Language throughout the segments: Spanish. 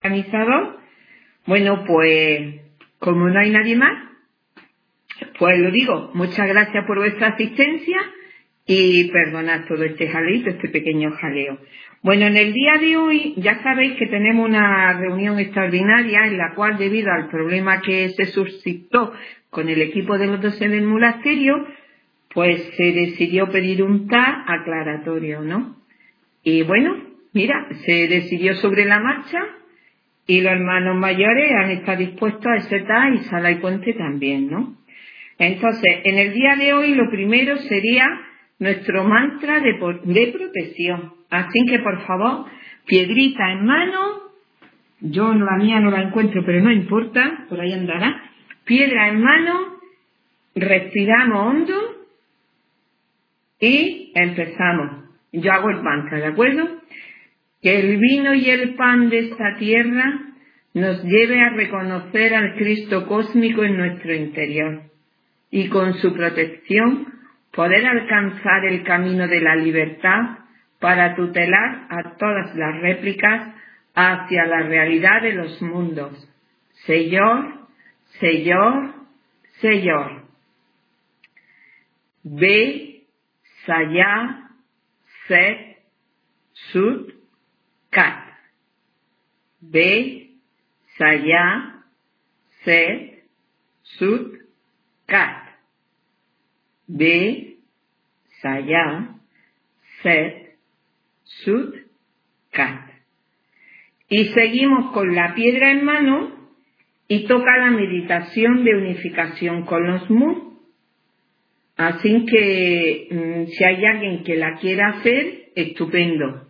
Organizador. Bueno, pues como no hay nadie más, pues lo digo, muchas gracias por vuestra asistencia y perdonad todo este jaleito, este pequeño jaleo. Bueno, en el día de hoy ya sabéis que tenemos una reunión extraordinaria en la cual, debido al problema que se suscitó con el equipo de los docentes del monasterio, pues se decidió pedir un TAR aclaratorio, ¿no? Y bueno, mira, se decidió sobre la marcha y los hermanos mayores han estado dispuestos a ese TAR y Sala y Puente también, ¿no? Entonces, en el día de hoy lo primero sería nuestro mantra de protección. Así que, por favor, piedrita en mano. Yo la mía no la encuentro, pero no importa, por ahí andará. Piedra en mano, respiramos hondo y empezamos. Yo hago el mantra, ¿de acuerdo? Que el vino y el pan de esta tierra nos lleve a reconocer al Cristo cósmico en nuestro interior y con su protección poder alcanzar el camino de la libertad para tutelar a todas las réplicas hacia la realidad de los mundos. Señor, Señor, Señor. Ve, Sayá, Set, Sut, Cat. Ve, Sayá, Set, Sut, Cat. Ve, Sayá, Set, Sut, Cat. Y seguimos con la piedra en mano y toca la meditación de unificación con los Mu. Así que si hay alguien que la quiera hacer, estupendo.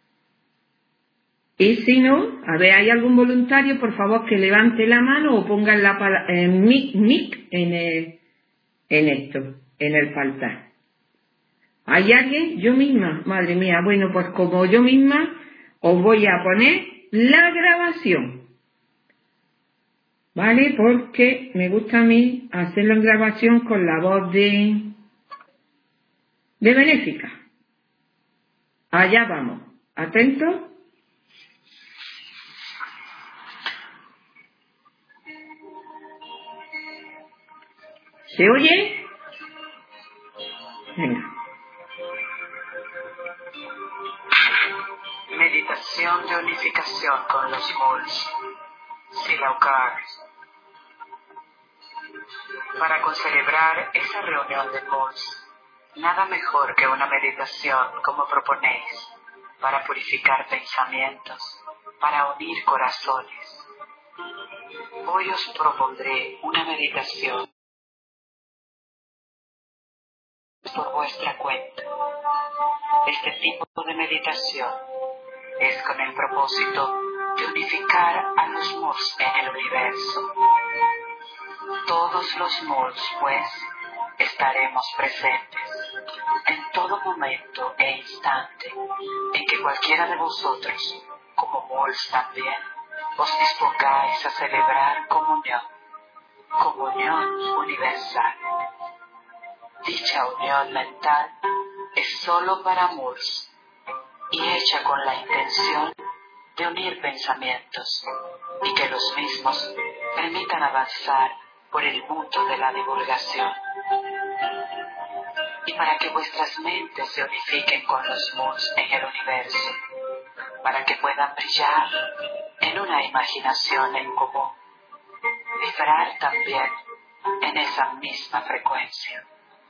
Y si no, a ver, ¿hay algún voluntario? Por favor, que levante la mano o ponga mic en esto, en el faltar. ¿Hay alguien? Yo misma, madre mía. Bueno, pues como yo misma, os voy a poner la grabación. ¿Vale? Porque me gusta a mí hacerlo en grabación con la voz de Benéfica. Allá vamos. ¿Atentos? ¿Se oye? Venga. Meditación de unificación con los Muls. Silaukar. Para concelebrar esa reunión de Muls, nada mejor que una meditación como proponéis, para purificar pensamientos, para unir corazones. Hoy os propondré una meditación por vuestra cuenta. Este tipo de meditación es con el propósito de unificar a los Muls en el universo. Todos los Muls, pues, estaremos presentes en todo momento e instante en que cualquiera de vosotros, como Muls también, os dispongáis a celebrar comunión universal. Dicha unión mental es sólo para Muls y hecha con la intención de unir pensamientos y que los mismos permitan avanzar por el mundo de la divulgación. Y para que vuestras mentes se unifiquen con los Muls en el universo, para que puedan brillar en una imaginación en común, vibrar también en esa misma frecuencia.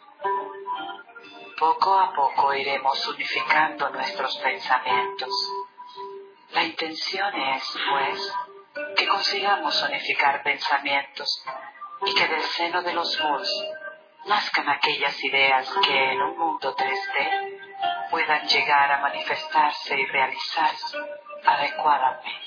Poco a poco iremos unificando nuestros pensamientos. La intención es, pues, que consigamos unificar pensamientos y que del seno de los Muls nazcan aquellas ideas que en un mundo 3D puedan llegar a manifestarse y realizarse adecuadamente.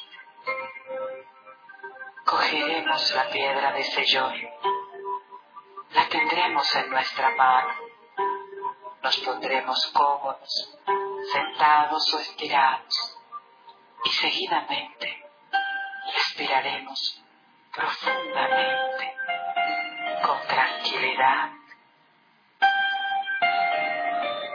Cogeremos la piedra de Señor, la tendremos en nuestra mano, nos pondremos cómodos, sentados o estirados, y seguidamente respiraremos profundamente, con tranquilidad.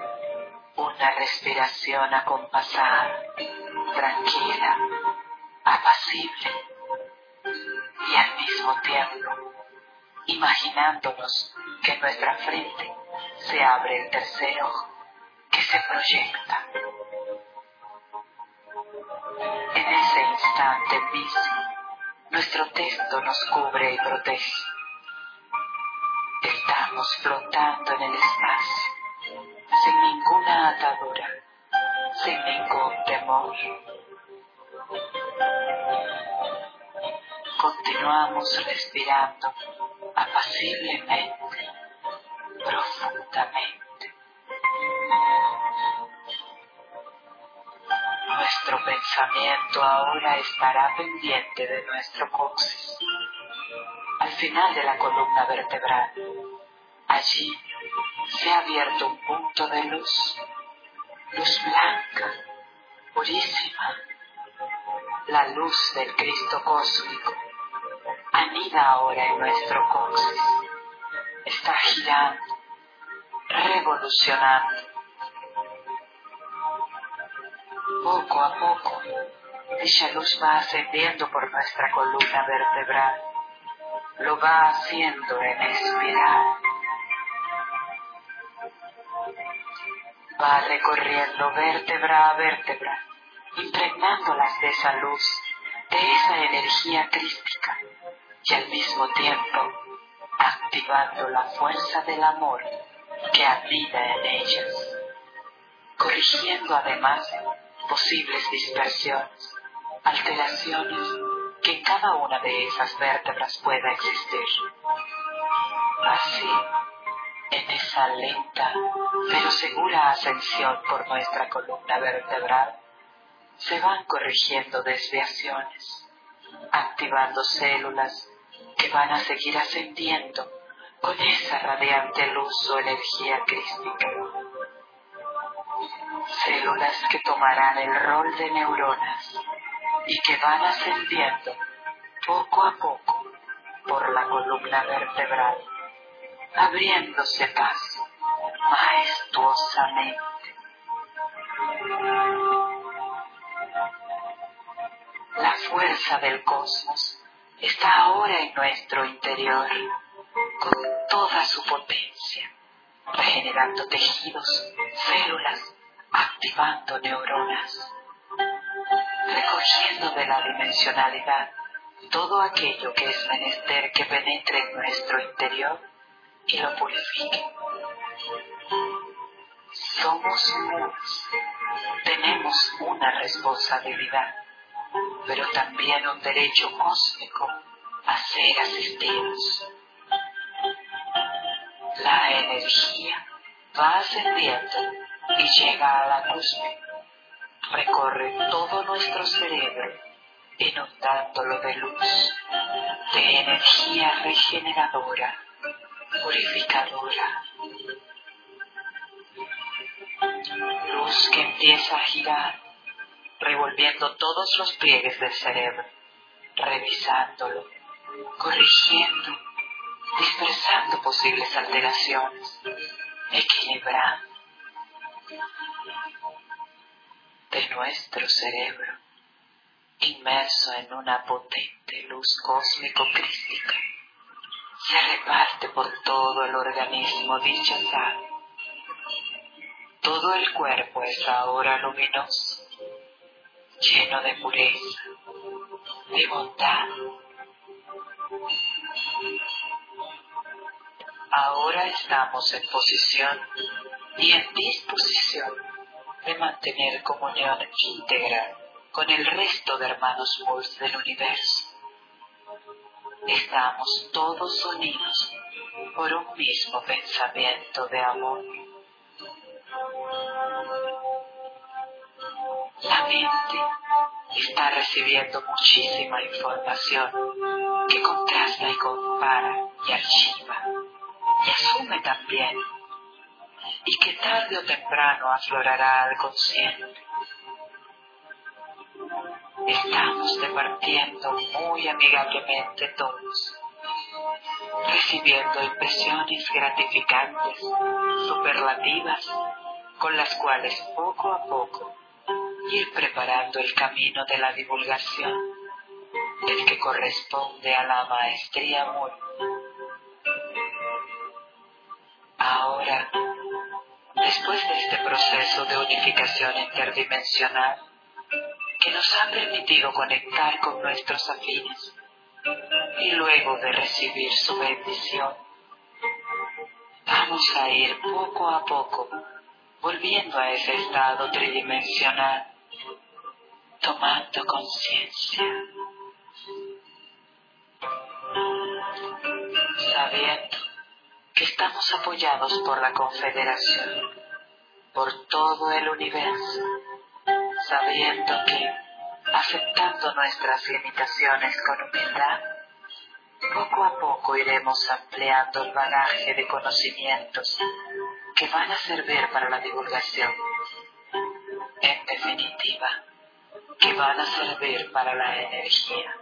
Una respiración acompasada, tranquila, apacible y al mismo tiempo imaginándonos que en nuestra frente se abre el tercer ojo que se proyecta. En ese instante mismo, nuestro texto nos cubre y protege. Estamos flotando en el espacio, sin ninguna atadura, sin ningún temor. Continuamos respirando apaciblemente, profundamente. Nuestro pensamiento ahora estará pendiente de nuestro coxis, al final de la columna vertebral. Allí se ha abierto un punto de luz blanca, purísima. La luz del Cristo cósmico anida ahora en nuestro coxis. Está girando, revolucionando. Poco a poco, dicha luz va ascendiendo por nuestra columna vertebral. Lo va haciendo en espiral. Va recorriendo vértebra a vértebra, impregnándolas de esa luz, de esa energía crística, y al mismo tiempo activando la fuerza del amor que anida en ellas, corrigiendo además posibles dispersiones, alteraciones que en cada una de esas vértebras pueda existir. Así, en esa lenta pero segura ascensión por nuestra columna vertebral, se van corrigiendo desviaciones, activando células que van a seguir ascendiendo con esa radiante luz o energía crística. Células que tomarán el rol de neuronas y que van ascendiendo poco a poco por la columna vertebral, abriéndose paso majestuosamente. La fuerza del cosmos está ahora en nuestro interior con toda su potencia, regenerando tejidos, células, activando neuronas, recogiendo de la dimensionalidad todo aquello que es menester que penetre en nuestro interior y lo purifique. Somos muchos, tenemos una responsabilidad, pero también un derecho cósmico a ser asistidos. La energía va ascendiendo y llega a la cúspide, recorre todo nuestro cerebro, inundándolo de luz, de energía regeneradora, purificadora. Luz que empieza a girar, revolviendo todos los pliegues del cerebro, revisándolo, corrigiendo, dispersando posibles alteraciones, equilibrando. De nuestro cerebro, inmerso en una potente luz cósmico-crística, se reparte por todo el organismo dicha sal. Todo el cuerpo es ahora luminoso, lleno de pureza, de bondad. Ahora estamos en posición y en disposición de mantener comunión íntegra con el resto de hermanos Wolf del universo. Estamos todos unidos por un mismo pensamiento de amor. La mente está recibiendo muchísima información que contrasta y compara y archiva y asume también, y que tarde o temprano aflorará al consciente. Estamos departiendo muy amigablemente todos, recibiendo impresiones gratificantes, superlativas, con las cuales poco a poco ir preparando el camino de la divulgación corresponde a la maestría Mul. Ahora, después de este proceso de unificación interdimensional que nos ha permitido conectar con nuestros afines y luego de recibir su bendición, vamos a ir poco a poco volviendo a ese estado tridimensional, tomando conciencia, sabiendo que estamos apoyados por la Confederación, por todo el universo, sabiendo que, aceptando nuestras limitaciones con humildad, poco a poco iremos ampliando el bagaje de conocimientos que van a servir para la divulgación. En definitiva, que van a servir para la energía.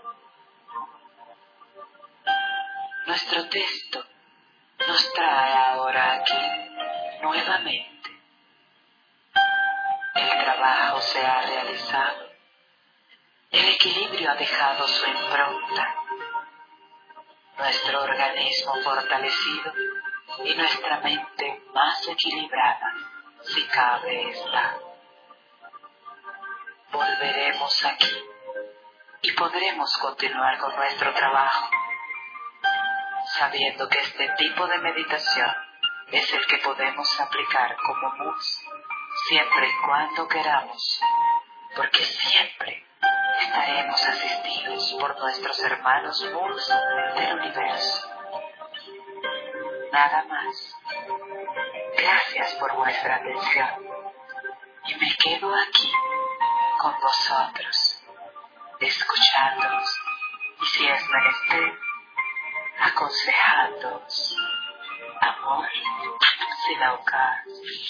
Nuestro texto nos trae ahora aquí nuevamente. El trabajo se ha realizado, el equilibrio ha dejado su impronta, nuestro organismo fortalecido y nuestra mente más equilibrada, si cabe está. Volveremos aquí y podremos continuar con nuestro trabajo, sabiendo que este tipo de meditación es el que podemos aplicar como MUS, siempre y cuando queramos, porque siempre estaremos asistidos por nuestros hermanos MUS del universo. Nada más. Gracias por vuestra atención y me quedo aquí con vosotros, escuchándoos y, si es menester, aconsejándoos. Amor, Silaucar.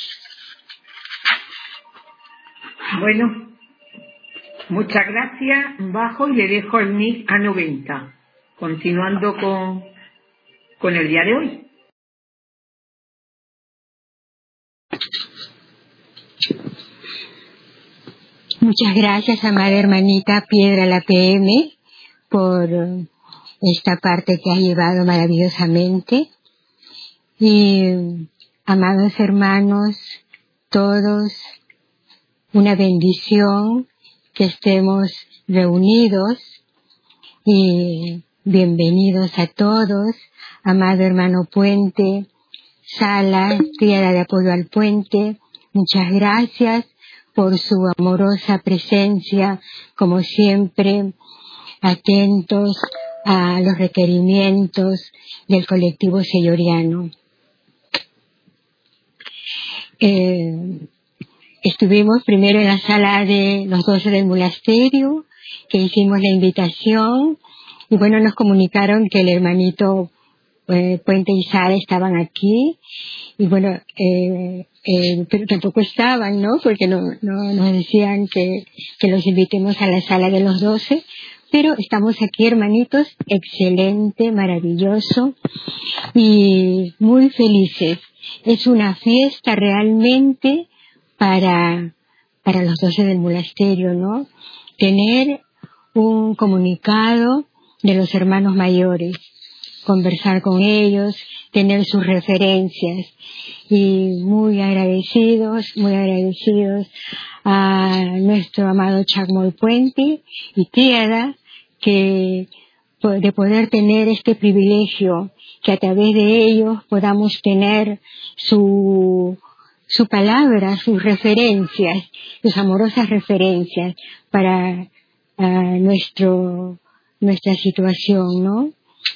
Bueno, muchas gracias. Bajo y le dejo el mic a 90. Continuando con el día de hoy. Muchas gracias, amada hermanita Piedra la PM, por esta parte que ha llevado maravillosamente. Y, amados hermanos, todos, una bendición que estemos reunidos y bienvenidos a todos, amado hermano Puente, Sala, Tríada de Apoyo al Puente, muchas gracias por su amorosa presencia, como siempre, atentos a los requerimientos del colectivo selloriano. Estuvimos primero en la sala de los 12 del monasterio, que hicimos la invitación, y bueno, nos comunicaron que el hermanito Puente y Sara estaban aquí, y bueno, pero tampoco estaban, ¿no? Porque no nos decían que los invitemos a la sala de los 12, pero estamos aquí, hermanitos, excelente, maravilloso y muy felices. Es una fiesta realmente para los 12 del monasterio, ¿no? Tener un comunicado de los hermanos mayores, conversar con ellos, tener sus referencias, y muy agradecidos a nuestro amado Chacmol Puente y Tríada, que de poder tener este privilegio, que a través de ellos podamos tener su palabra, sus referencias, sus amorosas referencias para nuestra situación, ¿no?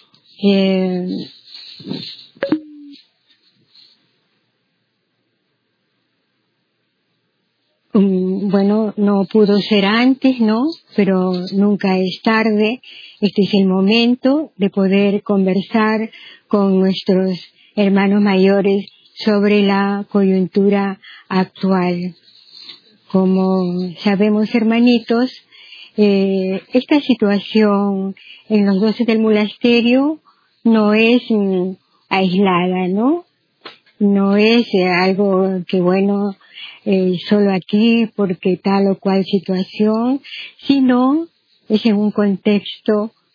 Bueno, no pudo ser antes, ¿no? Pero nunca es tarde. Este es el momento de poder conversar con nuestros hermanos mayores sobre la coyuntura actual. Como sabemos, hermanitos, esta situación en los 12 del monasterio no es aislada, ¿no? No es algo que, bueno, solo aquí porque tal o cual situación, sino es en un contexto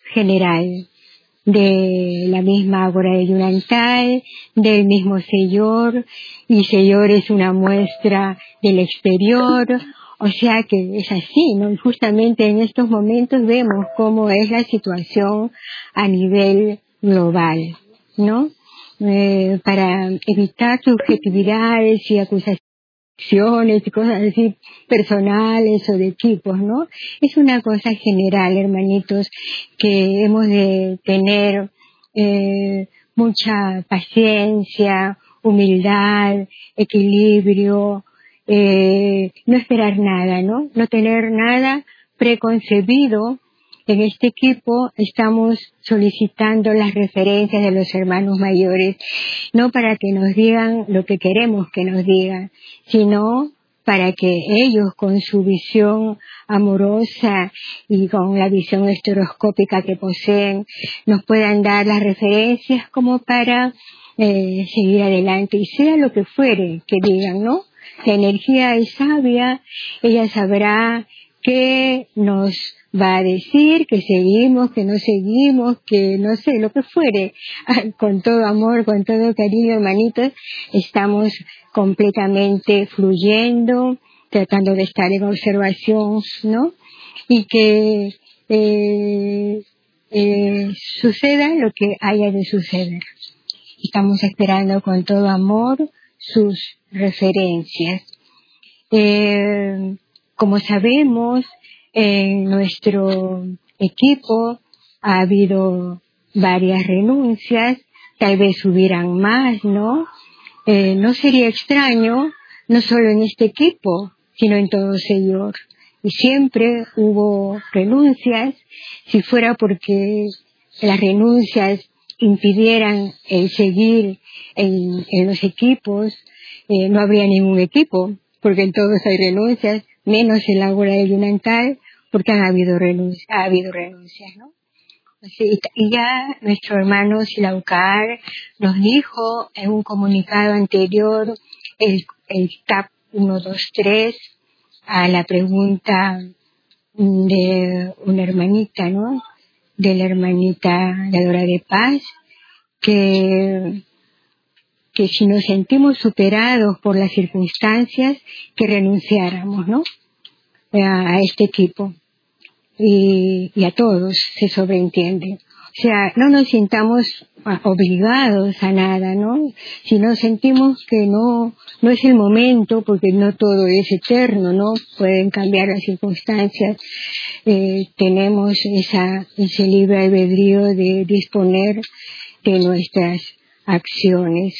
general de la misma Ágora de Yunantai, del mismo Señor, y Señor es una muestra del exterior, o sea que es así, ¿no? Y justamente en estos momentos vemos cómo es la situación a nivel global, ¿no? Para evitar subjetividades y acusaciones y cosas así personales o de equipos, ¿no? Es una cosa general, hermanitos, que hemos de tener mucha paciencia, humildad, equilibrio, no esperar nada, ¿no? No tener nada preconcebido. En este equipo estamos solicitando las referencias de los hermanos mayores, no para que nos digan lo que queremos que nos digan, sino para que ellos, con su visión amorosa y con la visión estereoscópica que poseen, nos puedan dar las referencias como para seguir adelante, y sea lo que fuere que digan, ¿no? La energía es sabia, ella sabrá qué nos va a decir, que seguimos, que no seguimos, que no sé, lo que fuere. Con todo amor, con todo cariño, hermanitos, estamos completamente fluyendo, tratando de estar en observación, ¿no? Y que suceda lo que haya de suceder. Estamos esperando con todo amor sus referencias. Como sabemos, en nuestro equipo ha habido varias renuncias, tal vez hubieran más, ¿no? No sería extraño, no solo en este equipo, sino en todo Señor. Y siempre hubo renuncias, si fuera porque las renuncias impidieran el seguir en los equipos, no habría ningún equipo, porque en todos hay renuncias, menos en la Ágora de Yunantai, porque ha habido renuncias, ¿no? Sí, y ya nuestro hermano Silaucar nos dijo en un comunicado anterior, el TAP 123, a la pregunta de una hermanita, ¿no? De la hermanita Dadora de Paz, que si nos sentimos superados por las circunstancias, que renunciáramos, ¿no? A este equipo. Y a todos se sobreentiende. O sea, no nos sintamos obligados a nada, ¿no? Si no sentimos que no es el momento, porque no todo es eterno, ¿no? Pueden cambiar las circunstancias. Tenemos ese libre albedrío de disponer de nuestras acciones.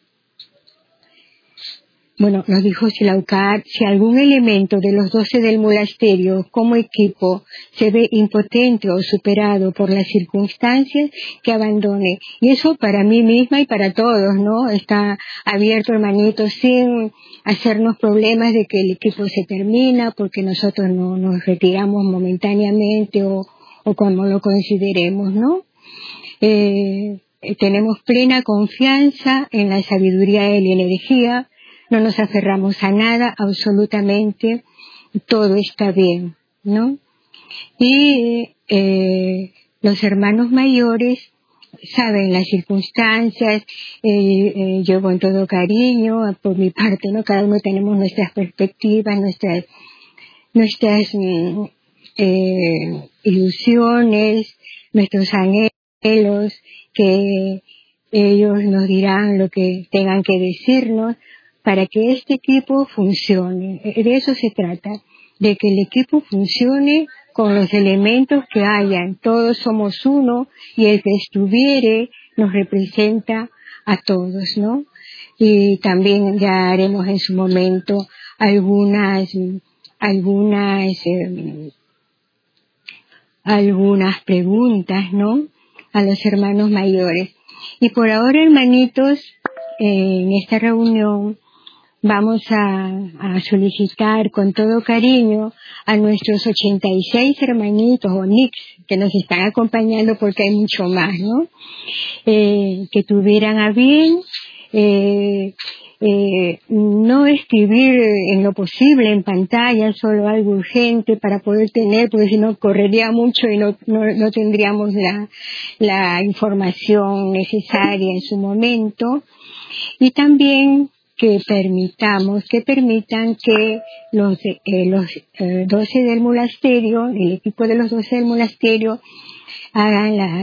Bueno, nos dijo Silaucar, si algún elemento de los 12 del monasterio como equipo se ve impotente o superado por las circunstancias, que abandone. Y eso para mí misma y para todos, ¿no? Está abierto, hermanitos, sin hacernos problemas de que el equipo se termina porque nosotros no nos retiramos momentáneamente o como lo consideremos, ¿no? Tenemos plena confianza en la sabiduría de la energía. No nos aferramos a nada, absolutamente, todo está bien, ¿no? Y los hermanos mayores saben las circunstancias, yo con todo cariño, por mi parte, ¿no? Cada uno tenemos nuestras perspectivas, nuestras ilusiones, nuestros anhelos, que ellos nos dirán lo que tengan que decirnos, para que este equipo funcione. De eso se trata, de que el equipo funcione con los elementos que hayan. Todos somos uno y el que estuviere nos representa a todos, ¿no? Y también ya haremos en su momento algunas preguntas, ¿no? A los hermanos mayores. Y por ahora, hermanitos, en esta reunión vamos a solicitar con todo cariño a nuestros 86 hermanitos o NICs que nos están acompañando, porque hay mucho más, ¿no? Que tuvieran a bien no escribir en lo posible en pantalla solo algo urgente para poder tener, porque si no correría mucho y no tendríamos la información necesaria en su momento. Y también que permitan que los 12 del monasterio, el equipo de los 12 del monasterio, hagan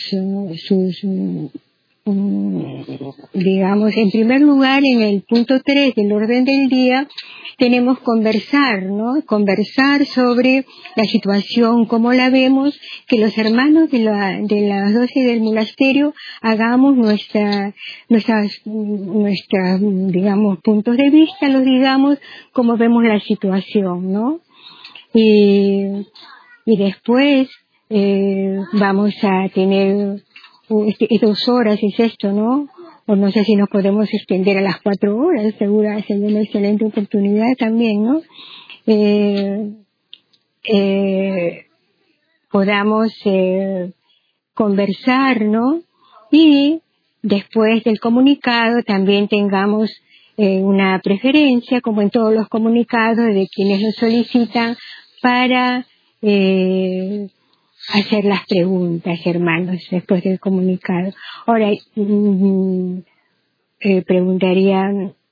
digamos, en primer lugar, en el punto 3 del orden del día, tenemos conversar, ¿no? Conversar sobre la situación, cómo la vemos, que los hermanos de las 12 del monasterio hagamos nuestras, digamos, puntos de vista, los digamos, cómo vemos la situación, ¿no? Y después, vamos a tener 2 horas, es esto, ¿no? O no sé si nos podemos extender a las 4 horas, seguro sería una excelente oportunidad también, ¿no? Podamos conversar, ¿no? Y después del comunicado también tengamos una preferencia, como en todos los comunicados, de quienes nos solicitan para hacer las preguntas, hermanos, después del comunicado. Ahora, preguntaría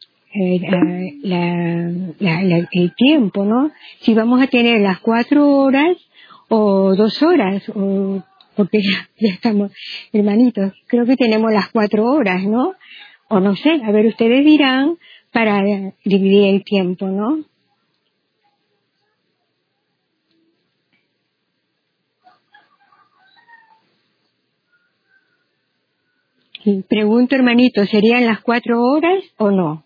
el tiempo, ¿no? Si vamos a tener las 4 horas o 2 horas, porque ya estamos, hermanitos, creo que tenemos las 4 horas, ¿no? O no sé, a ver, ustedes dirán para dividir el tiempo, ¿no? Y pregunto, hermanito, ¿serían las 4 horas o no?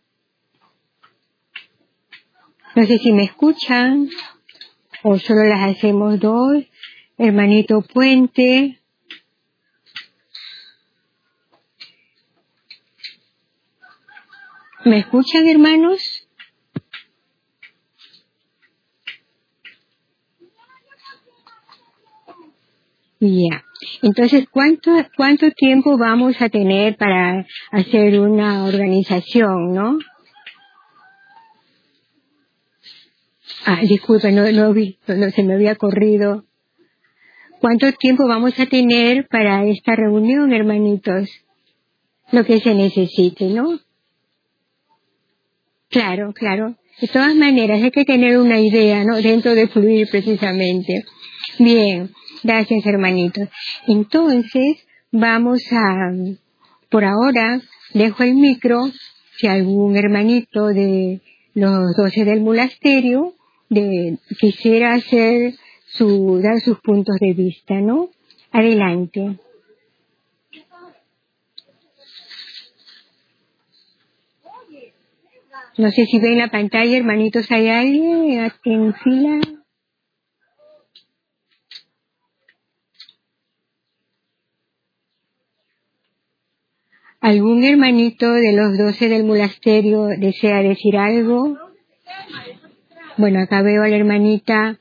No sé si me escuchan o solo las hacemos 2. Hermanito Puente. ¿Me escuchan, hermanos? Ya. Entonces, ¿cuánto tiempo vamos a tener para hacer una organización, no? Disculpe, no vi, se me había corrido. ¿Cuánto tiempo vamos a tener para esta reunión, hermanitos? Lo que se necesite, ¿no? Claro. De todas maneras, hay que tener una idea, ¿no? Dentro de fluir, precisamente. Bien, gracias, hermanitos. Entonces, por ahora, dejo el micro, si algún hermanito de los 12 del monasterio quisiera dar sus puntos de vista, ¿no? Adelante. No sé si ven la pantalla, hermanitos, ¿hay alguien en fila? ¿Algún hermanito de los 12 del monasterio desea decir algo? Bueno, acá veo a la hermanita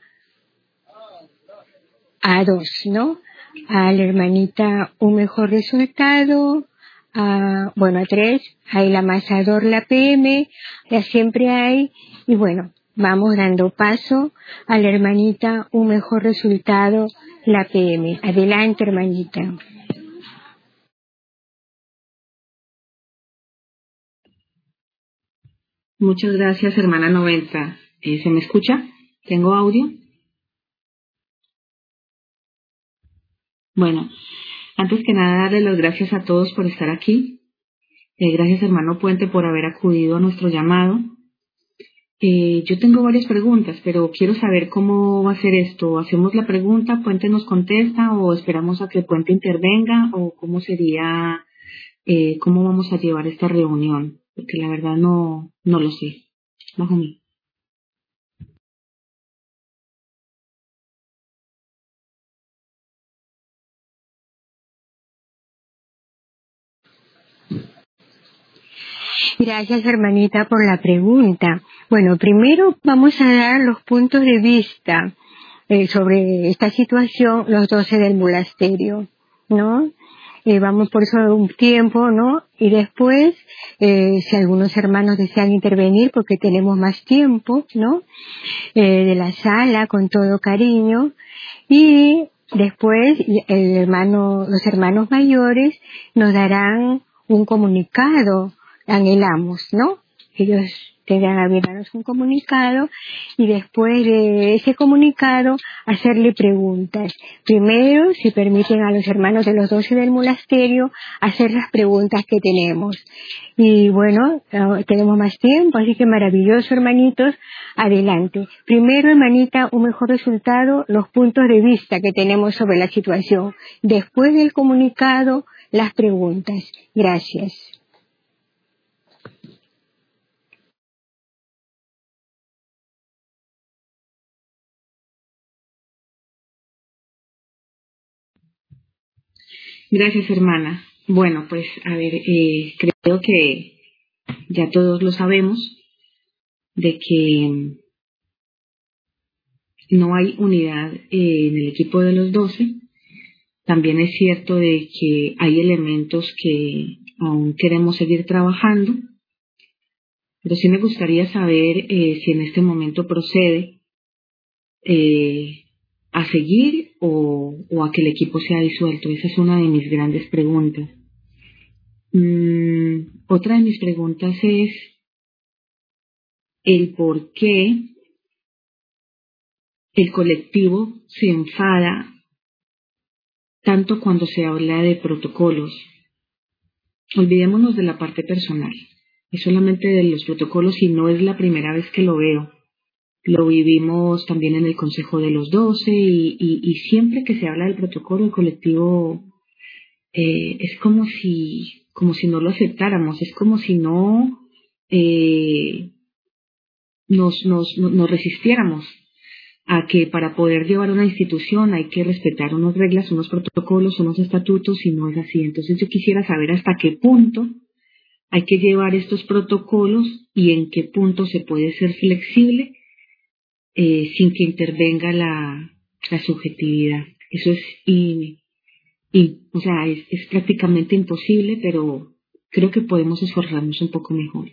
A2, ¿no? A la hermanita un mejor resultado, a 3, hay la Masador, la PM, ya siempre hay, y bueno, vamos dando paso a la hermanita un mejor resultado, la PM. Adelante, hermanita. Muchas gracias, hermana 90. ¿Se me escucha? ¿Tengo audio? Bueno, antes que nada, darle las gracias a todos por estar aquí. Gracias, hermano Puente, por haber acudido a nuestro llamado. Yo tengo varias preguntas, pero quiero saber cómo va a ser esto. ¿Hacemos la pregunta, Puente nos contesta, o esperamos a que Puente intervenga, o cómo sería, cómo vamos a llevar esta reunión? Porque la verdad no lo sé. Bajo mí. Gracias, hermanita, por la pregunta. Bueno, primero vamos a dar los puntos de vista sobre esta situación, los 12 del monasterio, ¿no? vamos por eso un tiempo, ¿no? Y después, si algunos hermanos desean intervenir porque tenemos más tiempo, ¿no? De la sala con todo cariño. Y después los hermanos mayores nos darán un comunicado, anhelamos, ¿no? Ellos tendrán a bien darnos un comunicado y después de ese comunicado hacerle preguntas. Primero, si permiten a los hermanos de los 12 del monasterio hacer las preguntas que tenemos. Y bueno, tenemos más tiempo, así que maravilloso, hermanitos, adelante. Primero, hermanita, un mejor resultado, los puntos de vista que tenemos sobre la situación. Después del comunicado, las preguntas. Gracias. Gracias, hermana. Bueno, pues a ver, creo que ya todos lo sabemos, de que no hay unidad en el equipo de los 12. También es cierto de que hay elementos que aún queremos seguir trabajando, pero sí me gustaría saber si en este momento procede a seguir o a que el equipo sea disuelto. Esa es una de mis grandes preguntas. Otra de mis preguntas es el por qué el colectivo se enfada tanto cuando se habla de protocolos. Olvidémonos de la parte personal, es solamente de los protocolos y no es la primera vez que lo veo. Lo vivimos también en el Consejo de los 12 y siempre que se habla del protocolo, el colectivo es como si no lo aceptáramos, es como si no nos resistiéramos a que para poder llevar una institución hay que respetar unas reglas, unos protocolos, unos estatutos, y no es así. Entonces yo quisiera saber hasta qué punto hay que llevar estos protocolos y en qué punto se puede ser flexible sin que intervenga la subjetividad. Eso es prácticamente imposible, pero creo que podemos esforzarnos un poco mejor.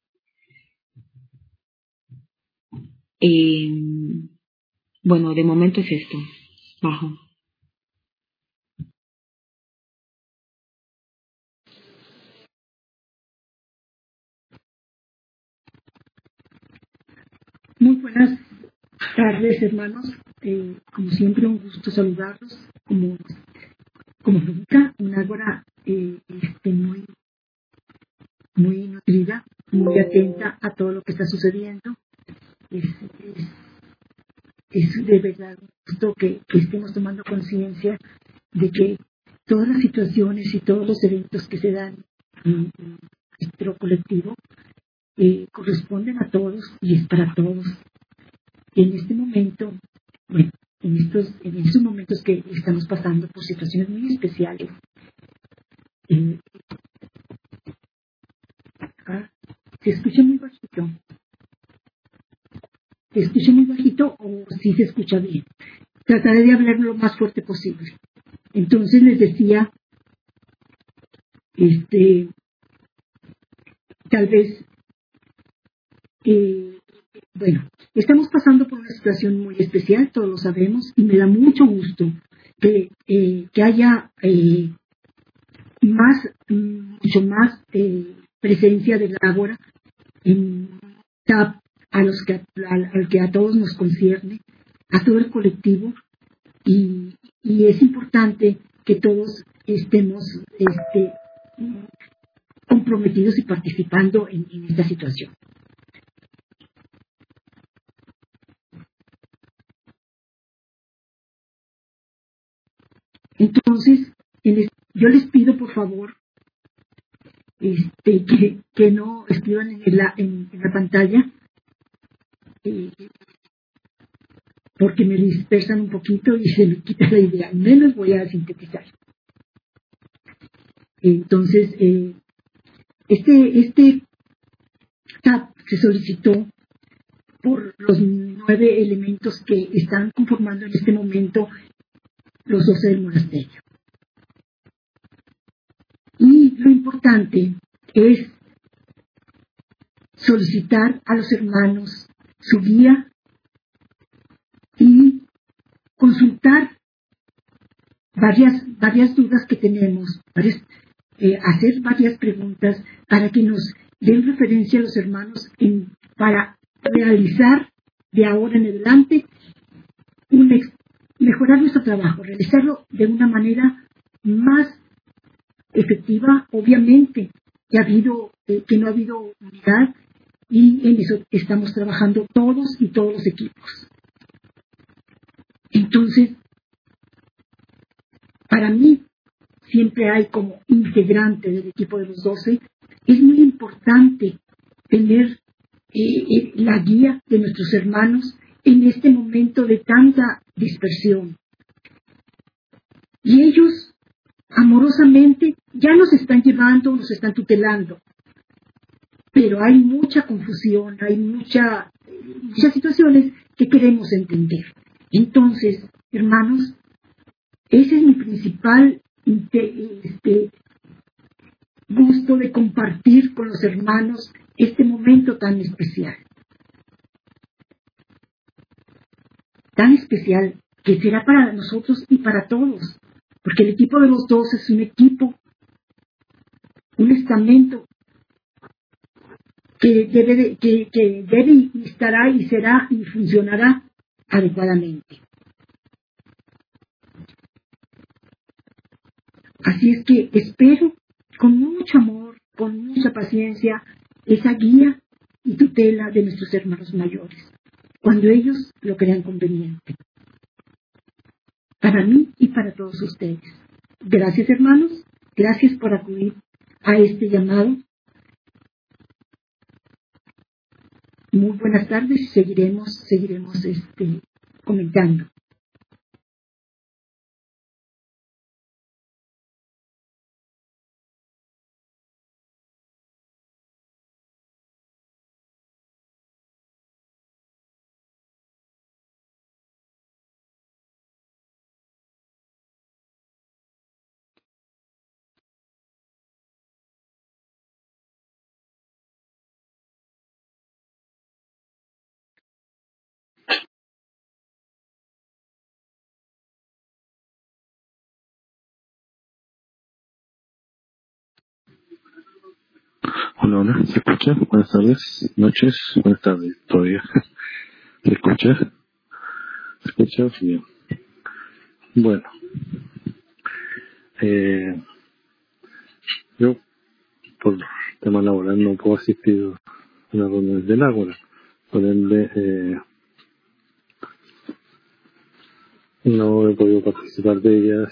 Bueno, de momento es esto. Bajo. Muy buenas tardes, hermanos. Como siempre, un gusto saludarlos. Como nunca, una hora muy nutrida, muy atenta a todo lo que está sucediendo. Es de verdad un gusto que estemos tomando conciencia de que todas las situaciones y todos los eventos que se dan en nuestro colectivo corresponden a todos y es para todos. En este momento, bueno, en estos momentos que estamos pasando por situaciones muy especiales, ¿se escucha muy bajito? ¿Se escucha muy bajito o sí se escucha bien? Trataré de hablar lo más fuerte posible. Entonces les decía, tal vez, bueno, estamos pasando por una situación muy especial, todos lo sabemos, y me da mucho gusto que haya mucho más presencia del Ágora en TAP, al que a todos nos concierne, a todo el colectivo, y es importante que todos estemos comprometidos y participando en esta situación. Entonces, yo les pido, por favor, que no escriban en la pantalla, porque me dispersan un poquito y se me quita la idea. Al menos voy a sintetizar. Entonces, este TAP se solicitó por los 9 elementos que están conformando en este momento los 12 del monasterio. Y lo importante es solicitar a los hermanos su guía y consultar varias dudas que tenemos, hacer varias preguntas para que nos den referencia a los hermanos para realizar de ahora en adelante mejorar nuestro trabajo, realizarlo de una manera más efectiva, obviamente que no ha habido unidad, y en eso estamos trabajando todos y todos los equipos. Entonces, para mí, siempre hay como integrante del equipo de los 12, es muy importante tener la guía de nuestros hermanos en este momento de tanta dispersión. Y ellos, amorosamente, ya nos están llevando, nos están tutelando. Pero hay mucha confusión, hay muchas situaciones que queremos entender. Entonces, hermanos, ese es mi principal gusto de compartir con los hermanos este momento tan especial. Tan especial que será para nosotros y para todos. Porque el equipo de los 12 es un equipo, un estamento que debe y estará y será y funcionará adecuadamente. Así es que espero con mucho amor, con mucha paciencia, esa guía y tutela de nuestros hermanos mayores, cuando ellos lo crean conveniente. Para mí y para todos ustedes. Gracias, hermanos. Gracias por acudir a este llamado. Muy buenas tardes y seguiremos comentando. Hola, hola, ¿se escucha? Buenas tardes, noches, buenas tardes todavía. ¿Se escucha? ¿Se escucha? Bien. Bueno, yo por tema laboral no puedo asistir a las reuniones del Ágora, por ende no he podido participar de ellas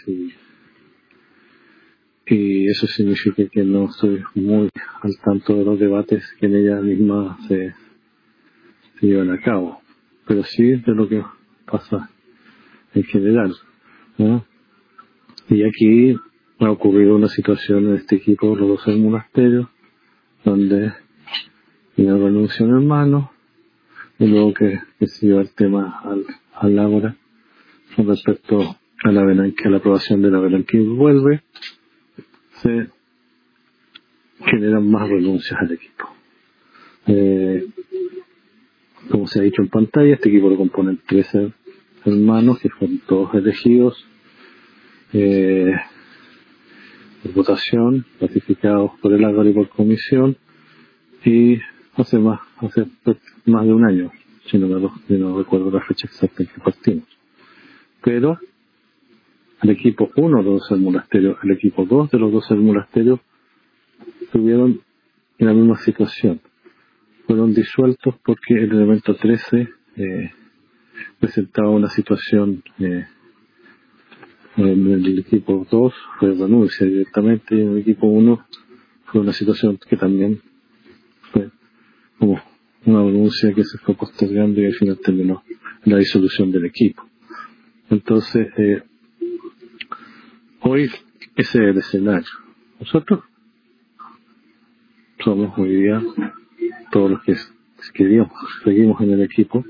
y eso significa que no estoy muy al tanto de los debates que en ellas mismas se llevan a cabo, pero sí de lo que pasa en general, ¿no? Y aquí ha ocurrido una situación en este equipo, los 12 del monasterio, donde una renuncia a un hermano, y luego que se lleva el tema al Ágora con respecto a la aprobación de la Belanquín vuelve, se generan más renuncias al equipo. Como se ha dicho en pantalla, este equipo lo componen 13 hermanos que fueron todos elegidos por votación, ratificados por el Ágora y por comisión, y hace más de un año, si no recuerdo la fecha exacta en que partimos. Pero el equipo 1 de los 12 del monasterio, el equipo 2 de los 12 del monasterio estuvieron en la misma situación. Fueron disueltos porque el elemento 13 presentaba una situación en el equipo 2 fue renuncia directamente, y en el equipo 1 fue una situación que también fue como una renuncia que se fue postergando y al final terminó en la disolución del equipo. Entonces, hoy ese es el escenario. Nosotros somos hoy día todos los que seguimos en el equipo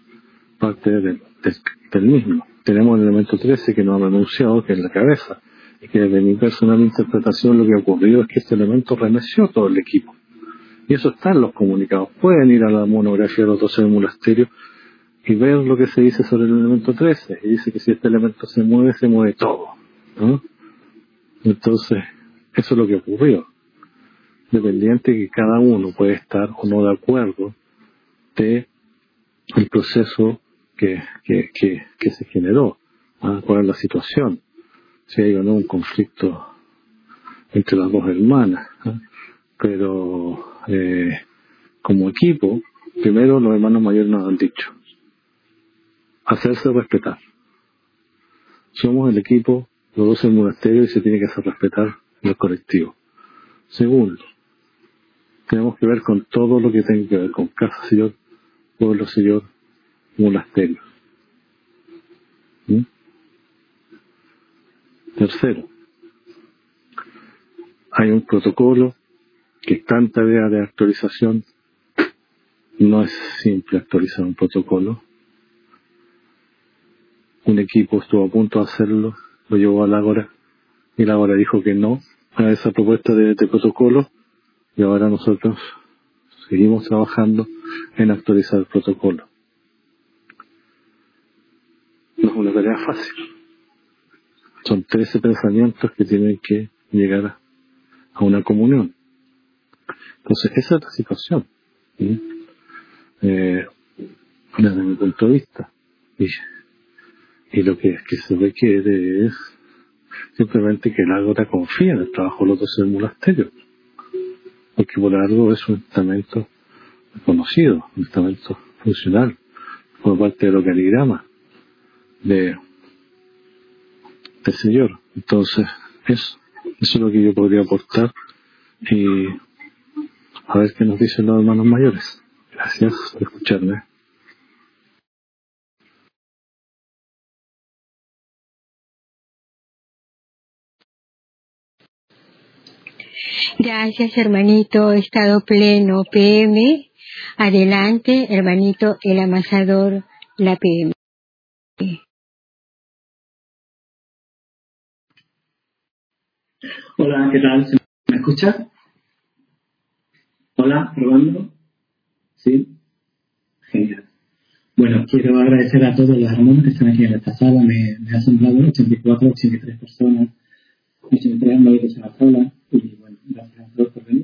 parte del mismo. Tenemos el elemento 13 que no ha renunciado, que es la cabeza, Y que desde mi personal interpretación lo que ha ocurrido es que este elemento remeció todo el equipo. Y eso está en los comunicados. Pueden ir a la monografía de los 12 del monasterio y ver lo que se dice sobre el elemento 13. Y dice que si este elemento se mueve todo, ¿no? Entonces, eso es lo que ocurrió. Dependiente que cada uno puede estar o no de acuerdo de el proceso que se generó, ¿ah? ¿Cuál es la situación? Si hay o no un conflicto entre las dos hermanas, ¿ah? Pero como equipo, primero los hermanos mayores nos han dicho hacerse respetar. Somos el equipo, los 12 del monasterio, y se tiene que hacer respetar el colectivo. Segundo, tenemos que ver con todo lo que tenga que ver con casa, Señor, pueblo, Señor, monasterio. ¿Mm? Tercero, hay un protocolo que está en tarea de actualización. No es simple actualizar un protocolo. Un equipo estuvo a punto de hacerlo, lo llevó al Ágora, y el Ágora dijo que no a esa propuesta de protocolo, y ahora nosotros seguimos trabajando en actualizar el protocolo. No es una tarea fácil. Son 13 pensamientos que tienen que llegar a una comunión. Entonces, esa es la situación. ¿Sí? Desde mi punto de vista. Y lo que se requiere es simplemente que el Ágora confíe en el trabajo de los 12 del monasterio. Porque por algo es un estamento conocido, un estamento funcional, por parte de los caligramas del Señor. Entonces, eso es lo que yo podría aportar, y a ver qué nos dicen los hermanos mayores. Gracias por escucharme. Gracias, hermanito. Estado pleno, PM. Adelante, hermanito, el amasador, la PM. Hola, ¿qué tal? ¿Me escucha? Hola, probando. ¿Sí? Genial. Bueno, quiero agradecer a todos los hermanos que están aquí en esta sala. Me ha asombrado 84, 83 personas, 83 mayores en la sala. Y bueno, gracias a todos por venir.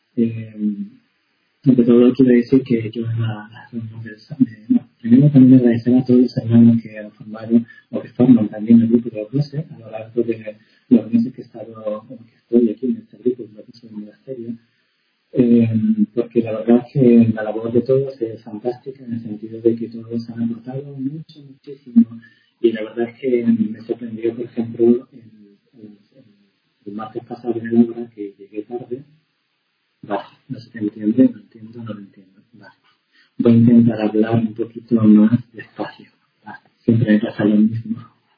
Ante todo, quiero decir que yo en la reunión primero también agradecer a todos los hermanos que han formado o que forman también el grupo de los 12 a lo largo de los meses que he estado, que estoy aquí en este grupo de los 12 del monasterio. Porque la verdad es que la labor de todos es fantástica en el sentido de que todos han aportado muchísimo, y la verdad es que me sorprendió, por ejemplo, el martes pasado en el Ágora, que llegué tarde. Vale, no se te entiende, no lo entiendo. Vale. Voy a intentar hablar un poquito más despacio. Vale. Siempre me pasa lo mismo.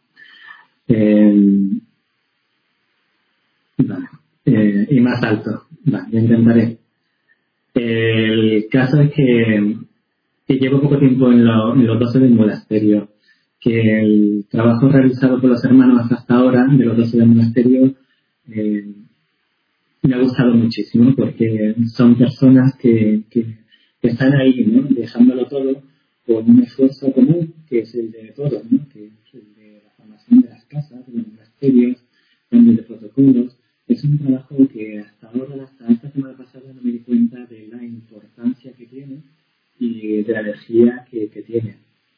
Vale. Y más alto. Vale, yo intentaré. El caso es que llevo poco tiempo en los 12 del monasterio, que el trabajo realizado por los hermanos hasta ahora de los 12 del monasterio me ha gustado muchísimo, porque son personas que están ahí, ¿no? Dejándolo todo por un esfuerzo común, que es el de todos, ¿no? Que es el de la formación de las casas, de los monasterios, también de protocolos. Es un trabajo que hasta ahora, hasta esta semana pasada, no me di cuenta de la importancia que tiene y de la energía que tiene.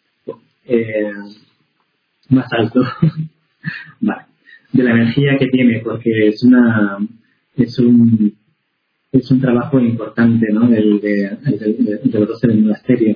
Más alto. Vale. De la energía que tiene, porque es un trabajo importante, ¿no? De los 12 del monasterio.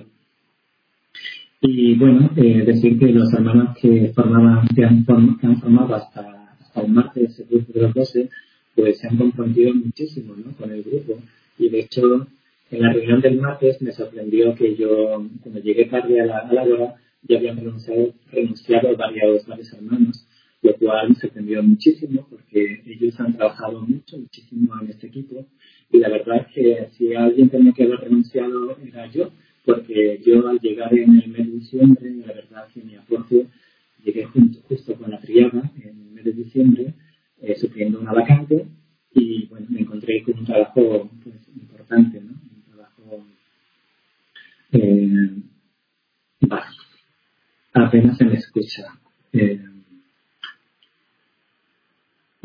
Y bueno, decir que los hermanos que han formado hasta el martes el grupo de los 12, pues se han comprometido muchísimo, ¿no? Con el grupo. Y de hecho, en la reunión del martes me sorprendió que yo, cuando llegué tarde a la hora, ya habían renunciado varios hermanos, lo cual me sorprendió muchísimo, porque ellos han trabajado muchísimo en este equipo, y la verdad es que si alguien tenía que haber renunciado era yo, porque yo al llegar en el mes de diciembre, la verdad es que mi aporte llegué justo con la triada en el mes de diciembre,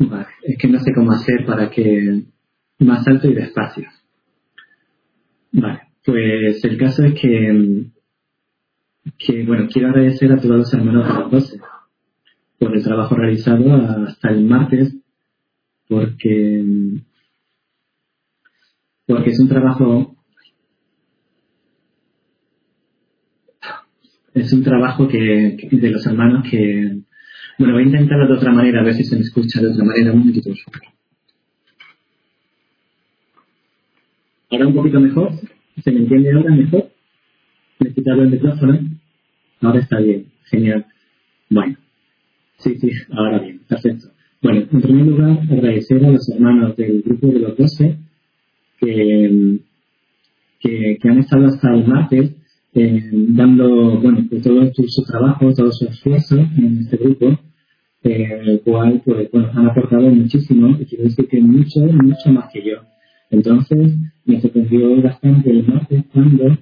Vale, es que no sé cómo hacer para que más alto y despacio. Vale, pues el caso es que bueno, quiero agradecer a todos los hermanos de la clase por el trabajo realizado hasta el martes, porque es un trabajo que de los hermanos que, bueno, voy a intentarlo de otra manera, a ver si se me escucha de otra manera. Un momentito. Ahora un poquito mejor. ¿Se me entiende ahora mejor? ¿Me he quitado el micrófono? Ahora está bien. Genial. Bueno. Sí, ahora bien. Perfecto. Bueno, en primer lugar, agradecer a los hermanos del grupo de los 12 que han estado hasta el martes dando, bueno, pues todo su trabajo, todo su esfuerzo en este grupo, el cual, pues, bueno, han aportado muchísimo, y quiero decir que mucho más que yo. Entonces, me sorprendió bastante el martes cuando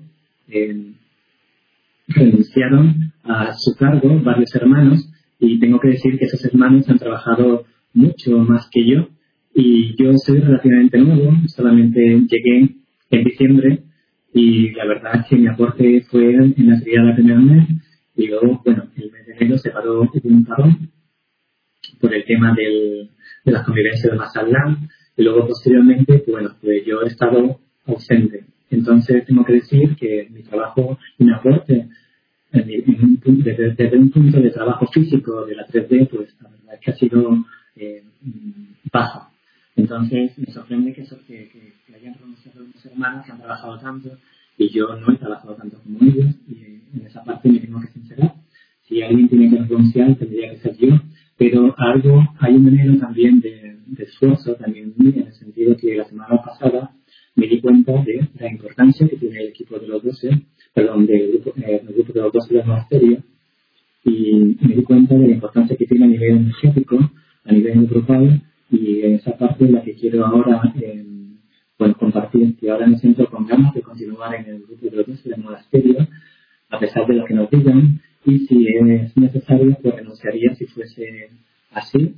renunciaron a su cargo varios hermanos, y tengo que decir que esos hermanos han trabajado mucho más que yo, y yo soy relativamente nuevo, solamente llegué en diciembre, y la verdad es que mi aporte fue en la salida del primer mes, y luego, bueno, el mes de enero se paró un parón por el tema de las convivencias de Mazatlán, y luego posteriormente, pues yo he estado ausente. Entonces tengo que decir que mi trabajo y mi aporte desde un punto de trabajo físico de la 3D, pues la verdad es que ha sido bajo. Entonces me sorprende que hayan renunciado unos hermanos que han trabajado tanto, y yo no he trabajado tanto como ellos, y en esa parte me tengo que sincerar. Si alguien tiene que renunciar, tendría que ser yo, pero hay un anhelo también de esfuerzo también en el sentido que la semana pasada me di cuenta de la importancia que tiene el equipo de los 12, del grupo de los 12 del monasterio, y me di cuenta de la importancia que tiene a nivel energético, a nivel grupal, y en esa parte es la que quiero ahora compartir, que ahora me siento con ganas de continuar en el grupo de los 12 del monasterio, a pesar de lo que nos digan, y si es necesario, pues renunciaría si fuese así,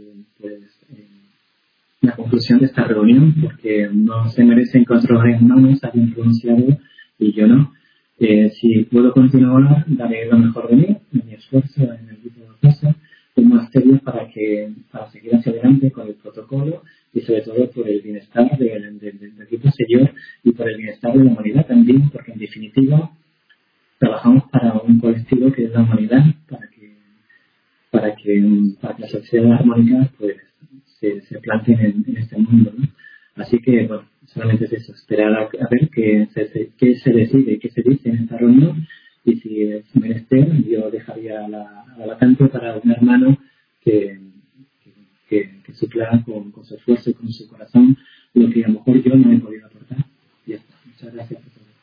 la conclusión de esta reunión, porque no se merece encontrar hermanos alguien renunciado y yo no. Si puedo continuar, daré lo mejor de mí, de mi esfuerzo en el grupo de clase, del monasterio para seguir hacia adelante con el protocolo, y sobre todo por el bienestar del grupo Señor y por el bienestar de la humanidad también, porque en definitiva trabajamos para un colectivo que es la humanidad, para que la sociedad armónica pues se planteen en este mundo, ¿no? Así que, bueno, solamente es eso, esperar a ver qué se decide, qué se dice en esta reunión, y si es menester, yo dejaría la vacante para un hermano que supla con su esfuerzo y con su corazón lo que a lo mejor yo no he podido aportar. Y ya está. Muchas gracias por todo.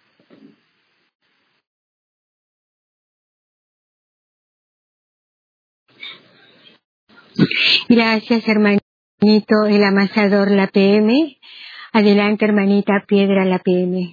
Gracias, hermanito, el amasador, la PM. Adelante, hermanita Piedra, la PM.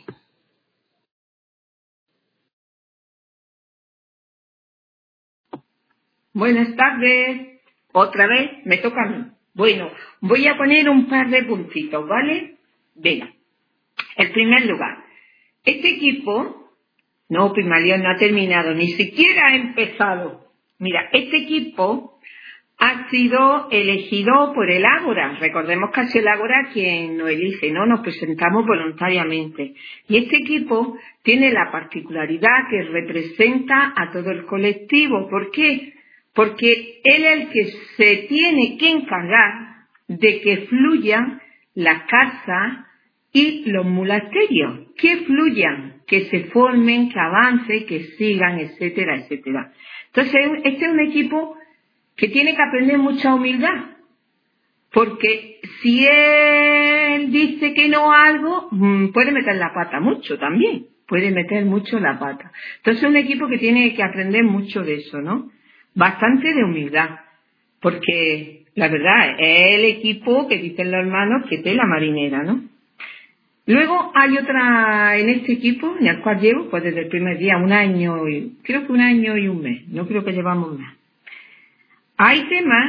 Buenas tardes. Otra vez me toca a mí. Bueno, voy a poner un par de puntitos, ¿vale? Venga. En primer lugar, este equipo, no, Pimalión no ha terminado, ni siquiera ha empezado. Mira, este equipo ha sido elegido por el Ágora. Recordemos que ha sido el Ágora quien nos elige, ¿no? Nos presentamos voluntariamente. Y este equipo tiene la particularidad que representa a todo el colectivo. ¿Por qué? Porque él es el que se tiene que encargar de que fluyan las casas y los monasterios, que fluyan, que se formen, que avancen, que sigan, etcétera, etcétera. Entonces, este es un equipo que tiene que aprender mucha humildad, porque si él dice que no a algo, puede meter la pata mucho también, puede meter mucho la pata. Entonces es un equipo que tiene que aprender mucho de eso, ¿no? Bastante de humildad, porque la verdad es el equipo que dicen los hermanos que tela marinera, ¿no? Luego hay otra en este equipo, en el cual llevo pues desde el primer día, creo que un año y un mes, no creo que llevamos más. Hay temas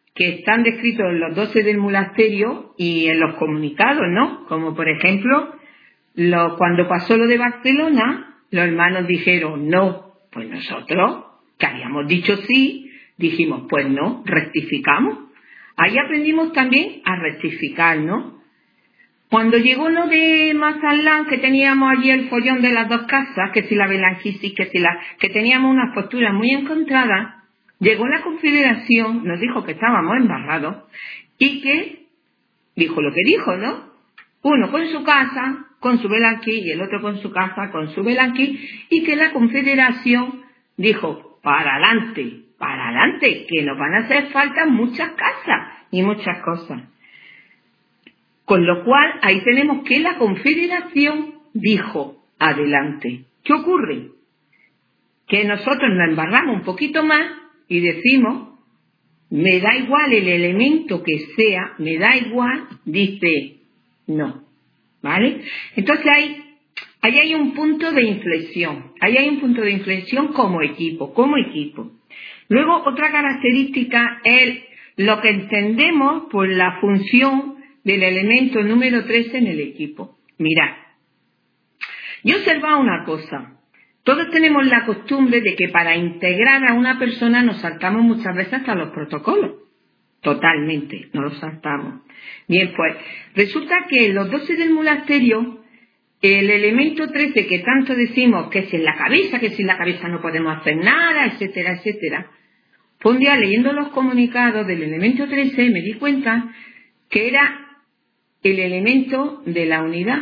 que están descritos en los 12 del monasterio y en los comunicados, ¿no? Como por ejemplo, cuando pasó lo de Barcelona, los hermanos dijeron no, pues nosotros, que habíamos dicho sí, dijimos pues no, rectificamos. Ahí aprendimos también a rectificar, ¿no? Cuando llegó lo de Mazalán, que teníamos allí el follón de las dos casas, que si la Belanquisis, que teníamos unas posturas muy encontradas, llegó la Confederación, nos dijo que estábamos embarrados y que dijo lo que dijo, ¿no? Uno con su casa, con su Belanquí, y el otro con su casa, con su Belanquí, y que la Confederación dijo, para adelante, que nos van a hacer falta muchas casas y muchas cosas. Con lo cual, ahí tenemos que la Confederación dijo, adelante. ¿Qué ocurre? Que nosotros nos embarramos un poquito más y decimos, me da igual el elemento que sea, me da igual, dice, no. ¿Vale? Entonces ahí hay un punto de inflexión. Ahí hay un punto de inflexión como equipo. Luego, otra característica es lo que entendemos por la función del elemento número 13 en el equipo. Mirad, yo he observado una cosa. Todos tenemos la costumbre de que para integrar a una persona nos saltamos muchas veces hasta los protocolos. Totalmente, nos los saltamos. Bien, pues, resulta que en los 12 del monasterio, el elemento 13 que tanto decimos que es en la cabeza, que sin la cabeza no podemos hacer nada, etcétera, etcétera. Pues un día leyendo los comunicados del elemento 13 me di cuenta que era el elemento de la unidad.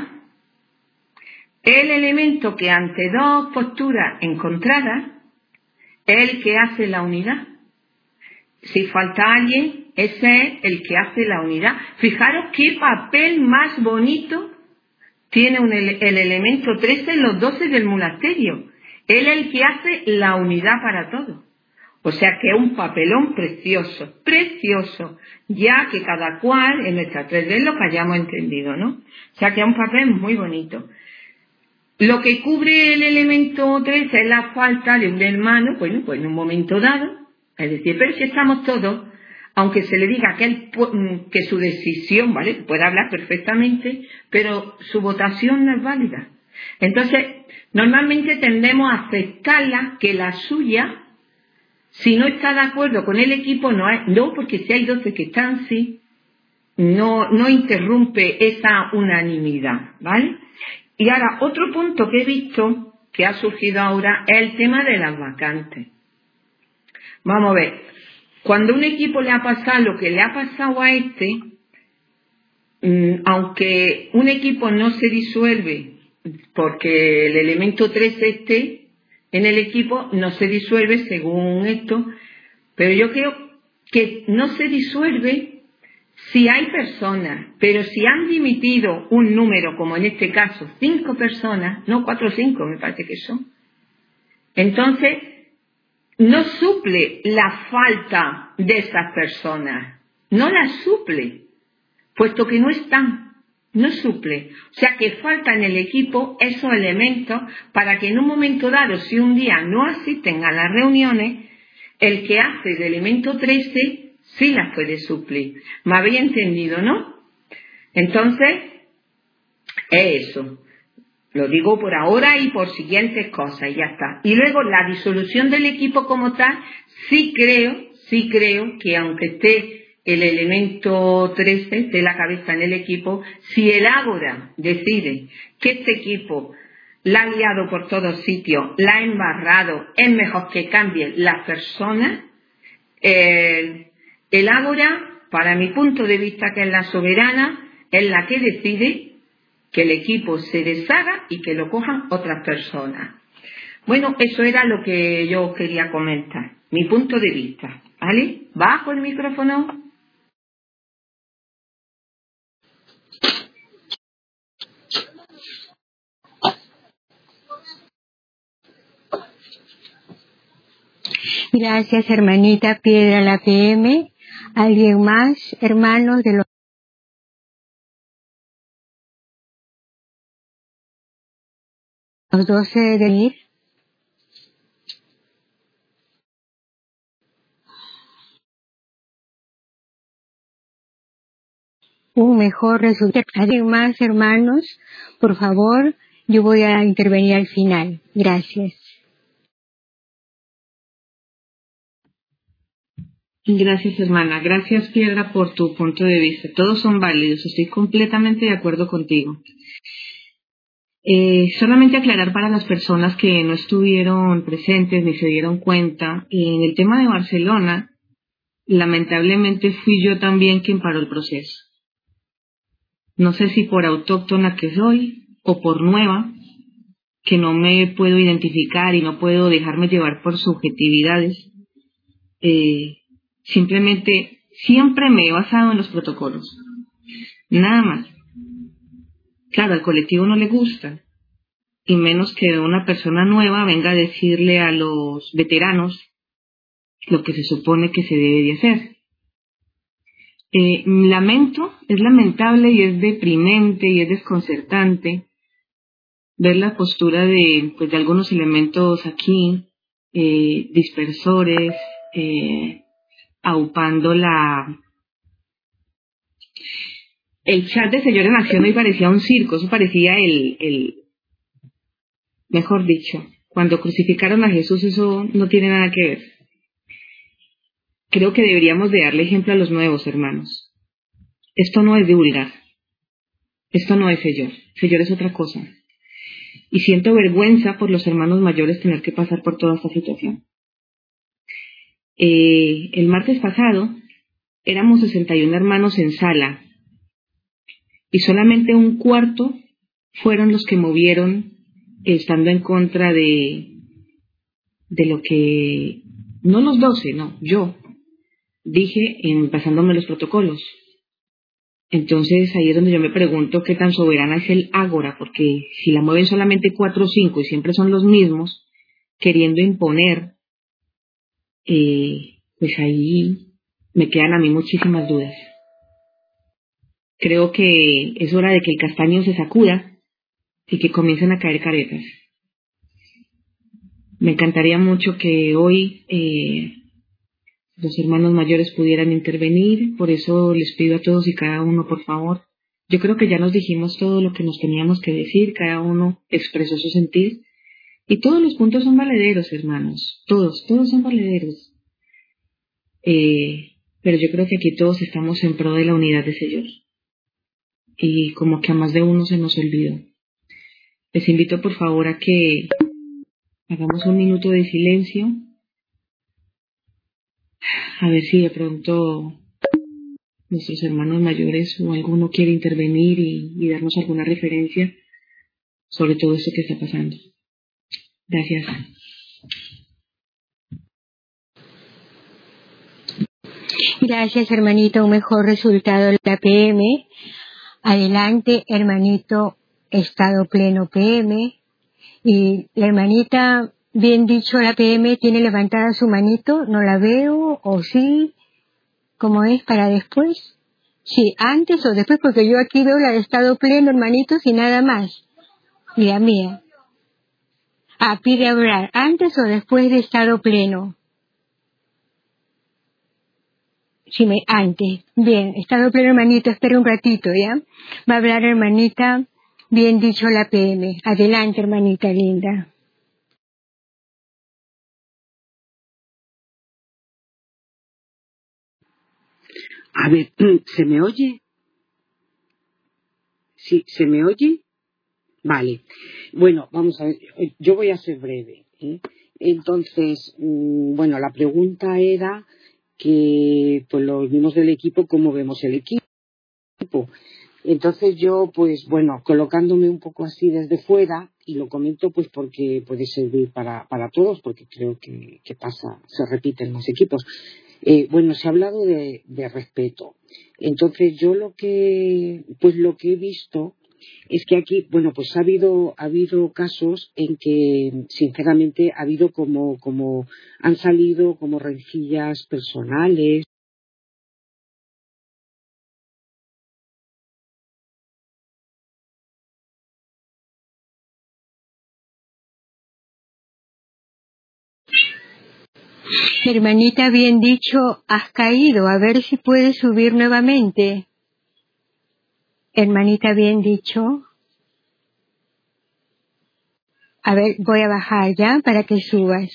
El elemento que ante dos posturas encontradas es el que hace la unidad. Si falta alguien, ese es el que hace la unidad. Fijaros qué papel más bonito tiene el elemento 13 en los 12 del monasterio. Él es el que hace la unidad para todos. O sea que es un papelón precioso, precioso, ya que cada cual en nuestra 3D lo que hayamos entendido, ¿no? O sea que es un papel muy bonito. Lo que cubre el elemento 13 es la falta de un hermano, bueno, pues en un momento dado, es decir, pero si estamos todos, aunque se le diga que su decisión, ¿vale? Puede hablar perfectamente, pero su votación no es válida. Entonces, normalmente tendemos a aceptarla, que la suya, si no está de acuerdo con el equipo, no, porque si hay 12 que están sí, no interrumpe esa unanimidad, ¿vale? Y ahora, otro punto que he visto, que ha surgido ahora, es el tema de las vacantes. Vamos a ver, cuando a un equipo le ha pasado lo que le ha pasado a este, aunque un equipo no se disuelve, porque el elemento 3 en el equipo no se disuelve según esto, pero yo creo que no se disuelve si hay personas, pero si han dimitido un número, como en este caso, 5 personas, no 4 o 5 me parece que son, entonces no suple la falta de esas personas, no la suple, puesto que no están, no suple. O sea que falta en el equipo esos elementos para que en un momento dado, si un día no asisten a las reuniones, el que hace de elemento 13 sí las puede suplir. ¿Me habéis entendido, no? Entonces, es eso. Lo digo por ahora y por siguientes cosas y ya está. Y luego la disolución del equipo como tal, sí creo que aunque esté el elemento 13 de la cabeza en el equipo, si el ágora decide que este equipo la ha liado por todos sitios, la ha embarrado, es mejor que cambien las personas, el ágora, para mi punto de vista, que es la soberana, es la que decide que el equipo se deshaga y que lo cojan otras personas. Bueno, eso era lo que yo quería comentar, mi punto de vista, ¿vale? Bajo el micrófono. Gracias, hermanita Piedra la PM. ¿Alguien más, hermanos de los 12 de ir? un mejor resultado. Además, hermanos, por favor, yo voy a intervenir al final. Gracias. Gracias, hermana. Gracias, Piedra, por tu punto de vista. Todos son válidos. Estoy completamente de acuerdo contigo. Solamente aclarar para las personas que no estuvieron presentes ni se dieron cuenta, en el tema de Barcelona, lamentablemente fui yo también quien paró el proceso. No sé si por autóctona que soy o por nueva, que no me puedo identificar y no puedo dejarme llevar por subjetividades. Simplemente siempre me he basado en los protocolos. Nada más. Claro, al colectivo no le gusta, y menos que una persona nueva venga a decirle a los veteranos lo que se supone que se debe de hacer. Es lamentable y es deprimente y es desconcertante ver la postura de algunos elementos aquí, dispersores, aupando el chat de Señor en Acción hoy parecía un circo, eso parecía mejor dicho, cuando crucificaron a Jesús, eso no tiene nada que ver. Creo que deberíamos de darle ejemplo a los nuevos, hermanos. Esto no es divulgar, esto no es Señor, Señor es otra cosa. Y siento vergüenza por los hermanos mayores tener que pasar por toda esta situación. El martes pasado éramos 61 hermanos en sala y solamente un cuarto fueron los que movieron estando en contra de lo que, no los 12, no, yo dije basándome en los protocolos. Entonces ahí es donde yo me pregunto qué tan soberana es el ágora, porque si la mueven solamente 4 o 5 y siempre son los mismos, queriendo imponer, pues ahí me quedan a mí muchísimas dudas. Creo que es hora de que el castaño se sacuda y que comiencen a caer caretas. Me encantaría mucho que hoy los hermanos mayores pudieran intervenir, por eso les pido a todos y cada uno, por favor. Yo creo que ya nos dijimos todo lo que nos teníamos que decir, cada uno expresó su sentir, y todos los puntos son valederos, hermanos, todos son valederos. Pero yo creo que aquí todos estamos en pro de la unidad de Señor, y como que a más de uno se nos olvidó. Les invito por favor a que hagamos un minuto de silencio, a ver si de pronto nuestros hermanos mayores o alguno quiere intervenir y darnos alguna referencia sobre todo esto que está pasando. Gracias. Gracias, hermanito. Un mejor resultado de la PM. Adelante, hermanito, estado pleno PM. Y la hermanita, bien dicho, la PM tiene levantada su manito. ¿No la veo? ¿O sí? ¿Cómo es para después? Sí, antes o después, porque yo aquí veo la de estado pleno, hermanitos, y nada más. Y la mía. Pide hablar antes o después de estado pleno. Sí, antes. Bien, estado pleno, hermanito, espera un ratito, ¿ya? Va a hablar, hermanita, bien dicho la PM. Adelante, hermanita linda. A ver, ¿se me oye? ¿Sí? ¿Se me oye? Vale. Bueno, vamos a ver. Yo voy a ser breve, ¿eh? Entonces, bueno, la pregunta era que, pues, los mismos del equipo, ¿cómo vemos el equipo? Entonces yo, pues, bueno, colocándome un poco así desde fuera, y lo comento pues porque puede servir para todos, porque creo que pasa, se repiten los equipos. Bueno, se ha hablado de respeto. Entonces yo lo que he visto es que aquí, bueno, pues ha habido casos en que sinceramente ha habido como han salido como rencillas personales. Hermanita, bien dicho, has caído. A ver si puedes subir nuevamente. Hermanita, bien dicho. A ver, voy a bajar ya para que subas.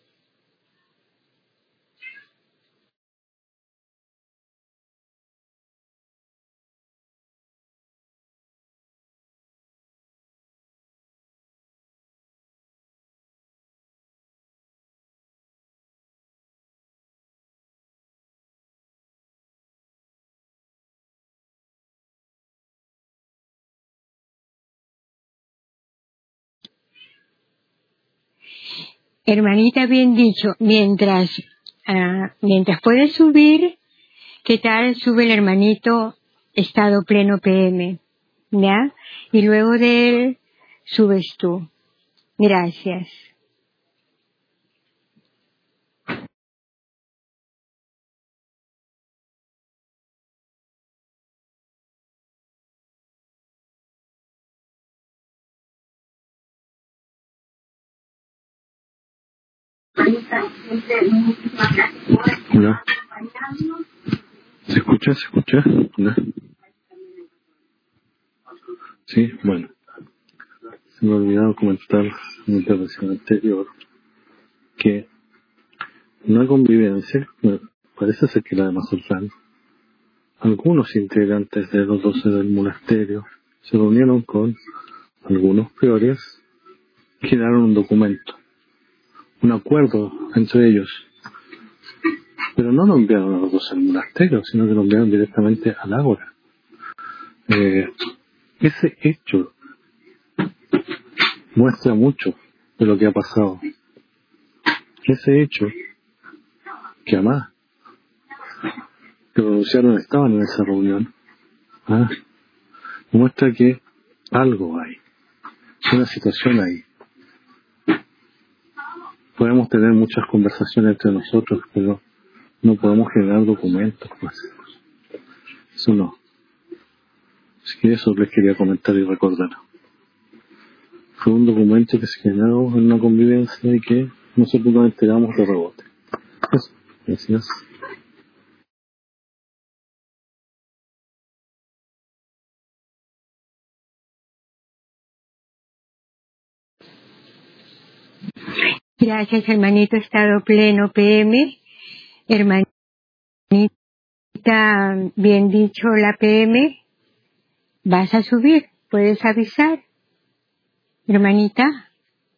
Hermanita, bien dicho. Mientras puedes subir, ¿qué tal sube el hermanito estado pleno PM? ¿Ya? Y luego de él subes tú. Gracias. ¿Ya? ¿Se escucha? ¿Se escucha? ¿Ya? Sí, bueno. Se me ha olvidado comentar en la intervención anterior que una convivencia, parece ser que la de Mazatlan, algunos integrantes de los 12 del monasterio se reunieron con algunos priores y generaron un documento, un acuerdo entre ellos. Pero no lo enviaron a los 12 del monasterio, sino que lo enviaron directamente al ágora. Ese hecho muestra mucho de lo que ha pasado. Ese hecho, que además que pronunciaron estaban en esa reunión, muestra que algo hay, una situación ahí. Podemos tener muchas conversaciones entre nosotros, pero no podemos generar documentos, pues. Eso no. Así que eso les quería comentar y recordar. Fue un documento que se generó en una convivencia y que nosotros nos enteramos de rebote. Eso. Gracias. Gracias, hermanito estado pleno PM. Hermanita, bien dicho la PM. ¿Vas a subir? ¿Puedes avisar? Hermanita.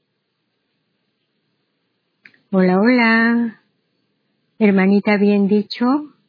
Hola, hola. Hermanita, bien dicho.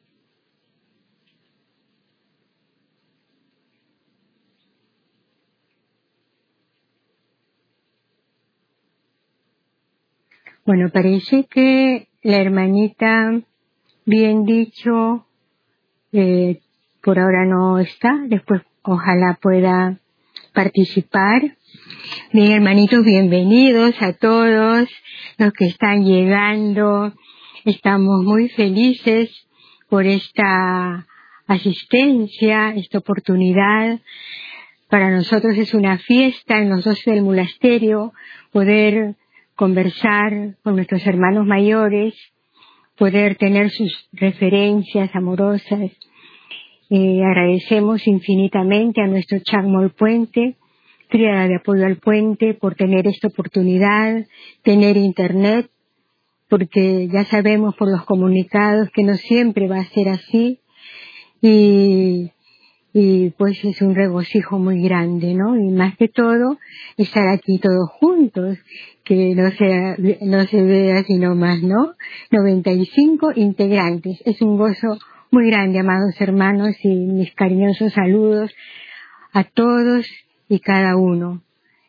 Bueno, parece que la hermanita, bien dicho, por ahora no está. Después ojalá pueda participar. Bien, hermanitos, bienvenidos a todos los que están llegando. Estamos muy felices por esta asistencia, esta oportunidad. Para nosotros es una fiesta en los 12 del monasterio poder conversar con nuestros hermanos mayores, poder tener sus referencias amorosas. Agradecemos infinitamente a nuestro Chacmol Puente, Tríada de Apoyo al Puente, por tener esta oportunidad, tener internet, porque ya sabemos por los comunicados que no siempre va a ser así, y pues es un regocijo muy grande, ¿no? Y más que todo, estar aquí todos juntos, que no se vea sino más, ¿no? 95 integrantes. Es un gozo muy grande, amados hermanos, y mis cariñosos saludos a todos y cada uno.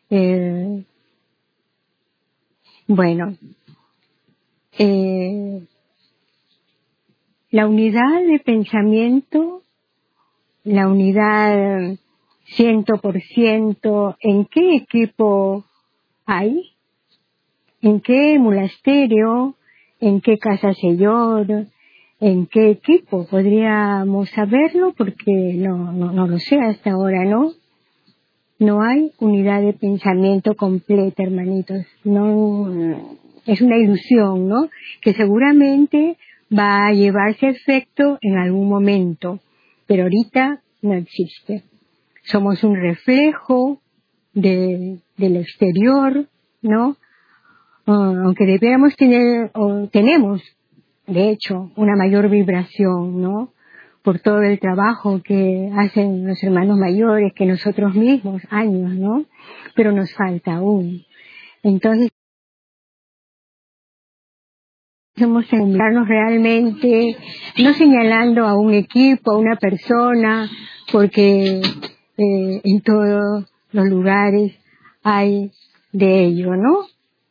La unidad de pensamiento, la unidad 100%, ¿en qué equipo hay? ¿En qué monasterio? ¿En qué casa señor? ¿En qué equipo? Podríamos saberlo porque no lo sé hasta ahora, ¿no? No hay unidad de pensamiento completa, hermanitos. No, es una ilusión, ¿no? Que seguramente va a llevarse a efecto en algún momento, pero ahorita no existe. somos un reflejo del exterior, ¿no? Aunque debiéramos tener, o tenemos, de hecho, una mayor vibración, ¿no? Por todo el trabajo que hacen los hermanos mayores, que nosotros mismos, años, ¿no? Pero nos falta aún. Entonces, somos mirarnos realmente, no señalando a un equipo, a una persona, porque en todos los lugares hay de ello, ¿no?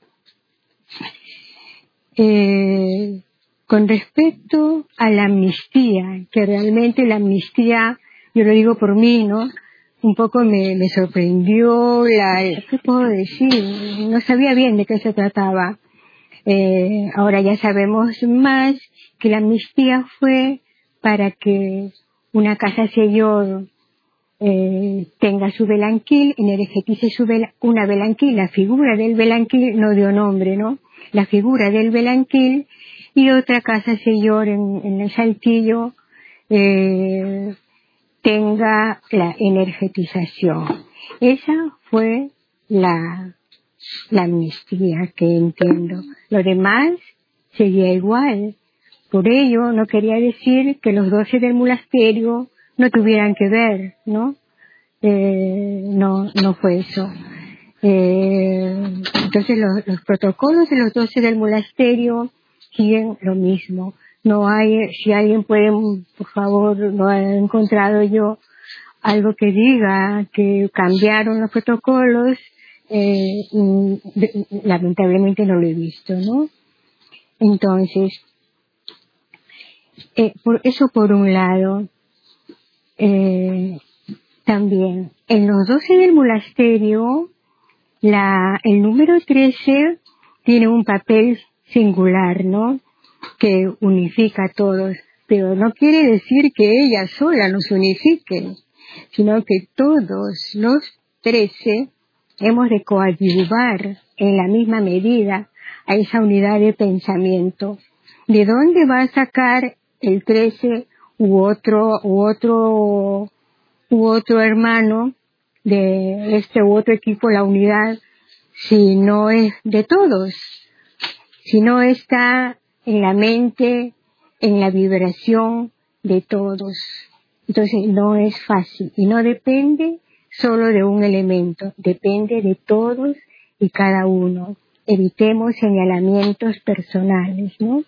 Con respecto a la amnistía, que realmente la amnistía, yo lo digo por mí, ¿no? Un poco me sorprendió, ¿qué puedo decir? No sabía bien de qué se trataba. Ahora ya sabemos más que la amnistía fue para que una casa señor tenga su velanquil, energetice una velanquil, la figura del velanquil no dio nombre, ¿no? La figura del velanquil, y otra casa señor en el Saltillo tenga la energetización. Esa fue la amnistía que entiendo. Lo demás seguía igual. Por ello no quería decir que los 12 del monasterio no tuvieran que ver, ¿no? No fue eso. Entonces los protocolos de los 12 del monasterio siguen lo mismo. No hay, si alguien puede, por favor, no he encontrado yo algo que diga que cambiaron los protocolos, lamentablemente no lo he visto, ¿no? Entonces, por un lado. También, en los 12 del monasterio, el número 13 tiene un papel singular, ¿no? Que unifica a todos, pero no quiere decir que ella sola nos unifique, sino que todos los 13 hemos de coadyuvar en la misma medida a esa unidad de pensamiento. ¿De dónde va a sacar el 13 u otro hermano de este u otro equipo la unidad si no es de todos? Si no está en la mente, en la vibración de todos. Entonces no es fácil y no depende solo de un elemento, depende de todos y cada uno. Evitemos señalamientos personales, ¿no?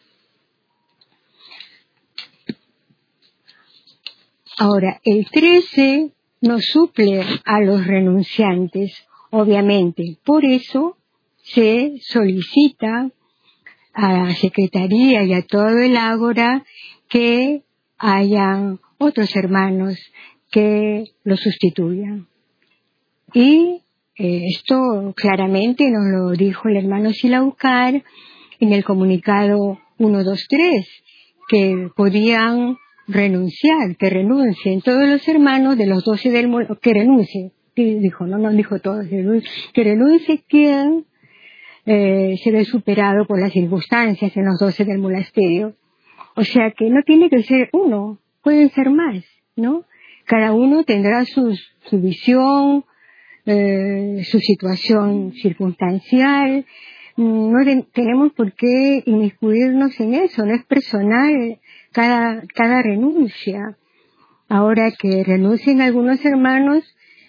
Ahora, el 13 nos suple a los renunciantes, obviamente. Por eso se solicita a la Secretaría y a todo el Ágora que hayan otros hermanos que lo sustituyan. Y esto claramente nos lo dijo el hermano Silaucar en el comunicado 123, que podían renunciar, que renuncien todos los hermanos de los 12 que renuncien, dijo, no dijo todos, que renuncie quien se ve superado por las circunstancias en los 12 del monasterio. O sea que no tiene que ser uno, pueden ser más, ¿no? Cada uno tendrá su visión, su situación circunstancial. No tenemos por qué inmiscuirnos en eso, no es personal cada renuncia. Ahora que renuncien algunos hermanos,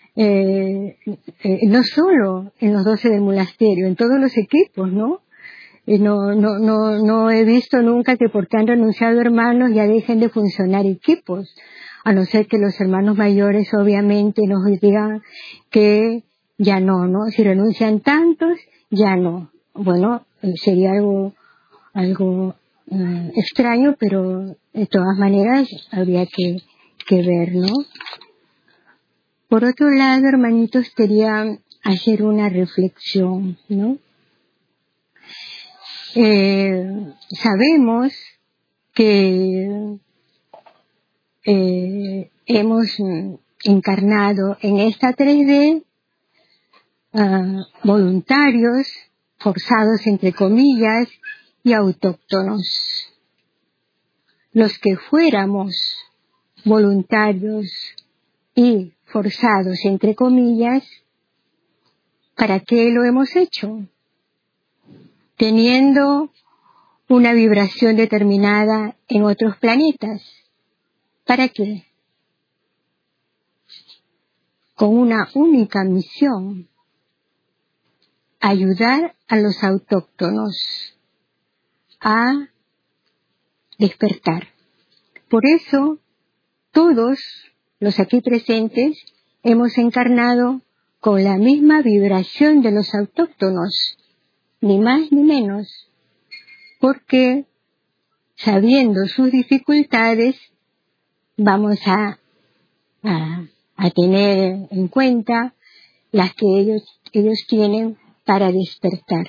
no solo en los 12 del monasterio, en todos los equipos, ¿no? No he visto nunca que porque han renunciado hermanos ya dejen de funcionar equipos, a no ser que los hermanos mayores obviamente nos digan que ya no, Si renuncian tantos, ya no. Bueno, sería algo extraño, pero de todas maneras habría que ver, ¿no? Por otro lado, hermanitos, quería hacer una reflexión, ¿no? Sabemos que hemos encarnado en esta 3D voluntarios, forzados entre comillas, y autóctonos. Los que fuéramos voluntarios y forzados, entre comillas, ¿para qué lo hemos hecho? Teniendo una vibración determinada en otros planetas. ¿Para qué? Con una única misión: ayudar a los autóctonos a despertar. Por eso, todos los aquí presentes hemos encarnado con la misma vibración de los autóctonos, ni más ni menos, porque sabiendo sus dificultades vamos a tener en cuenta las que ellos tienen para despertar.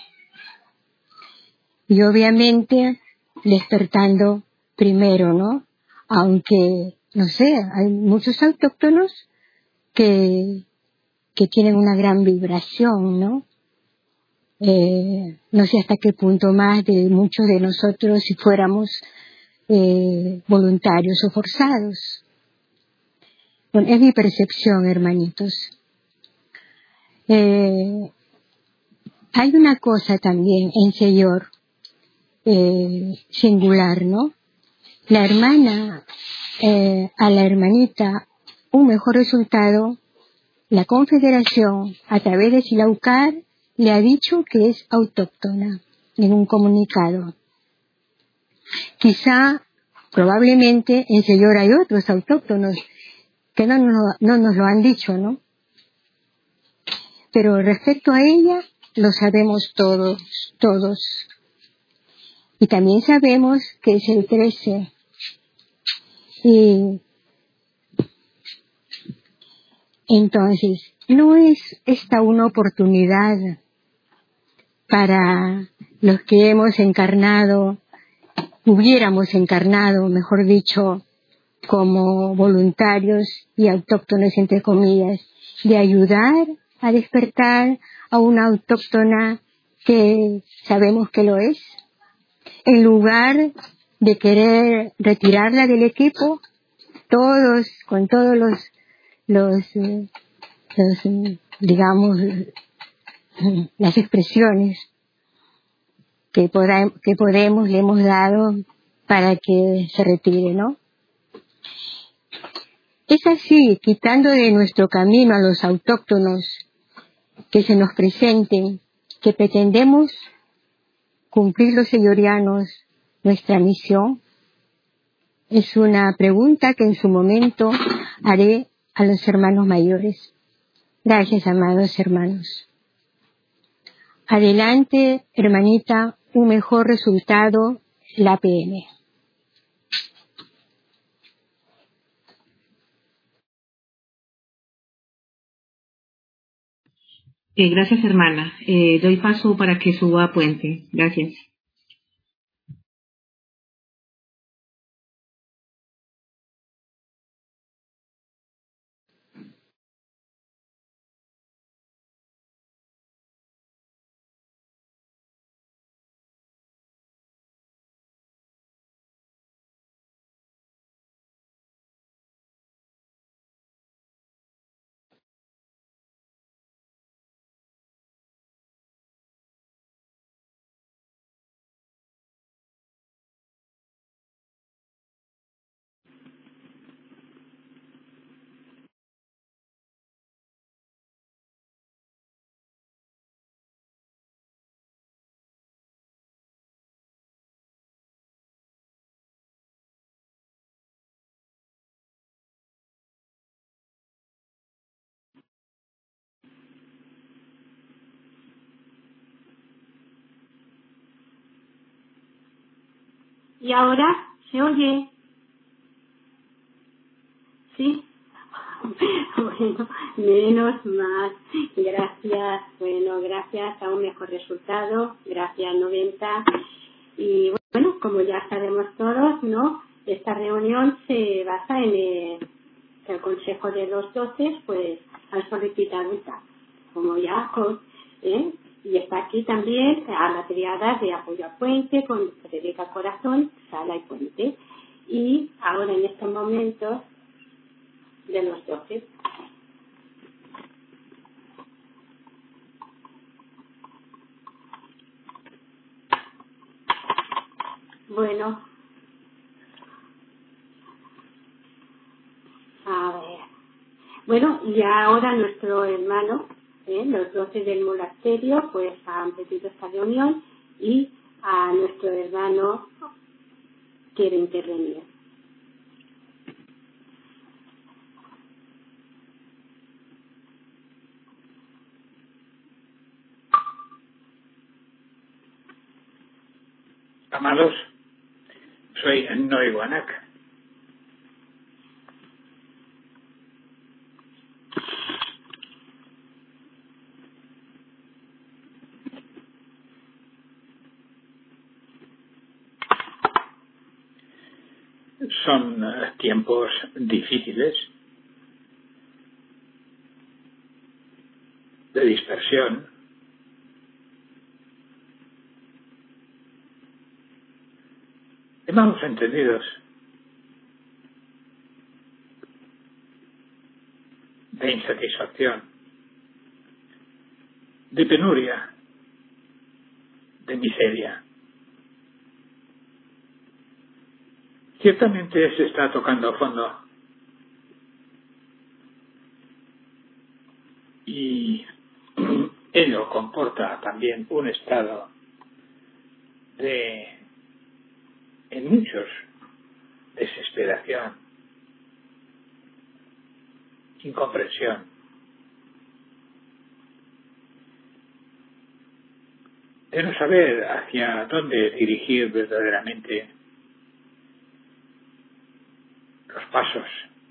Y obviamente despertando primero, ¿no? Aunque, no sé, hay muchos autóctonos que tienen una gran vibración, ¿no? No sé hasta qué punto más de muchos de nosotros si fuéramos voluntarios o forzados. Bueno, es mi percepción, hermanitos. Hay una cosa también en Señor singular, ¿no? La hermana, a la hermanita, un mejor resultado, la Confederación, a través de Silaucar, le ha dicho que es autóctona en un comunicado. Quizá, probablemente, en Señor hay otros autóctonos que no nos lo han dicho, ¿no? Pero respecto a ella, lo sabemos todos. Y también sabemos que es el 13. Y entonces, ¿no es esta una oportunidad para los que hemos encarnado, hubiéramos encarnado, mejor dicho, como voluntarios y autóctonos, entre comillas, de ayudar a despertar a una autóctona que sabemos que lo es, en lugar de querer retirarla del equipo, con todos los digamos, las expresiones que podemos, le hemos dado para que se retire, ¿no? Es así, quitando de nuestro camino a los autóctonos que se nos presenten, que pretendemos cumplir los señorianos nuestra misión. Es una pregunta que en su momento haré a los hermanos mayores. Gracias, amados hermanos. Adelante, hermanita, un mejor resultado, la PM. Gracias, hermana. Doy paso para que suba a Puente. Gracias. ¿Y ahora se oye? ¿Sí? Bueno, menos más. Gracias. Bueno, gracias a un mejor resultado. Gracias, 90. Y bueno, como ya sabemos todos, ¿no? Esta reunión se basa en el Consejo de los 12, pues han solicitado como ya y está aquí también a la triada de apoyo a Puente con Federica Corazón, Sala y Puente. Y ahora en estos momentos de los 12 Bueno, a ver. Bueno, y ahora nuestro hermano, los 12 del monasterio, pues han pedido esta reunión y a nuestro hermano quiere intervenir. Amados, soy Noé Guanac. Son tiempos difíciles de dispersión, de malos entendidos, de insatisfacción, de penuria, de miseria. Ciertamente se está tocando a fondo y ello comporta también un estado de, en muchos, desesperación, incomprensión. De no saber hacia dónde dirigir verdaderamente los pasos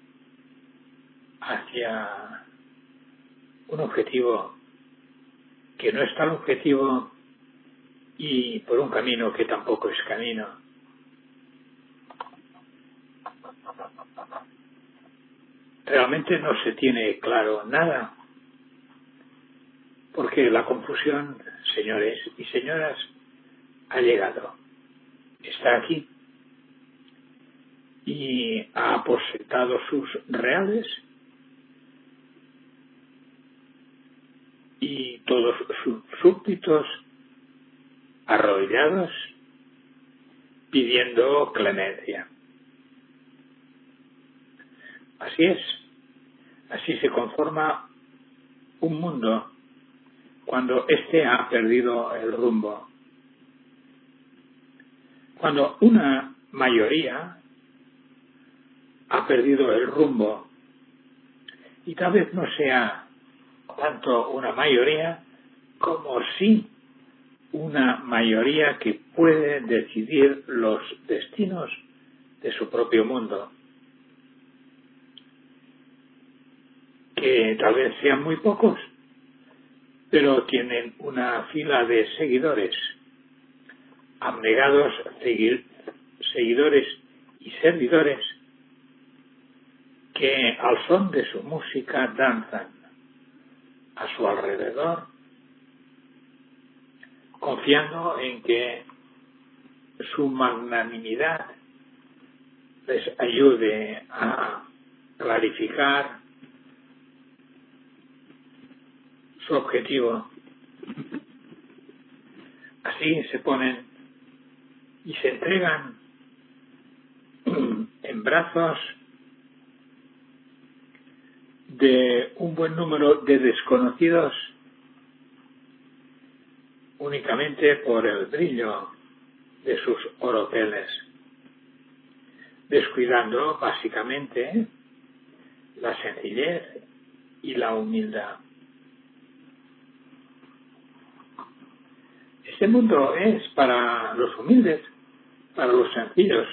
hacia un objetivo que no es tal objetivo y por un camino que tampoco es camino. Realmente no se tiene claro nada, porque la confusión, señores y señoras, ha llegado, está aquí y ha aposentado sus reales y todos sus súbditos arrodillados pidiendo clemencia. Así es, así se conforma un mundo cuando éste ha perdido el rumbo. Cuando una mayoría ha perdido el rumbo, y tal vez no sea tanto una mayoría como sí una mayoría que puede decidir los destinos de su propio mundo, que tal vez sean muy pocos, pero tienen una fila de seguidores, abnegados seguidores y servidores que al son de su música danzan a su alrededor, confiando en que su magnanimidad les ayude a clarificar su objetivo. Así se ponen y se entregan en brazos de un buen número de desconocidos únicamente por el brillo de sus oropeles, descuidando básicamente la sencillez y la humildad. Este mundo es para los humildes, para los sencillos.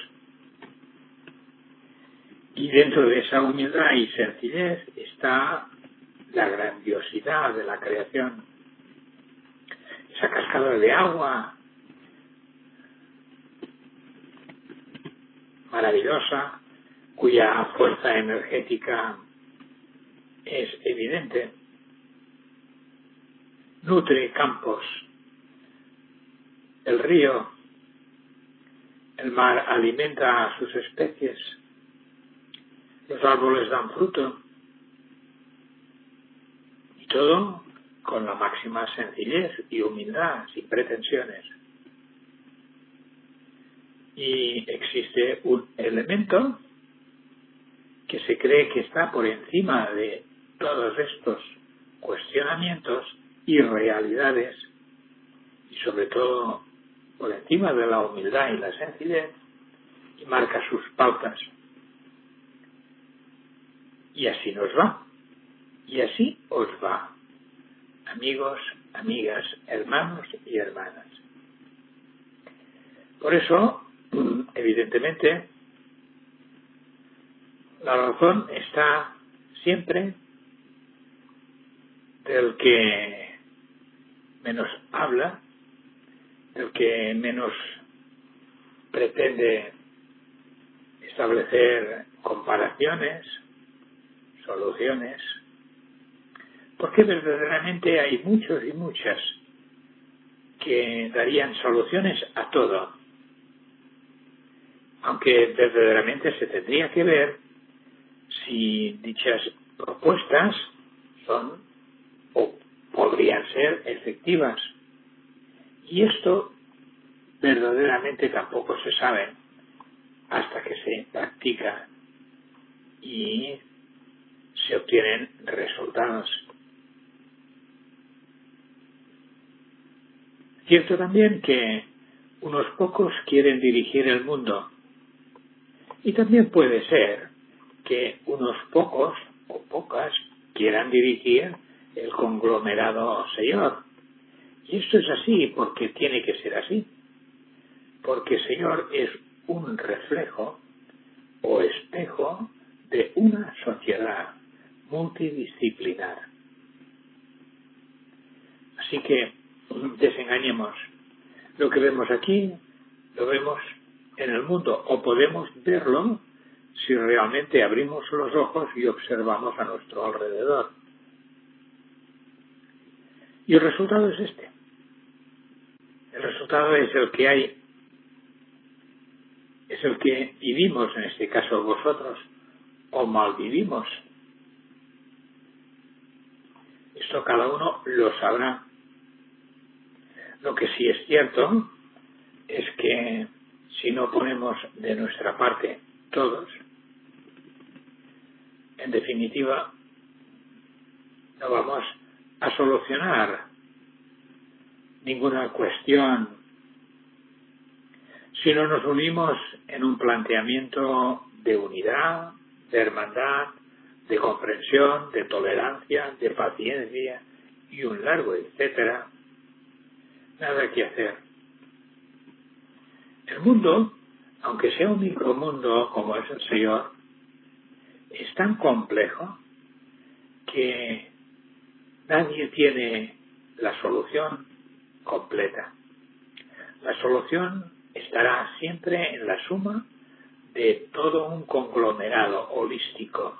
Y dentro de esa humildad y sencillez está la grandiosidad de la creación. Esa cascada de agua maravillosa, cuya fuerza energética es evidente, nutre campos. El río, el mar alimenta a sus especies, los árboles dan fruto, y todo con la máxima sencillez y humildad, sin pretensiones. Y existe un elemento que se cree que está por encima de todos estos cuestionamientos y realidades, y sobre todo por encima de la humildad y la sencillez, y marca sus pautas. Y así nos va. Y así os va, amigos, amigas, hermanos y hermanas. Por eso, evidentemente, la razón está siempre del que menos habla, del que menos pretende establecer comparaciones, soluciones, porque verdaderamente hay muchos y muchas que darían soluciones a todo, aunque verdaderamente se tendría que ver si dichas propuestas son o podrían ser efectivas. Y esto verdaderamente tampoco se sabe hasta que se practica y se obtienen resultados. Cierto también que unos pocos quieren dirigir el mundo, y también puede ser que unos pocos o pocas quieran dirigir el conglomerado Señor. Y esto es así porque tiene que ser así, porque Señor es un reflejo o espejo de una sociedad multidisciplinar. Así que desengañemos. Lo que vemos aquí, lo vemos en el mundo, o podemos verlo si realmente abrimos los ojos y observamos a nuestro alrededor. Y el resultado es este. El resultado es el que hay, es el que vivimos, en este caso vosotros, o mal vivimos. Esto cada uno lo sabrá. Lo que sí es cierto es que si no ponemos de nuestra parte todos, en definitiva, no vamos a solucionar ninguna cuestión si no nos unimos en un planteamiento de unidad, de hermandad, de comprensión, de tolerancia, de paciencia y un largo etcétera. Nada que hacer. El mundo, aunque sea un micromundo como es el Señor, es tan complejo que nadie tiene la solución completa. La solución estará siempre en la suma de todo un conglomerado holístico.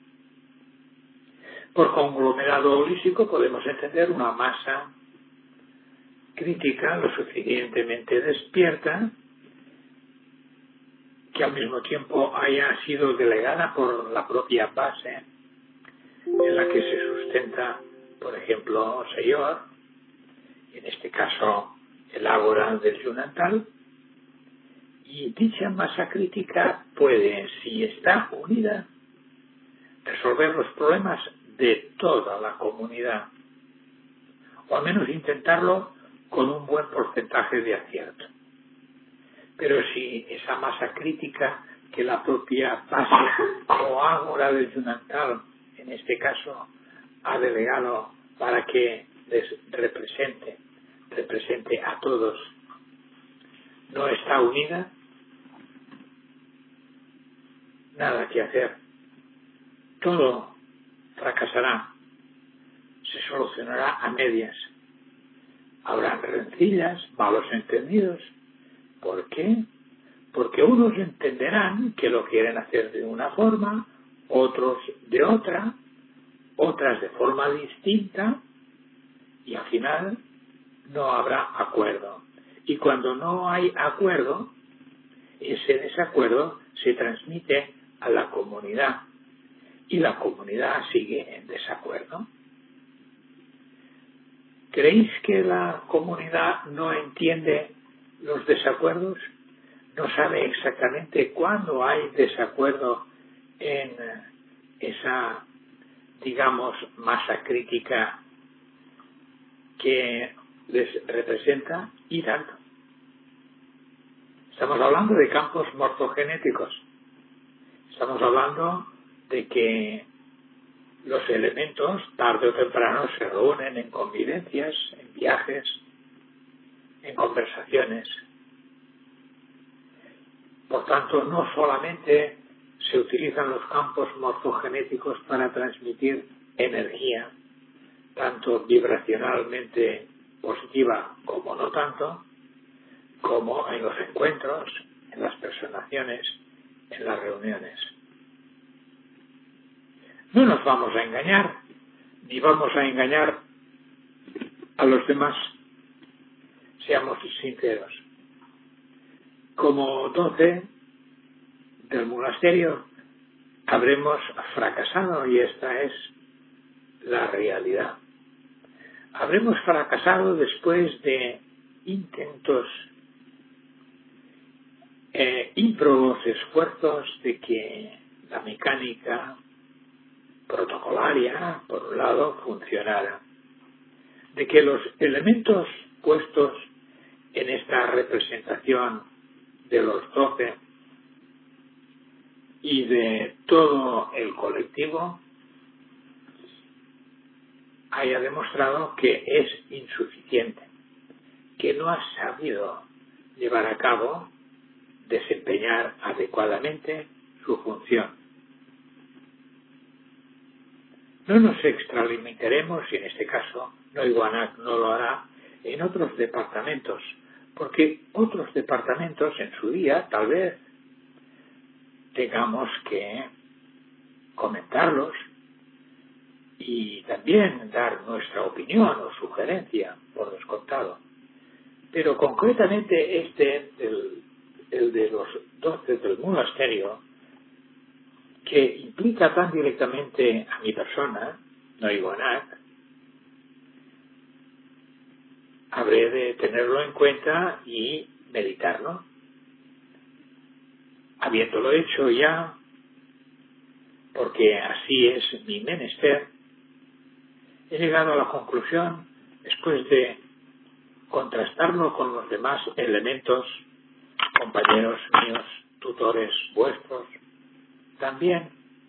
Por conglomerado holístico podemos entender una masa crítica lo suficientemente despierta que al mismo tiempo haya sido delegada por la propia base en la que se sustenta, por ejemplo, Señor, en este caso el ágora del Yunantal, y dicha masa crítica puede, si está unida, resolver los problemas de toda la comunidad, o al menos intentarlo con un buen porcentaje de acierto. Pero si esa masa crítica que la propia base o ágora del Yunantal, en este caso, ha delegado para que les represente a todos, no está unida, nada que hacer. Todo fracasará, se solucionará a medias. Habrá rencillas, malos entendidos. ¿Por qué? Porque unos entenderán que lo quieren hacer de una forma, otros de otra, otras de forma distinta, y al final no habrá acuerdo. Y cuando no hay acuerdo, ese desacuerdo se transmite a la comunidad, y la comunidad sigue en desacuerdo. ¿Creéis que la comunidad no entiende los desacuerdos? no sabe exactamente cuándo hay desacuerdo en esa, digamos, masa crítica que les representa y tanto. Estamos hablando de campos morfogenéticos. Estamos hablando de que los elementos tarde o temprano se reúnen en convivencias, en viajes, en conversaciones. Por tanto, no solamente se utilizan los campos morfogenéticos para transmitir energía, tanto vibracionalmente positiva como no tanto, como en los encuentros, en las personaciones, en las reuniones. No nos vamos a engañar, ni vamos a engañar a los demás. Seamos sinceros. Como 12 del monasterio habremos fracasado, y esta es la realidad. Habremos fracasado después de intentos, ímprobos esfuerzos de que la mecánica protocolaria, por un lado, funcionara, de que los elementos puestos en esta representación de los 12 y de todo el colectivo haya demostrado que es insuficiente, que no ha sabido llevar a cabo, desempeñar adecuadamente su función. No nos extralimitaremos, y en este caso Noivanac no lo hará, en otros departamentos, porque otros departamentos en su día tal vez tengamos que comentarlos y también dar nuestra opinión o sugerencia, por descontado. Pero concretamente el de los 12 del monasterio, que implica tan directamente a mi persona, Noivanac, habré de tenerlo en cuenta y meditarlo. Habiéndolo hecho ya, porque así es mi menester, he llegado a la conclusión, después de contrastarlo con los demás elementos, compañeros míos, tutores vuestros, también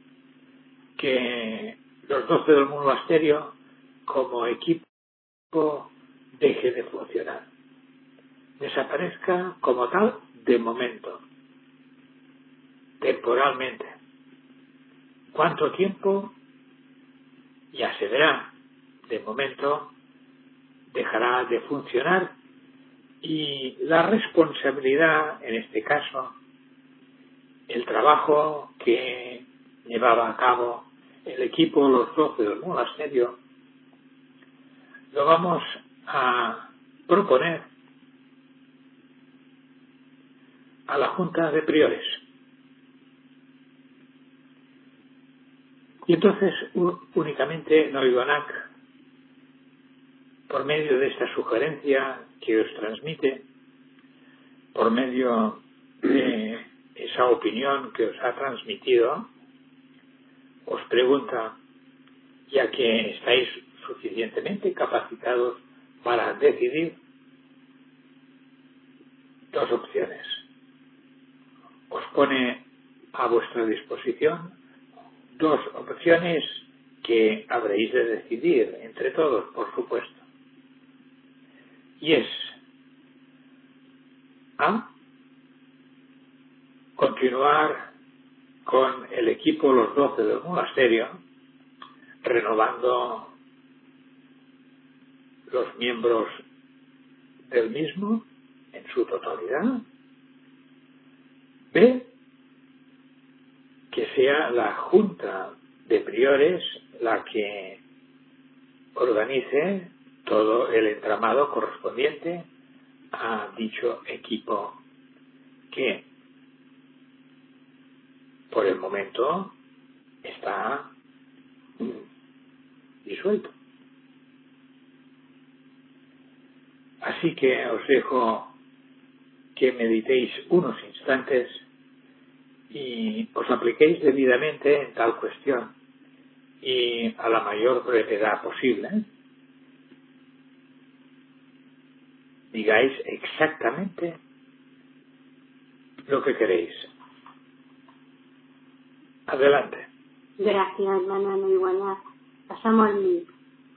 que los 12 del monasterio como equipo deje de funcionar, desaparezca como tal de momento, temporalmente. ¿Cuánto tiempo? Ya se verá. De momento dejará de funcionar y la responsabilidad, en este caso, el trabajo que llevaba a cabo el equipo, los 12 del monasterio, lo vamos a proponer a la Junta de Priores. Y entonces únicamente Noivanac, por medio de esta sugerencia que os transmite, por medio de esa opinión que os ha transmitido, os pregunta, ya que estáis suficientemente capacitados para decidir, dos opciones. Os pone a vuestra disposición dos opciones que habréis de decidir entre todos, por supuesto. Y es A, continuar con el equipo los 12 del monasterio, renovando los miembros del mismo en su totalidad. B, que sea la Junta de Priores la que organice todo el entramado correspondiente a dicho equipo que por el momento está disuelto. Así que os dejo que meditéis unos instantes y os apliquéis debidamente en tal cuestión y a la mayor brevedad posible. Digáis exactamente lo que queréis. Adelante. Gracias, hermana Noiguanac. Pasamos al mío.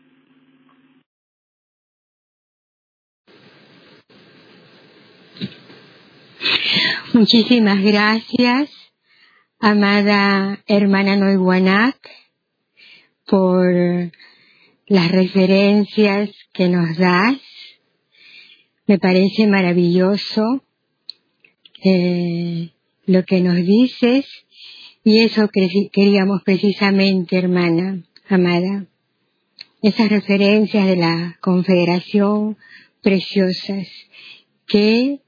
Muchísimas gracias, amada hermana Noiguanac, por las referencias que nos das. Me parece maravilloso lo que nos dices, y eso que queríamos precisamente, hermana amada. Esas referencias de la Confederación preciosas que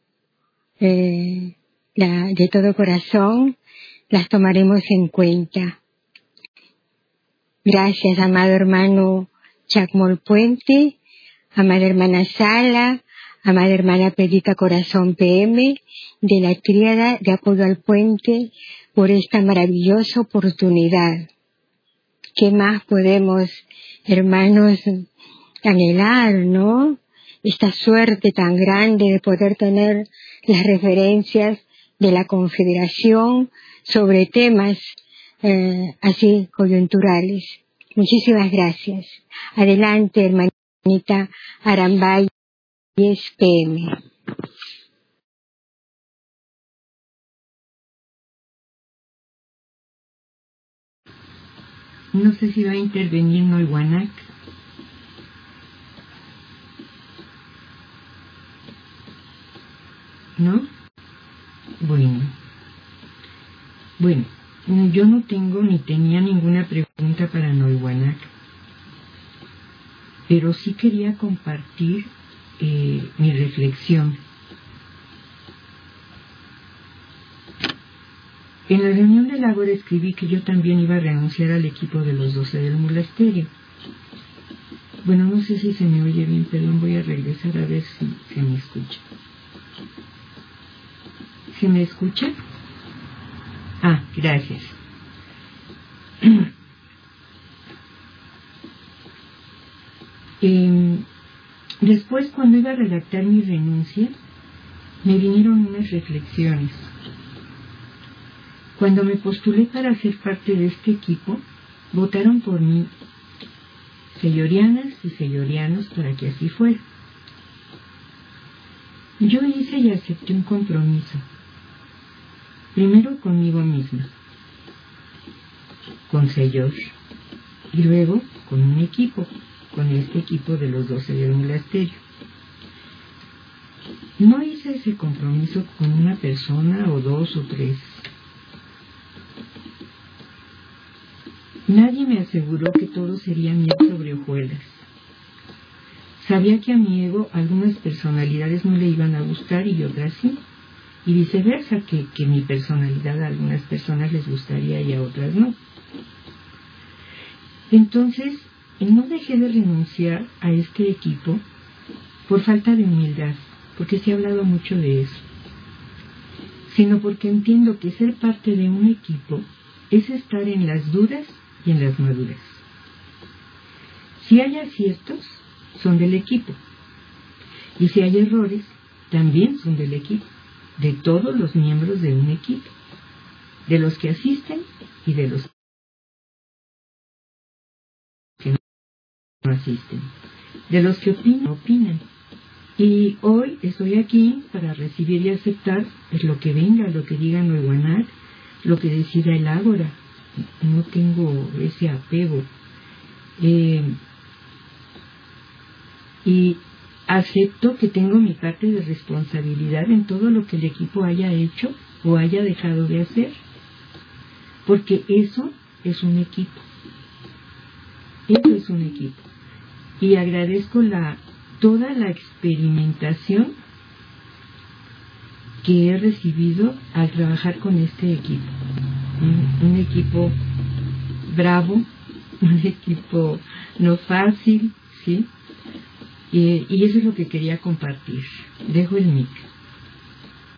de todo corazón las tomaremos en cuenta. Gracias, amado hermano Chacmol Puente, amada hermana Sala, amada hermana Pedita Corazón PM, de la Tríada de Apoyo al Puente, por esta maravillosa oportunidad. ¿Qué más podemos, hermanos, anhelar, no? Esta suerte tan grande de poder tener las referencias de la Confederación sobre temas así coyunturales. Muchísimas gracias. Adelante, hermanita Arambay PM. No sé si va a intervenir Noiguanac. ¿No? Bueno, yo no tengo ni tenía ninguna pregunta para Noiguanac, pero sí quería compartir mi reflexión. En la reunión del Ágora escribí que yo también iba a renunciar al equipo de los 12 del monasterio. Bueno, no sé si se me oye bien, perdón, voy a regresar a ver si se me escucha. ¿Se me escucha? Ah, gracias. Después, cuando iba a redactar mi renuncia, me vinieron unas reflexiones. Cuando me postulé para ser parte de este equipo, votaron por mí sellorianas y sellorianos para que así fuera. Yo hice y acepté un compromiso. Primero conmigo misma, con Sellor, y luego con un equipo, con este equipo de los 12 del monasterio. No hice ese compromiso con una persona o dos o tres. Nadie me aseguró que todo sería miel sobre hojuelas. Sabía que a mi ego algunas personalidades no le iban a gustar y otras sí. Y viceversa, que mi personalidad a algunas personas les gustaría y a otras no. Entonces, no dejé de renunciar a este equipo por falta de humildad, porque se ha hablado mucho de eso, sino porque entiendo que ser parte de un equipo es estar en las duras y en las maduras. Si hay aciertos, son del equipo, y si hay errores, también son del equipo, de todos los miembros de un equipo, de los que asisten y de los que no asisten, de los que opinan. Y hoy estoy aquí para recibir y aceptar pues, lo que venga, lo que diga Noiguanac, lo que decida el Ágora. No tengo ese apego. Y acepto que tengo mi parte de responsabilidad en todo lo que el equipo haya hecho o haya dejado de hacer, porque eso es un equipo. Eso es un equipo. Y agradezco toda la experimentación que he recibido al trabajar con este equipo. Un equipo bravo, un equipo no fácil, ¿sí? Y eso es lo que quería compartir. Dejo el mic.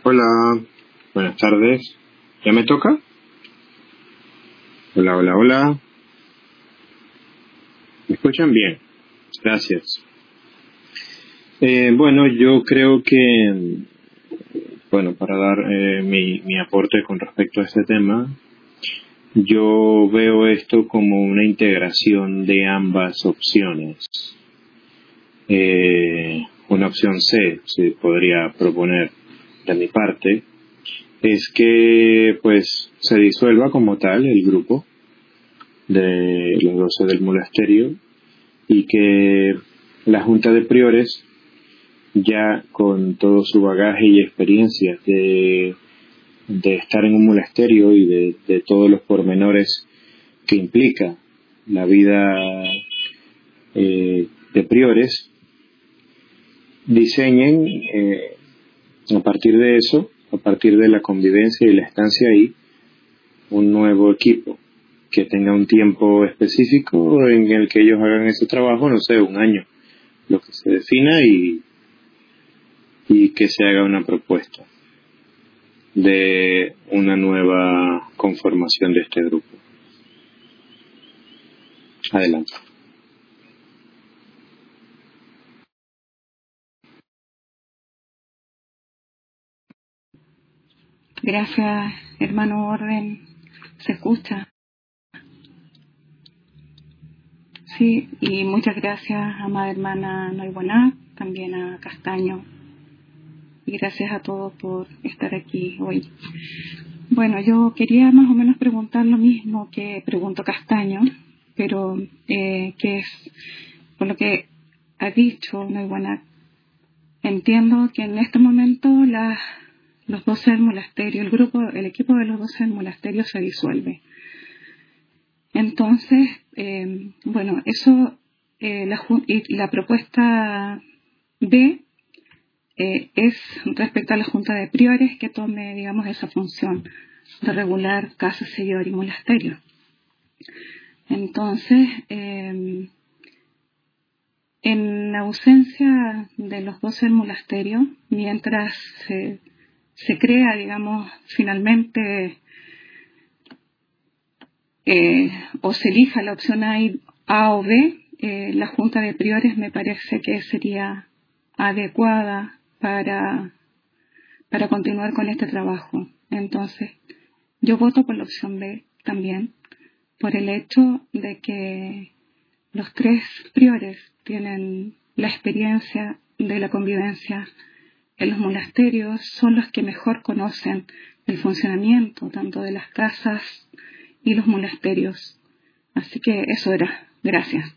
Hola, buenas tardes. ¿Ya me toca? Hola, hola, hola. ¿Me escuchan bien? Gracias. Bueno, yo creo que, para dar mi aporte con respecto a este tema, yo veo esto como una integración de ambas opciones. Una opción C, si podría proponer de mi parte, es que pues se disuelva como tal el grupo de los 12 del monasterio y que la Junta de Priores, ya con todo su bagaje y experiencia de estar en un monasterio y de todos los pormenores que implica la vida de priores, diseñen a partir de eso, a partir de la convivencia y la estancia ahí, un nuevo equipo que tenga un tiempo específico en el que ellos hagan ese trabajo, no sé, 1 año, lo que se defina, y que se haga una propuesta de una nueva conformación de este grupo. Adelante. Gracias, hermano Orden. ¿Se escucha? Sí, y muchas gracias, amada hermana Noybuena, también a Castaño. Y gracias a todos por estar aquí hoy. Bueno, yo quería más o menos preguntar lo mismo que preguntó Castaño, pero que es, por lo que ha dicho Noybuena, entiendo que en este momento los 12 del monasterio, el equipo de los 12 del monasterio se disuelve. Entonces, eso, la propuesta B es respecto a la Junta de Priores que tome, digamos, esa función de regular casa, señor y monasterio. Entonces, en ausencia de los 12 del monasterio, mientras se crea, digamos, finalmente o se elija la opción A o B, la Junta de Priores me parece que sería adecuada para continuar con este trabajo. Entonces, yo voto por la opción B también, por el hecho de que los 3 priores tienen la experiencia de la convivencia en los monasterios, son los que mejor conocen el funcionamiento tanto de las casas y los monasterios. Así que eso era. Gracias.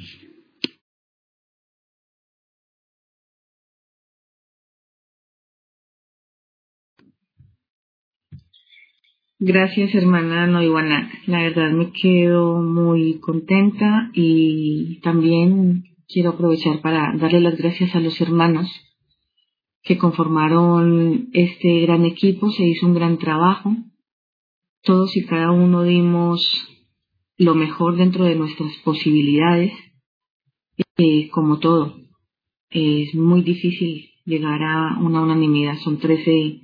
Gracias, hermana Noybuena. La verdad me quedo muy contenta y también quiero aprovechar para darle las gracias a los hermanos que conformaron este gran equipo. Se hizo un gran trabajo. Todos y cada uno dimos lo mejor dentro de nuestras posibilidades. Como todo, es muy difícil llegar a una unanimidad. Son 13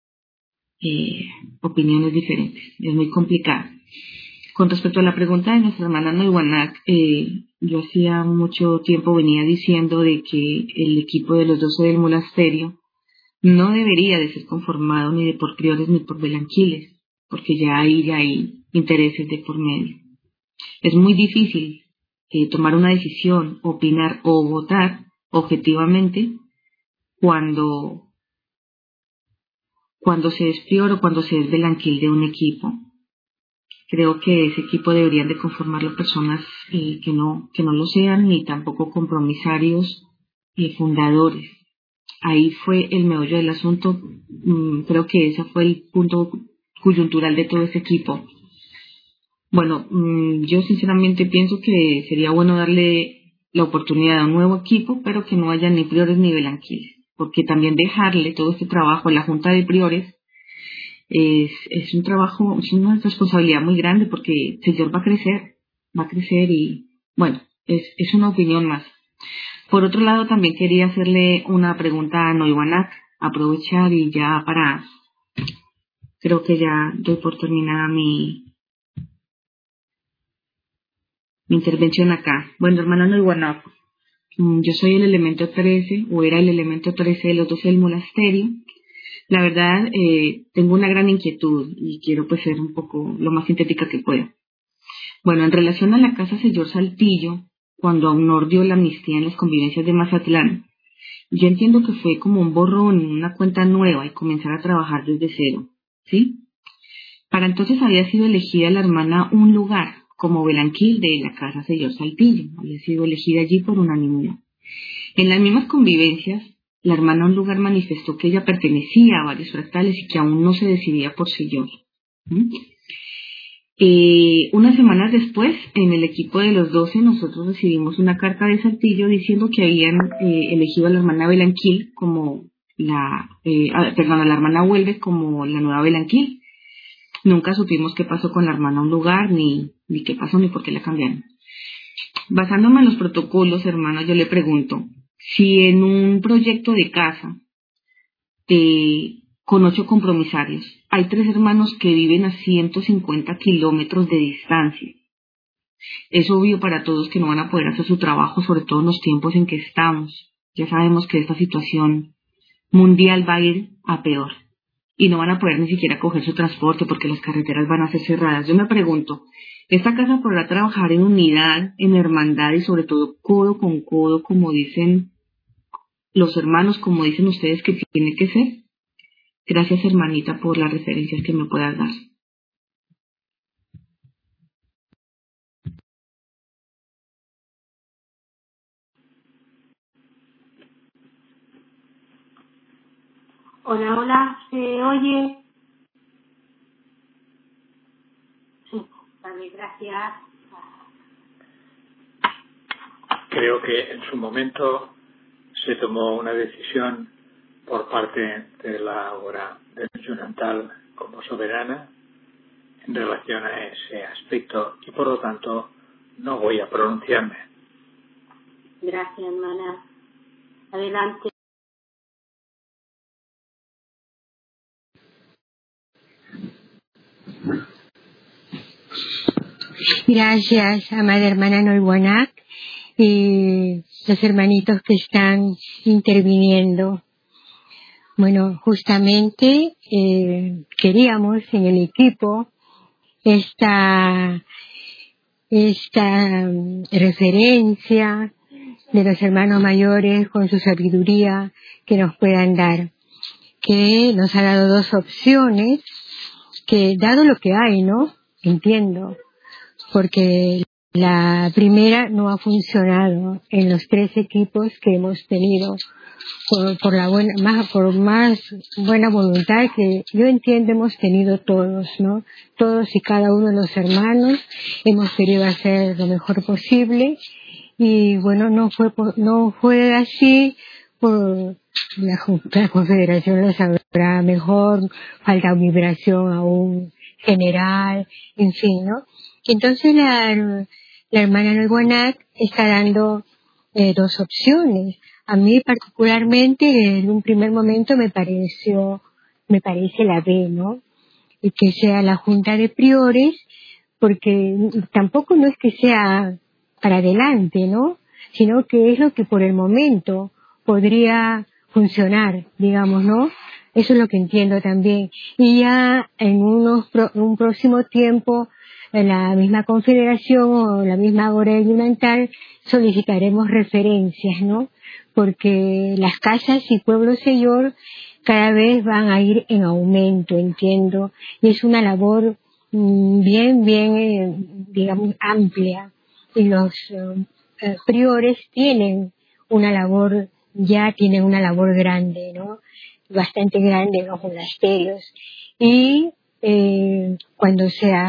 opiniones diferentes. Es muy complicado. Con respecto a la pregunta de nuestra hermana Noybuena, yo hacía mucho tiempo venía diciendo de que el equipo de los 12 del monasterio no debería de ser conformado ni por priores ni por belanquiles, porque ya hay intereses de por medio. Es muy difícil tomar una decisión, opinar o votar objetivamente cuando se es prior o cuando se es belanquil de un equipo. Creo que ese equipo deberían de conformarlo personas que no lo sean, ni tampoco compromisarios y fundadores. Ahí fue el meollo del asunto. Creo que ese fue el punto coyuntural de todo ese equipo. Bueno, yo sinceramente pienso que sería bueno darle la oportunidad a un nuevo equipo, pero que no haya ni priores ni belanquiles, porque también dejarle todo este trabajo a la Junta de Priores es un trabajo, es una responsabilidad muy grande, porque el Señor va a crecer y, bueno, es una opinión más. Por otro lado, también quería hacerle una pregunta a Noybuena, aprovechar y ya creo que ya doy por terminada mi intervención acá. Bueno, hermana Noiguanac, yo soy el elemento 13, o era el elemento 13 de los 12 del monasterio. La verdad, tengo una gran inquietud y quiero pues ser un poco lo más sintética que pueda. Bueno, en relación a la casa señor Saltillo, cuando AUNOR dio la amnistía en las convivencias de Mazatlán, yo entiendo que fue como un borrón, una cuenta nueva y comenzar a trabajar desde cero, ¿sí? Para entonces había sido elegida la hermana un lugar como velanquil de la casa señor Saltillo, había sido elegida allí por unanimidad. En las mismas convivencias, la hermana un lugar manifestó que ella pertenecía a varios fractales y que aún no se decidía por señor. Unas semanas después, en el equipo de los 12, nosotros recibimos una carta de Saltillo diciendo que habían elegido a la hermana Belanquil como a la hermana Huelve como la nueva Belanquil. Nunca supimos qué pasó con la hermana un lugar, ni qué pasó, ni por qué la cambiaron. Basándome en los protocolos, hermano, yo le pregunto, si en un proyecto de casa con 8 compromisarios hay 3 hermanos que viven a 150 kilómetros de distancia, es obvio para todos que no van a poder hacer su trabajo, sobre todo en los tiempos en que estamos. Ya sabemos que esta situación mundial va a ir a peor y no van a poder ni siquiera coger su transporte porque las carreteras van a ser cerradas. Yo me pregunto, ¿esta casa podrá trabajar en unidad, en hermandad y sobre todo codo con codo, como dicen los hermanos, como dicen ustedes que tiene que ser? Gracias, hermanita, por las referencias que me puedas dar. Hola, hola, ¿se oye? Sí, vale, gracias. Creo que en su momento se tomó una decisión por parte de la obra de Junantal como soberana en relación a ese aspecto y por lo tanto no voy a pronunciarme. Gracias, hermana. Adelante. Gracias, amada hermana Noiguanac y los hermanitos que están interviniendo. Bueno, justamente queríamos en el equipo esta referencia de los hermanos mayores con su sabiduría que nos puedan dar, que nos ha dado 2 opciones, que dado lo que hay, ¿no? Entiendo, porque la primera no ha funcionado en los 3 equipos que hemos tenido por más buena voluntad que yo entiendo hemos tenido todos, ¿no? Todos y cada uno de los hermanos hemos querido hacer lo mejor posible y bueno, no fue así por la confederación lo sabrá mejor, falta vibración aún general, en fin, ¿no? Entonces la hermana Noiguanac está dando 2 opciones. A mí particularmente en un primer momento me parece la B, ¿no? Y que sea la junta de priores, porque tampoco no es que sea para adelante, ¿no? Sino que es lo que por el momento podría funcionar, digamos, ¿no? Eso es lo que entiendo también. Y ya en un próximo tiempo, en la misma confederación o la misma Agora Junantal solicitaremos referencias, ¿no? Porque las casas y pueblos señor cada vez van a ir en aumento, entiendo, y es una labor bien, digamos, amplia, y los priores tienen una labor grande, ¿no? Bastante grande en los monasterios, y cuando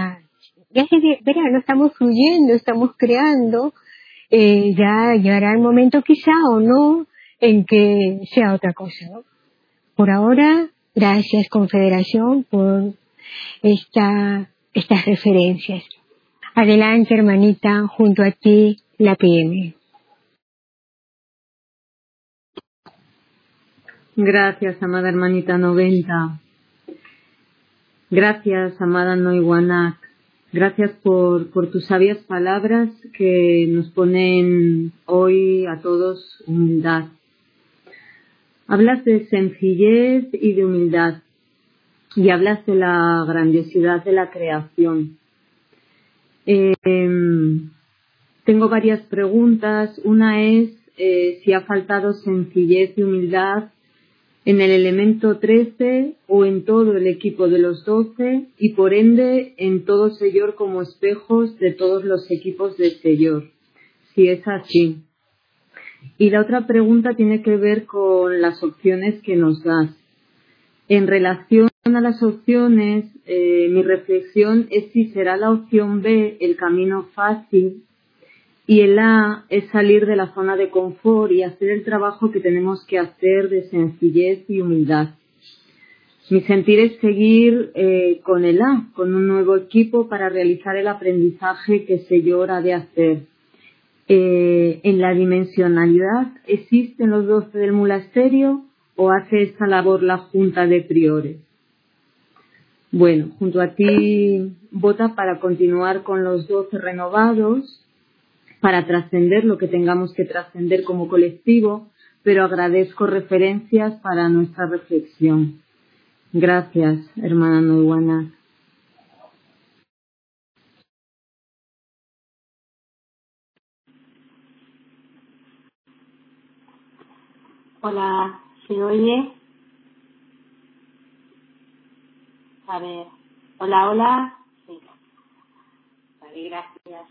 verá, no estamos fluyendo, estamos creando, ya llegará el momento quizá o no en que sea otra cosa, ¿no? Por ahora, gracias Confederación por estas referencias. Adelante, hermanita, junto a ti, la PM. Gracias, amada hermanita 90. Gracias, amada Noiwanak. Gracias por tus sabias palabras que nos ponen hoy a todos humildad. Hablas de sencillez y de humildad y hablas de la grandiosidad de la creación. Tengo varias preguntas. Una es si ha faltado sencillez y humildad en el elemento 13 o en todo el equipo de los 12 y por ende en todo Señor como espejos de todos los equipos de Señor, si es así. Y la otra pregunta tiene que ver con las opciones que nos das. En relación a las opciones, mi reflexión es si será la opción B el camino fácil y el A es salir de la zona de confort y hacer el trabajo que tenemos que hacer de sencillez y humildad. Mi sentir es seguir con el A, con un nuevo equipo para realizar el aprendizaje que Señor ha de hacer. En la dimensionalidad, ¿existen los 12 del monasterio o hace esta labor la Junta de Priores? Bueno, junto a ti, vota para continuar con los 12 renovados, para trascender lo que tengamos que trascender como colectivo, pero agradezco referencias para nuestra reflexión. Gracias, hermana Noiwanak. Hola, ¿se oye? A ver, hola, sí. Vale, gracias.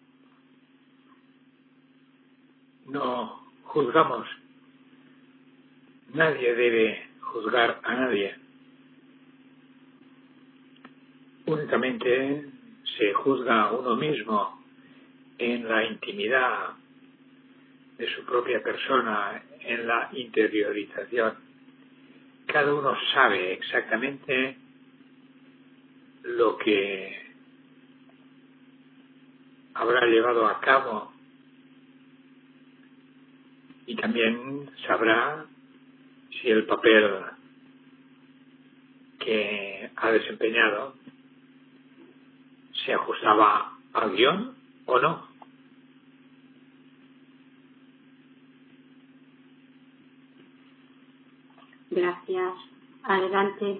No juzgamos. Nadie debe juzgar a nadie. Únicamente se juzga a uno mismo en la intimidad de su propia persona, en la interiorización. Cada uno sabe exactamente lo que habrá llevado a cabo y también sabrá si el papel que ha desempeñado se ajustaba al guión o no. Gracias. Adelante.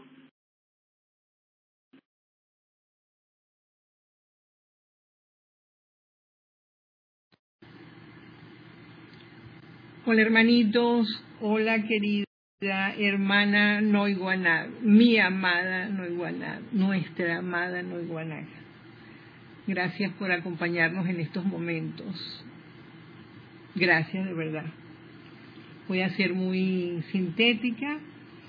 Hola hermanitos, hola querida hermana Noiwanak, mi amada Noiwanak, nuestra amada Noiwanak. Gracias por acompañarnos en estos momentos. Gracias de verdad. Voy a ser muy sintética.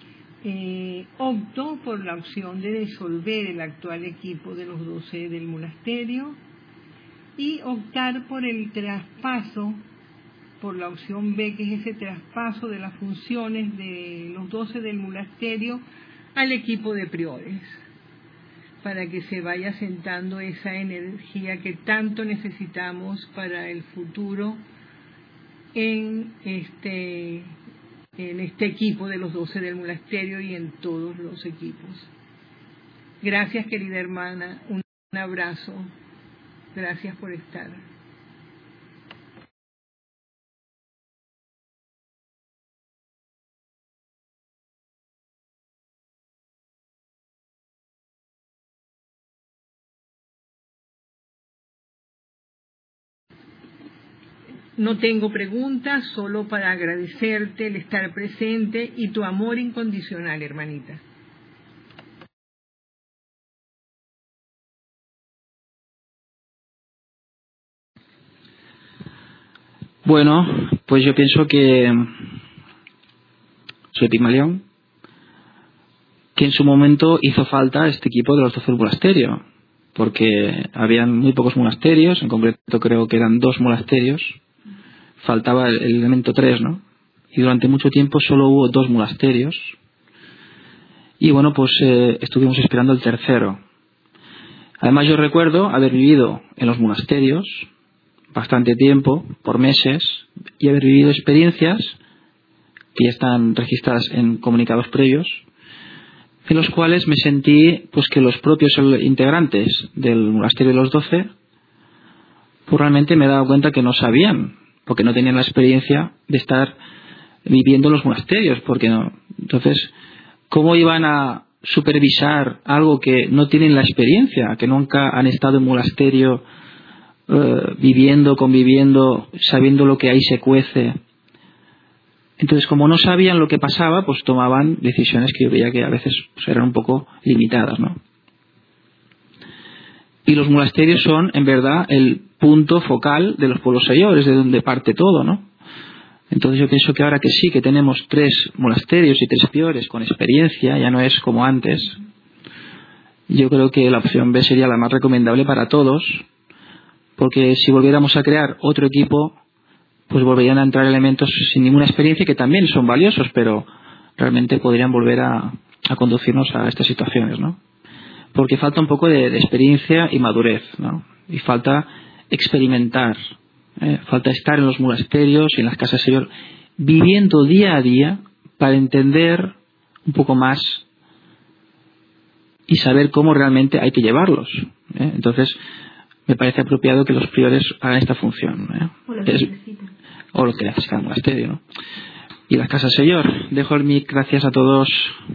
Opto por la opción de disolver el actual equipo de los 12 del monasterio y optar por el traspaso, por la opción B, que es ese traspaso de las funciones de los 12 del monasterio al equipo de priores, para que se vaya sentando esa energía que tanto necesitamos para el futuro en este equipo de los 12 del monasterio y en todos los equipos. Gracias, querida hermana, un abrazo, gracias por estar. No tengo preguntas, solo para agradecerte el estar presente y tu amor incondicional, hermanita. Bueno, pues yo pienso que soy Pigmalión, que en su momento hizo falta este equipo de los 12 del monasterio, porque habían muy pocos monasterios, en concreto creo que eran 2 monasterios, faltaba el elemento 3, ¿no? Y durante mucho tiempo solo hubo 2 monasterios, y bueno, pues estuvimos esperando el tercero. Además yo recuerdo haber vivido en los monasterios bastante tiempo, por meses, y haber vivido experiencias que ya están registradas en comunicados previos, en los cuales me sentí pues que los propios integrantes del monasterio de los 12 pues realmente me he dado cuenta que no sabían, porque no tenían la experiencia de estar viviendo en los monasterios, porque no. Entonces, ¿cómo iban a supervisar algo que no tienen la experiencia, que nunca han estado en monasterio viviendo, conviviendo, sabiendo lo que ahí se cuece? Entonces, como no sabían lo que pasaba, pues tomaban decisiones que yo veía que a veces pues, eran un poco limitadas, ¿no? Y los monasterios son, en verdad, el punto focal de los pueblos mayores, de donde parte todo, ¿no? Entonces yo pienso que ahora que sí, que tenemos 3 monasterios y 3 priores con experiencia, ya no es como antes, yo creo que la opción B sería la más recomendable para todos, porque si volviéramos a crear otro equipo, pues volverían a entrar elementos sin ninguna experiencia que también son valiosos, pero realmente podrían volver a conducirnos a estas situaciones, ¿no? Porque falta un poco de experiencia y madurez, ¿no? Y falta experimentar, falta estar en los monasterios y en las casas Señor, viviendo día a día para entender un poco más y saber cómo realmente hay que llevarlos, ¿eh? Entonces, me parece apropiado que los priores hagan esta función, ¿eh? O lo que necesita el monasterio, ¿no? Y las casas Señor. Dejo el mic, gracias a todos.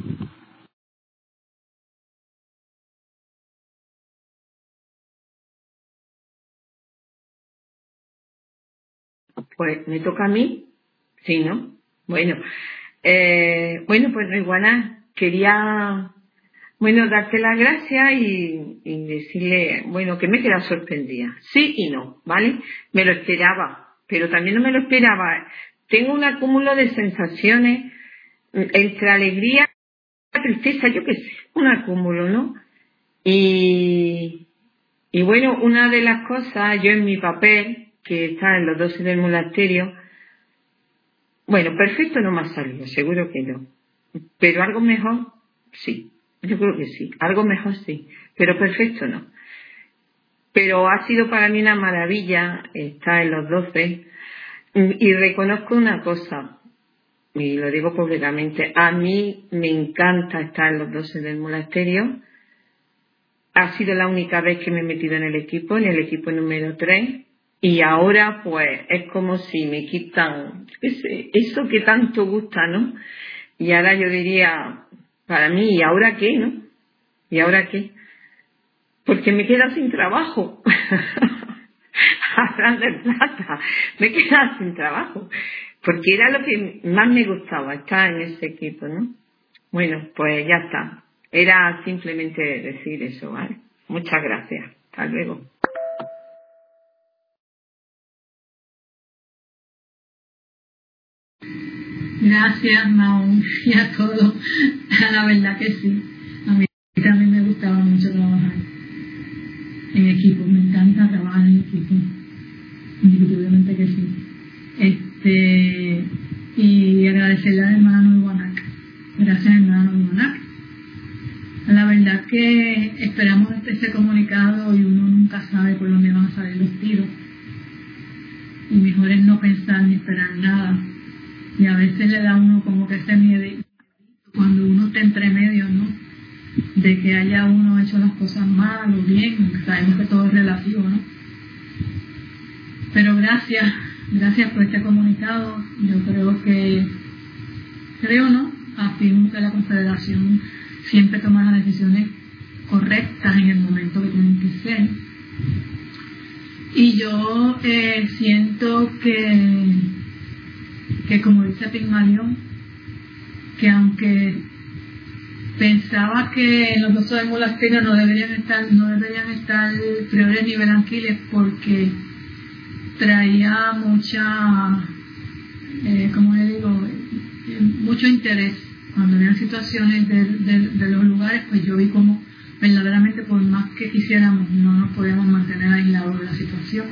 Pues me toca a mí, sí, ¿no? Bueno, pues no igual nada. Quería, darte las gracias y decirle, que me he quedado sorprendida. Sí y no, ¿vale? Me lo esperaba, pero también no me lo esperaba. Tengo un acúmulo de sensaciones entre alegría y tristeza, yo qué sé, un acúmulo, ¿no? Y una de las cosas, yo en mi papel, que está en los 12 del monasterio, perfecto no me ha salido, seguro que no, pero algo mejor sí, yo creo que sí, algo mejor sí, pero perfecto no. Pero ha sido para mí una maravilla estar en los 12 y reconozco una cosa, y lo digo públicamente, a mí me encanta estar en los 12 del monasterio. Ha sido la única vez que me he metido en el equipo número 3. Y ahora, pues, es como si me quitan eso que tanto gusta, ¿no? Y ahora yo diría, para mí, ¿y ahora qué, no? ¿Y ahora qué? Porque me queda sin trabajo. Hablando de plata, me queda sin trabajo. Porque era lo que más me gustaba, estar en ese equipo, ¿no? Pues ya está. Era simplemente decir eso, ¿vale? Muchas gracias. Hasta luego. Gracias, Maón, y a todos. La verdad que sí. A mí también me gustaba mucho trabajar en equipo. Me encanta trabajar en equipo. Indiscutiblemente que sí. Y agradecerle al hermano Iguanac. Gracias, hermano Iguanac. La verdad que esperamos ese comunicado y uno nunca sabe por dónde van a salir los tiros. Y mejor es no pensar ni esperar nada. Y a veces le da a uno como que ese miedo cuando uno está entre medio, ¿no? De que haya uno hecho las cosas mal o bien, sabemos que todo es relativo, ¿no? Pero gracias por este comunicado. Yo creo, ¿no? Afirmo que la Confederación siempre toma las decisiones correctas en el momento que tienen que ser. Y yo siento que como dice Pigmalión, que aunque pensaba que los 12 del monasterio no deberían estar priores nivel Anquiles porque traía mucho interés cuando habían situaciones de los lugares, pues yo vi como verdaderamente por más que quisiéramos no nos podíamos mantener aislados de la situación.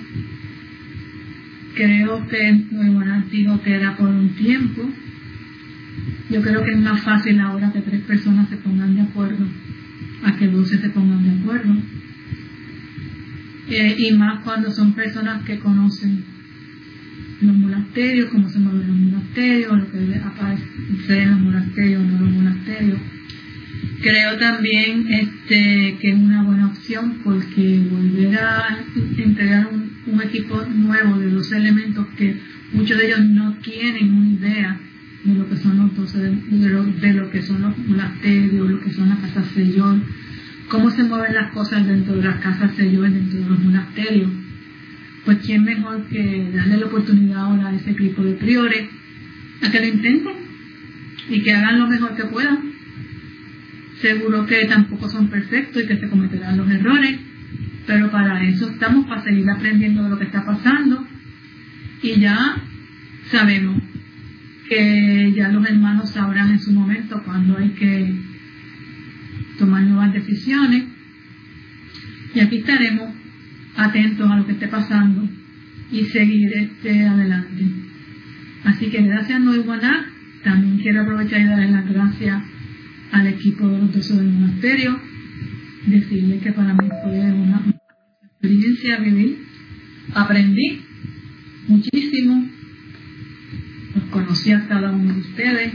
Creo que dijo que era por un tiempo. Yo creo que es más fácil ahora que 3 personas se pongan de acuerdo a que 12 se pongan de acuerdo, y más cuando son personas que conocen los monasterios, cómo se mueven los monasterios, lo que debe aparecer en los monasterios o no en los monasterios. Creo también que es una buena opción porque volver a entregar un equipo nuevo de 12 elementos que muchos de ellos no tienen una idea de lo que son los 12, de lo que son los monasterios, lo que son las casas Señor, cómo se mueven las cosas dentro de las casas Señor, dentro de los monasterios. Pues quién mejor que darle la oportunidad ahora a ese equipo de priores a que lo intenten y que hagan lo mejor que puedan. Seguro que tampoco son perfectos y que se cometerán los errores, pero para eso estamos, para seguir aprendiendo de lo que está pasando. Y ya sabemos que ya los hermanos sabrán en su momento cuando hay que tomar nuevas decisiones. Y aquí estaremos atentos a lo que esté pasando y seguir adelante. Así que gracias a Noiwanak. También quiero aprovechar y darle las gracias al equipo de los 12 del monasterio, decirle que para mí fue una experiencia vivir, aprendí muchísimo, los conocí a cada uno de ustedes,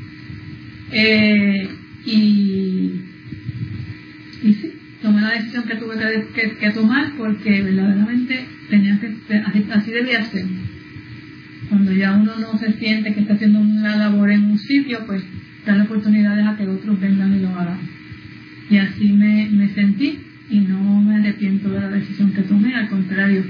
y sí, tomé la decisión que tuve que tomar porque verdaderamente tenía que, así debía ser. Cuando ya uno no se siente que está haciendo una labor en un sitio, pues darle oportunidades a que otros vengan y lo hagan. Y así me sentí y no me arrepiento de la decisión que tomé, al contrario,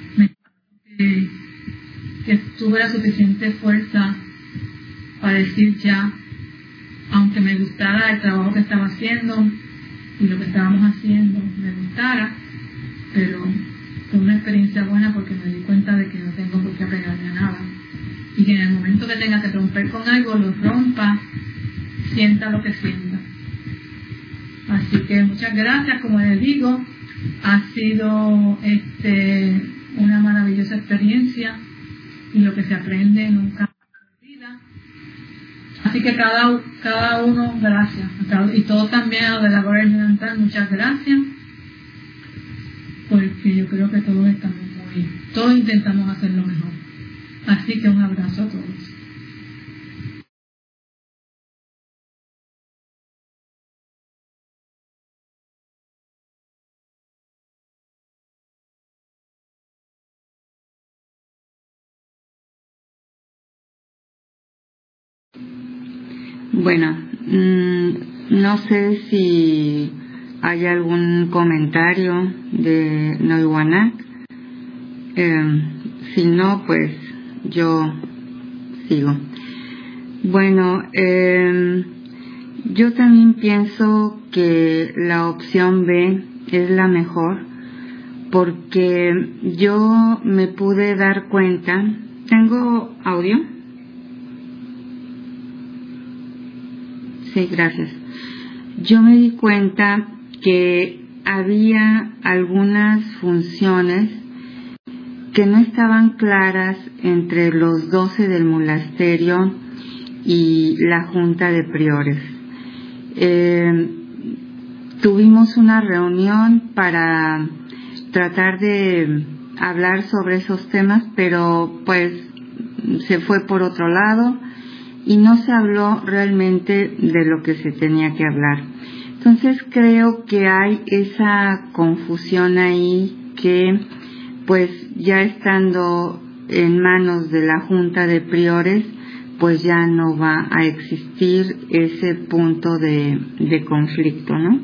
que tuve la suficiente fuerza para decir ya, aunque me gustara el trabajo que estaba haciendo y lo que estábamos haciendo me gustara, pero fue una experiencia buena porque me di cuenta de que no tengo por qué apegarme a nada y que en el momento que tenga que romper con algo lo rompa, sienta lo que sienta. Así que muchas gracias, como les digo, ha sido una maravillosa experiencia y lo que se aprende nunca se olvida. Así que cada uno, gracias, y todo también a lo de la gobernamental, muchas gracias, porque yo creo que todos estamos todos intentamos hacer lo mejor. Así que un abrazo a todos. Bueno, no sé si hay algún comentario de Noiwanak. Si no, pues yo sigo. Bueno, yo también pienso que la opción B es la mejor porque yo me pude dar cuenta. ¿Tengo audio? Sí, gracias. Yo me di cuenta que había algunas funciones que no estaban claras entre los 12 del monasterio y la junta de priores. Tuvimos una reunión para tratar de hablar sobre esos temas, pero pues se fue por otro lado y no se habló realmente de lo que se tenía que hablar. Entonces creo que hay esa confusión ahí que pues ya estando en manos de la Junta de Priores, pues ya no va a existir ese punto de conflicto, ¿no?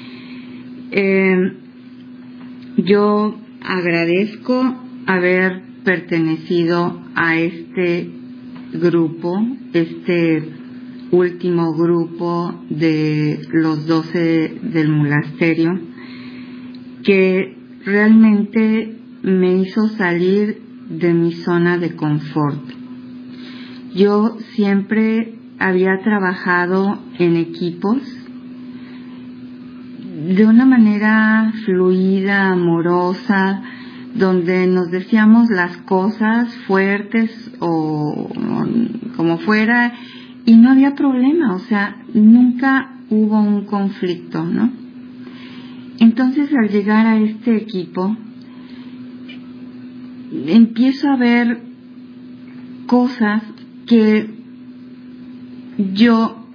Yo agradezco haber pertenecido a este grupo, este último grupo de los 12 del monasterio, que realmente me hizo salir de mi zona de confort. Yo siempre había trabajado en equipos de una manera fluida, amorosa, donde nos decíamos las cosas fuertes o como fuera y no había problema, o sea, nunca hubo un conflicto, ¿no? Entonces, al llegar a este equipo, empiezo a ver cosas que yo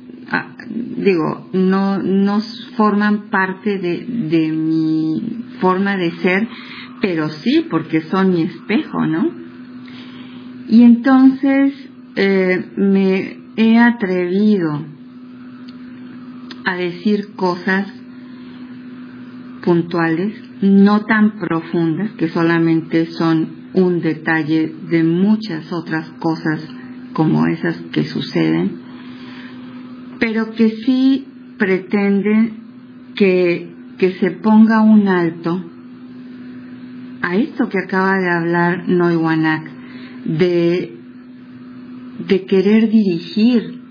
no forman parte de mi forma de ser, pero sí porque son mi espejo, ¿no? Y entonces me he atrevido a decir cosas puntuales, no tan profundas, que solamente son un detalle de muchas otras cosas como esas que suceden, pero que sí pretenden que se ponga un alto a esto que acaba de hablar Noywanak, de querer dirigir,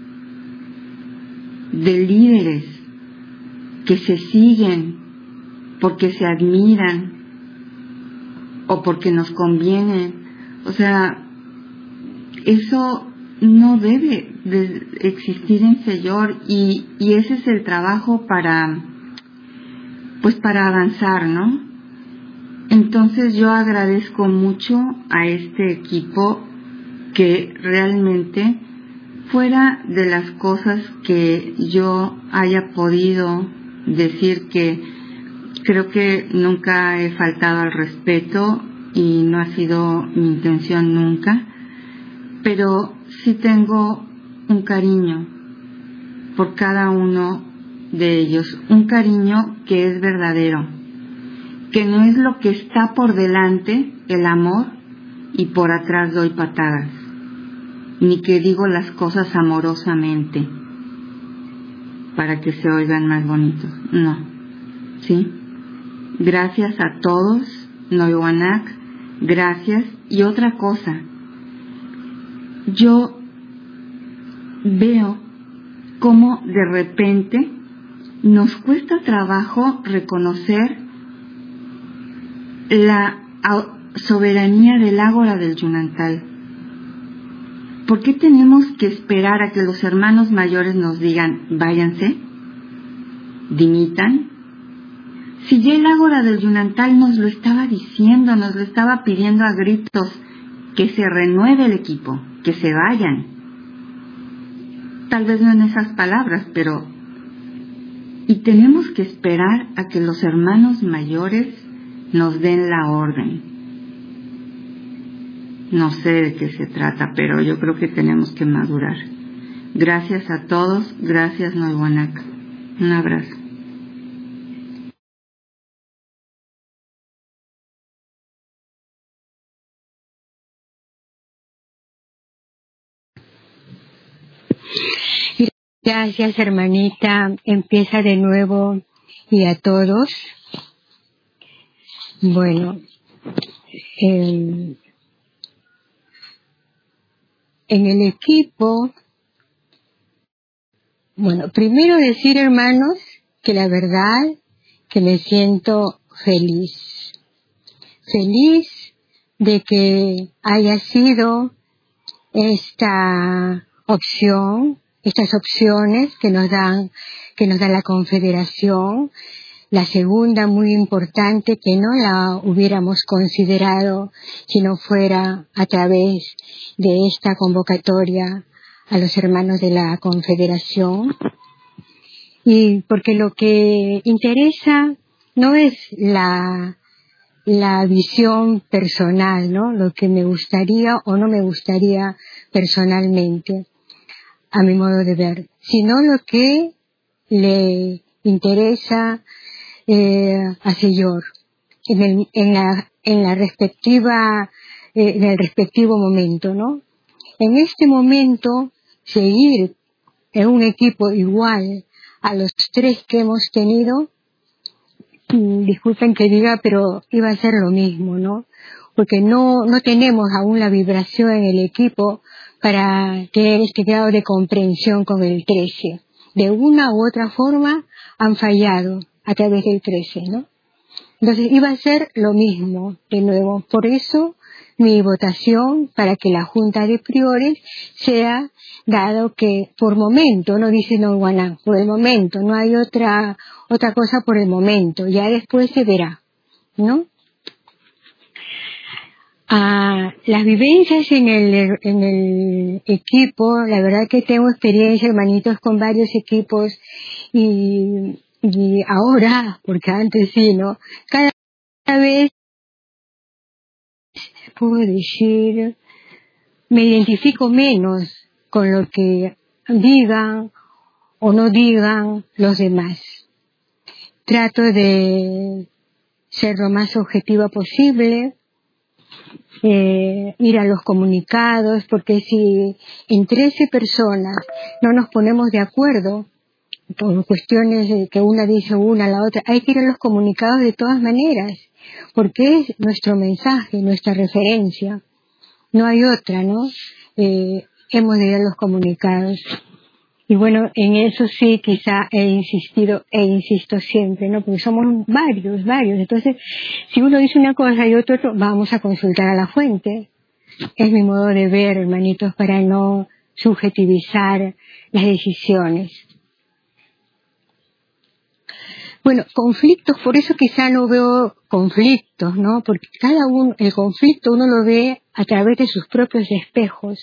de líderes que se siguen porque se admiran o porque nos conviene. O sea, eso no debe de existir en Señor, y ese es el trabajo para avanzar, ¿no? Entonces yo agradezco mucho a este equipo que realmente, fuera de las cosas que yo haya podido decir, que creo que nunca he faltado al respeto y no ha sido mi intención nunca, pero sí tengo un cariño por cada uno de ellos, un cariño que es verdadero, que no es lo que está por delante, el amor, y por atrás doy patadas, ni que digo las cosas amorosamente para que se oigan más bonitos. No, ¿sí? Gracias a todos, Noywanak, gracias. Y otra cosa, yo veo cómo de repente nos cuesta trabajo reconocer la soberanía del Ágora del Yunantal. ¿Por qué tenemos que esperar a que los hermanos mayores nos digan, váyanse, dimitan? Si ya el Ágora del Yunantal nos lo estaba diciendo, nos lo estaba pidiendo a gritos, que se renueve el equipo, que se vayan. Tal vez no en esas palabras, pero... Y tenemos que esperar a que los hermanos mayores nos den la orden. No sé de qué se trata, pero yo creo que tenemos que madurar. Gracias a todos, gracias Noywanak. Un abrazo. Gracias, hermanita. Empieza de nuevo y a todos. Bueno, en el equipo, bueno, primero decir, hermanos, que la verdad que me siento feliz. Feliz de que haya sido esta opción, estas opciones que nos da la Confederación, la segunda muy importante, que no la hubiéramos considerado si no fuera a través de esta convocatoria a los hermanos de la Confederación. Y porque lo que interesa no es la visión personal, ¿no? Lo que me gustaría o no me gustaría personalmente, a mi modo de ver, sino lo que le interesa a Señor en el respectivo momento, ¿no? En este momento, seguir en un equipo igual a los 3 que hemos tenido, disculpen que diga, pero iba a ser lo mismo, ¿no? Porque no tenemos aún la vibración en el equipo para tener este grado de comprensión con el 13. De una u otra forma han fallado a través del 13, ¿no? Entonces iba a ser lo mismo de nuevo. Por eso mi votación para que la Junta de Priores sea, dado que por momento, no dice Noywanak, por el momento, no hay otra cosa por el momento, ya después se verá, ¿no? Las vivencias en el equipo, la verdad que tengo experiencia, hermanitos, con varios equipos y ahora, porque antes sí, ¿no? Cada vez puedo decir, me identifico menos con lo que digan o no digan los demás. Trato de ser lo más objetiva posible, ir a los comunicados, porque si en 13 personas no nos ponemos de acuerdo por cuestiones de que una dice una a la otra, hay que ir a los comunicados de todas maneras, porque es nuestro mensaje, nuestra referencia, no hay otra, ¿no? Hemos de ir a los comunicados. Y bueno, en eso sí quizá he insistido e insisto siempre, ¿no? Porque somos varios. Entonces, si uno dice una cosa y otro, vamos a consultar a la fuente. Es mi modo de ver, hermanitos, para no subjetivizar las decisiones. Bueno, conflictos, por eso quizá no veo conflictos, ¿no? Porque el conflicto uno lo ve a través de sus propios espejos.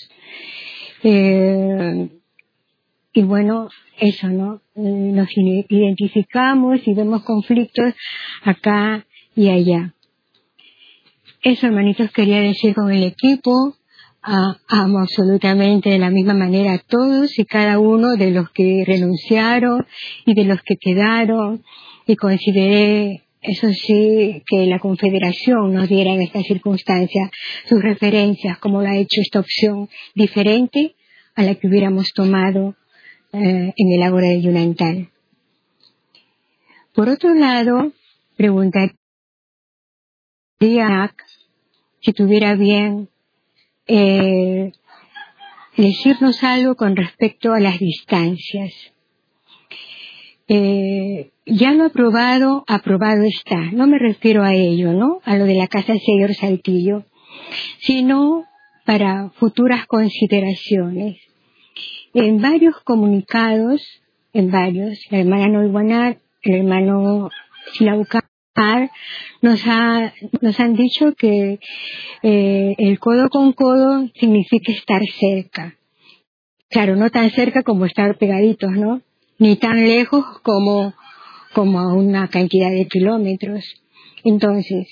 Y bueno, eso, ¿no? Nos identificamos y vemos conflictos acá y allá. Eso, hermanitos, quería decir con el equipo. Amo absolutamente de la misma manera a todos y cada uno de los que renunciaron y de los que quedaron. Y consideré, eso sí, que la Confederación nos diera en esta circunstancia sus referencias, como lo ha hecho esta opción diferente a la que hubiéramos tomado en el Ágora de Yunantal. Por otro lado, preguntaría si tuviera bien decirnos algo con respecto a las distancias. Ya lo aprobado está. No me refiero a ello, ¿no? A lo de la Casa del Señor Saltillo, sino para futuras consideraciones. En varios comunicados, la hermana Noiguanat, el hermano Silaucar, nos han dicho que el codo con codo significa estar cerca. Claro, no tan cerca como estar pegaditos, ¿no? Ni tan lejos como a una cantidad de kilómetros. Entonces,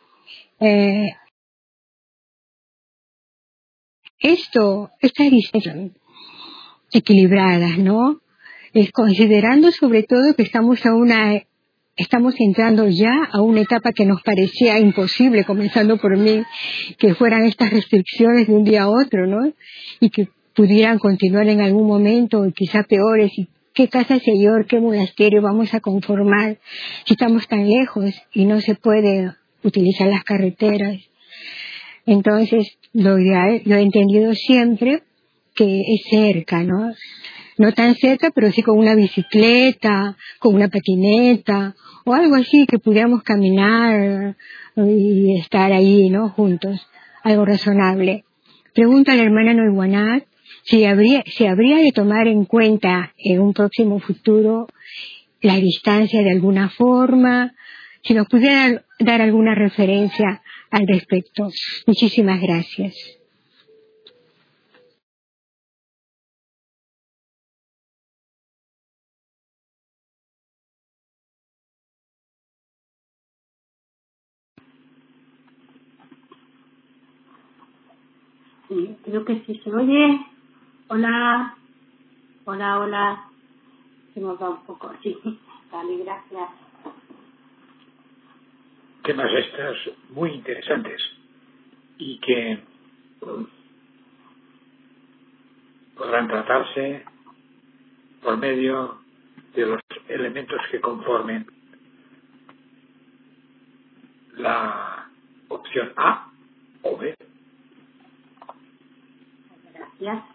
estas distancias equilibradas, ¿no? Es considerando sobre todo que estamos entrando ya a una etapa que nos parecía imposible, comenzando por mí, que fueran estas restricciones de un día a otro, ¿no? Y que pudieran continuar en algún momento, y quizá peores. ¿Y qué casa Señor, qué monasterio vamos a conformar si estamos tan lejos y no se puede utilizar las carreteras? Entonces, lo ideal, yo he entendido siempre que es cerca, ¿no? No tan cerca, pero sí con una bicicleta, con una patineta, o algo así que pudiéramos caminar y estar ahí, ¿no? Juntos. Algo razonable. Pregunta a la hermana Noiguanat si habría de tomar en cuenta en un próximo futuro la distancia de alguna forma, si nos pudiera dar alguna referencia al respecto. Muchísimas gracias. Sí, creo que sí se oye. Hola. Se nos va un poco así. Vale, gracias. Temas estos muy interesantes y que podrán tratarse por medio de los elementos que conformen la opción A o B. Gracias.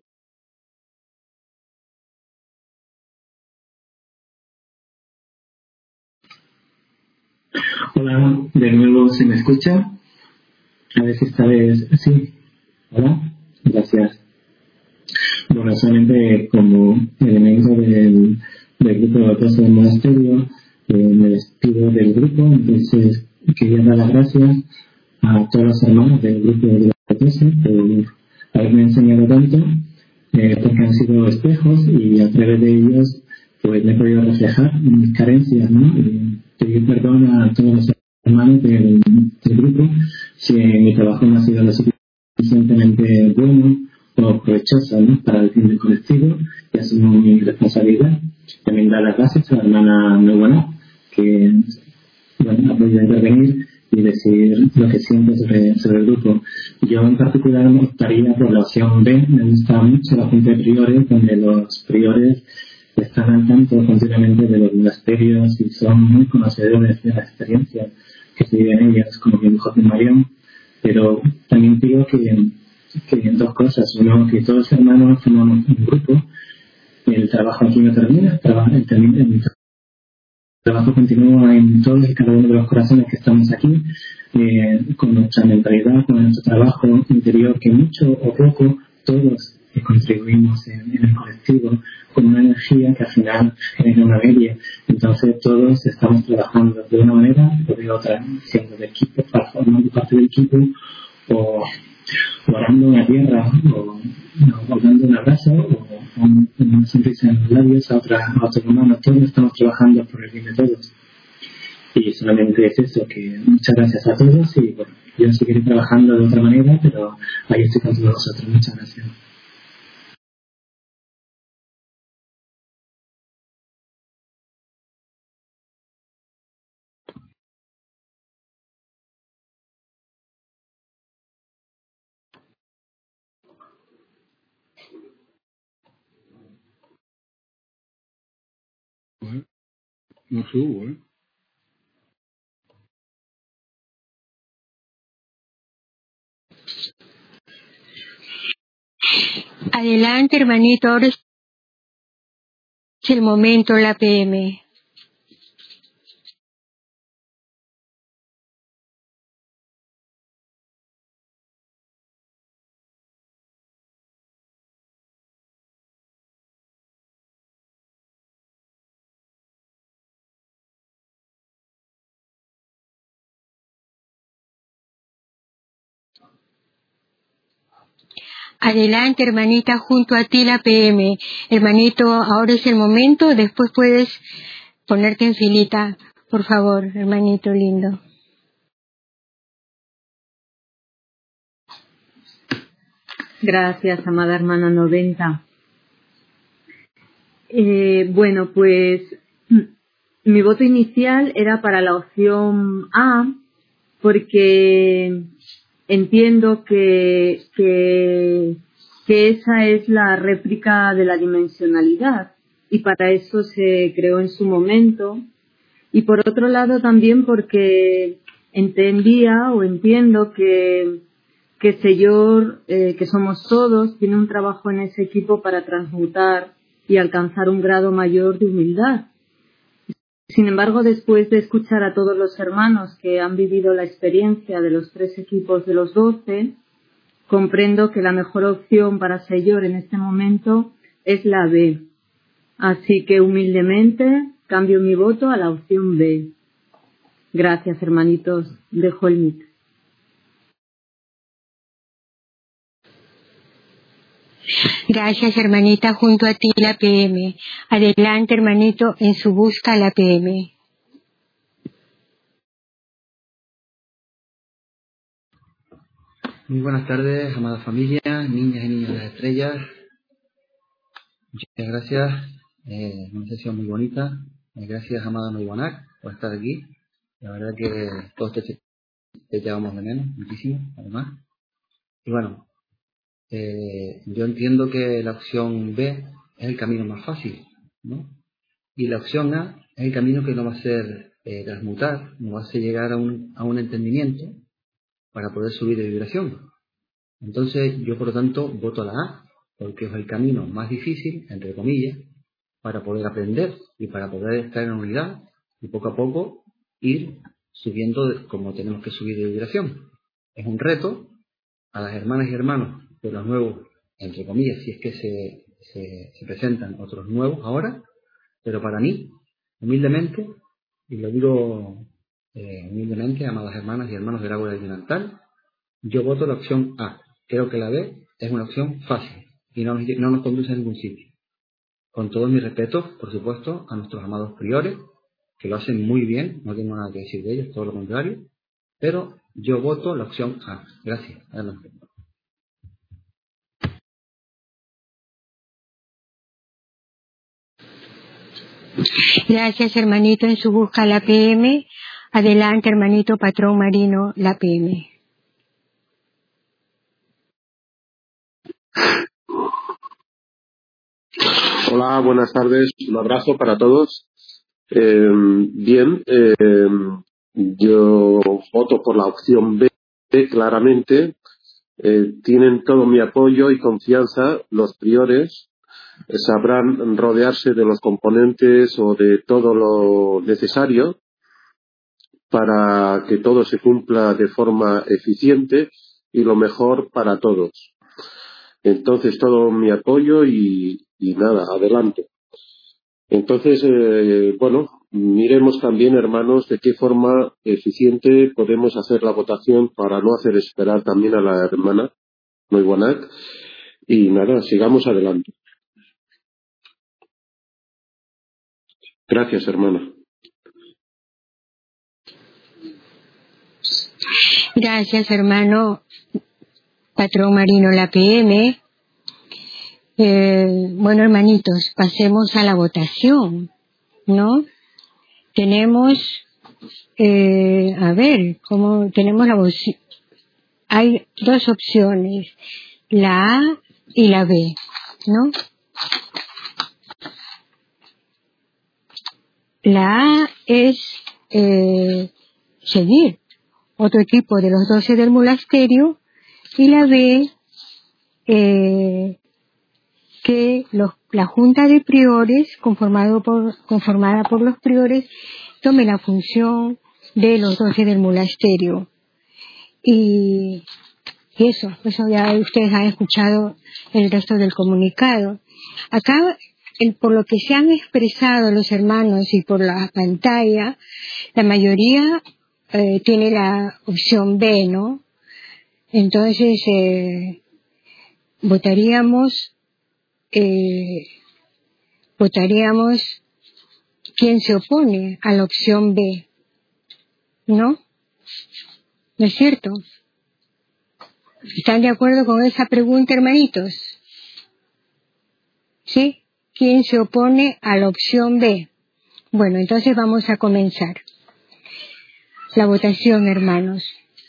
Hola, de nuevo, ¿se me escucha? A ver si esta vez sí. Hola, gracias. Bueno, solamente como elemento del grupo de otros del monasterio, me despido del grupo, entonces quería dar las gracias a todos los hermanos del grupo de la clase por haberme enseñado tanto, porque han sido espejos y a través de ellos pues me he podido reflejar mis carencias, ¿no? Y pedir perdón a todos los hermanos del grupo si mi trabajo no ha sido lo suficientemente bueno o provechoso, ¿no? Para el fin del colectivo, y asumo mi responsabilidad. También dar las gracias a la hermana Nuevana, que ha podido intervenir y decir lo que siente sobre el grupo. Yo en particular me optaría por la opción B. Me gusta mucho la junta de priores, donde los priores están al tanto continuamente de los monasterios y son muy conocedores de las experiencias que se viven en ellas, como bien dijo Marión. Pero también digo que dos cosas. Uno, que todos los hermanos formamos un grupo. El trabajo aquí no termina, el trabajo continúa en todos y cada uno de los corazones que estamos aquí, con nuestra mentalidad, con nuestro trabajo interior, que mucho o poco todos contribuimos en el colectivo con una energía que al final genera una media. Entonces todos estamos trabajando de una manera o de otra, siendo de equipo, formando parte del equipo, o orando en la tierra, o dando un abrazo, o una sonrisa en los labios a otro hermano. Todos estamos trabajando por el bien de todos. Y solamente es eso, que muchas gracias a todos, y bueno, yo seguiré trabajando de otra manera, pero ahí estoy con todos vosotros. Muchas gracias. No subo, Adelante, hermanito, ahora es el momento, la PM. Adelante, hermanita, junto a ti la PM. Hermanito, ahora es el momento, después puedes ponerte en filita, por favor, hermanito lindo. Gracias, amada hermana 90. Bueno, pues mi voto inicial era para la opción A, porque entiendo que esa es la réplica de la dimensionalidad, y para eso se creó en su momento. Y por otro lado también porque entendía o entiendo que Señor, que somos todos, tiene un trabajo en ese equipo para transmutar y alcanzar un grado mayor de humildad. Sin embargo, después de escuchar a todos los hermanos que han vivido la experiencia de los 3 equipos de los 12, comprendo que la mejor opción para Señor en este momento es la B. Así que humildemente cambio mi voto a la opción B. Gracias, hermanitos. Dejo el mic. Gracias, hermanita, junto a ti la PM. Adelante, hermanito, en su busca la PM. Muy buenas tardes, amada familia, niñas y niños de las estrellas. Muchas gracias, una sesión muy bonita. Gracias, amada Noibonac, por estar aquí. La verdad que todos te llevamos de menos, muchísimo, además. Y bueno, yo entiendo que la opción B es el camino más fácil, ¿no? Y la opción A es el camino que nos va a hacer transmutar, nos va a hacer llegar a un entendimiento para poder subir de vibración. Entonces yo, por lo tanto, voto a la A, porque es el camino más difícil, entre comillas, para poder aprender y para poder estar en unidad y poco a poco ir subiendo como tenemos que subir de vibración. Es un reto a las hermanas y hermanos de los nuevos, entre comillas, si es que se presentan otros nuevos ahora, pero para mí, humildemente, y lo digo Humildemente, amadas hermanas y hermanos del Ágora Continental, yo voto la opción A. Creo que la B es una opción fácil y no nos conduce a ningún sitio. Con todos mis respetos, por supuesto, a nuestros amados priores, que lo hacen muy bien, no tengo nada que decir de ellos, todo lo contrario, pero yo voto la opción A. Gracias. Adelante. Gracias, hermanito, en su busca la PM. Adelante, hermanito patrón marino, la PM. Hola, buenas tardes. Un abrazo para todos. Bien, yo voto por la opción B, claramente. Tienen todo mi apoyo y confianza. Los priores sabrán rodearse de los componentes o de todo lo necesario para que todo se cumpla de forma eficiente y lo mejor para todos. Entonces, todo mi apoyo y nada, adelante. Entonces, bueno, miremos también, hermanos, de qué forma eficiente podemos hacer la votación para no hacer esperar también a la hermana Noibonac. Y nada, sigamos adelante. Gracias, hermana. Gracias, hermano patrón marino, la PM. Bueno, hermanitos, pasemos a la votación, ¿no? Tenemos, a ver, ¿cómo tenemos la votación? Hay dos opciones, la A y la B, ¿no? La A es seguir otro equipo de los 12 del monasterio, y la B, que la Junta de Priores, conformada por los priores, tome la función de los 12 del monasterio. Y eso ya ustedes han escuchado el resto del comunicado. Acá, por lo que se han expresado los hermanos y por la pantalla, la mayoría tiene la opción B, ¿no? Entonces, votaríamos quién se opone a la opción B, ¿no? ¿No es cierto? ¿Están de acuerdo con esa pregunta, hermanitos? ¿Sí? ¿Quién se opone a la opción B? Bueno, entonces vamos a comenzar la votación, hermanos.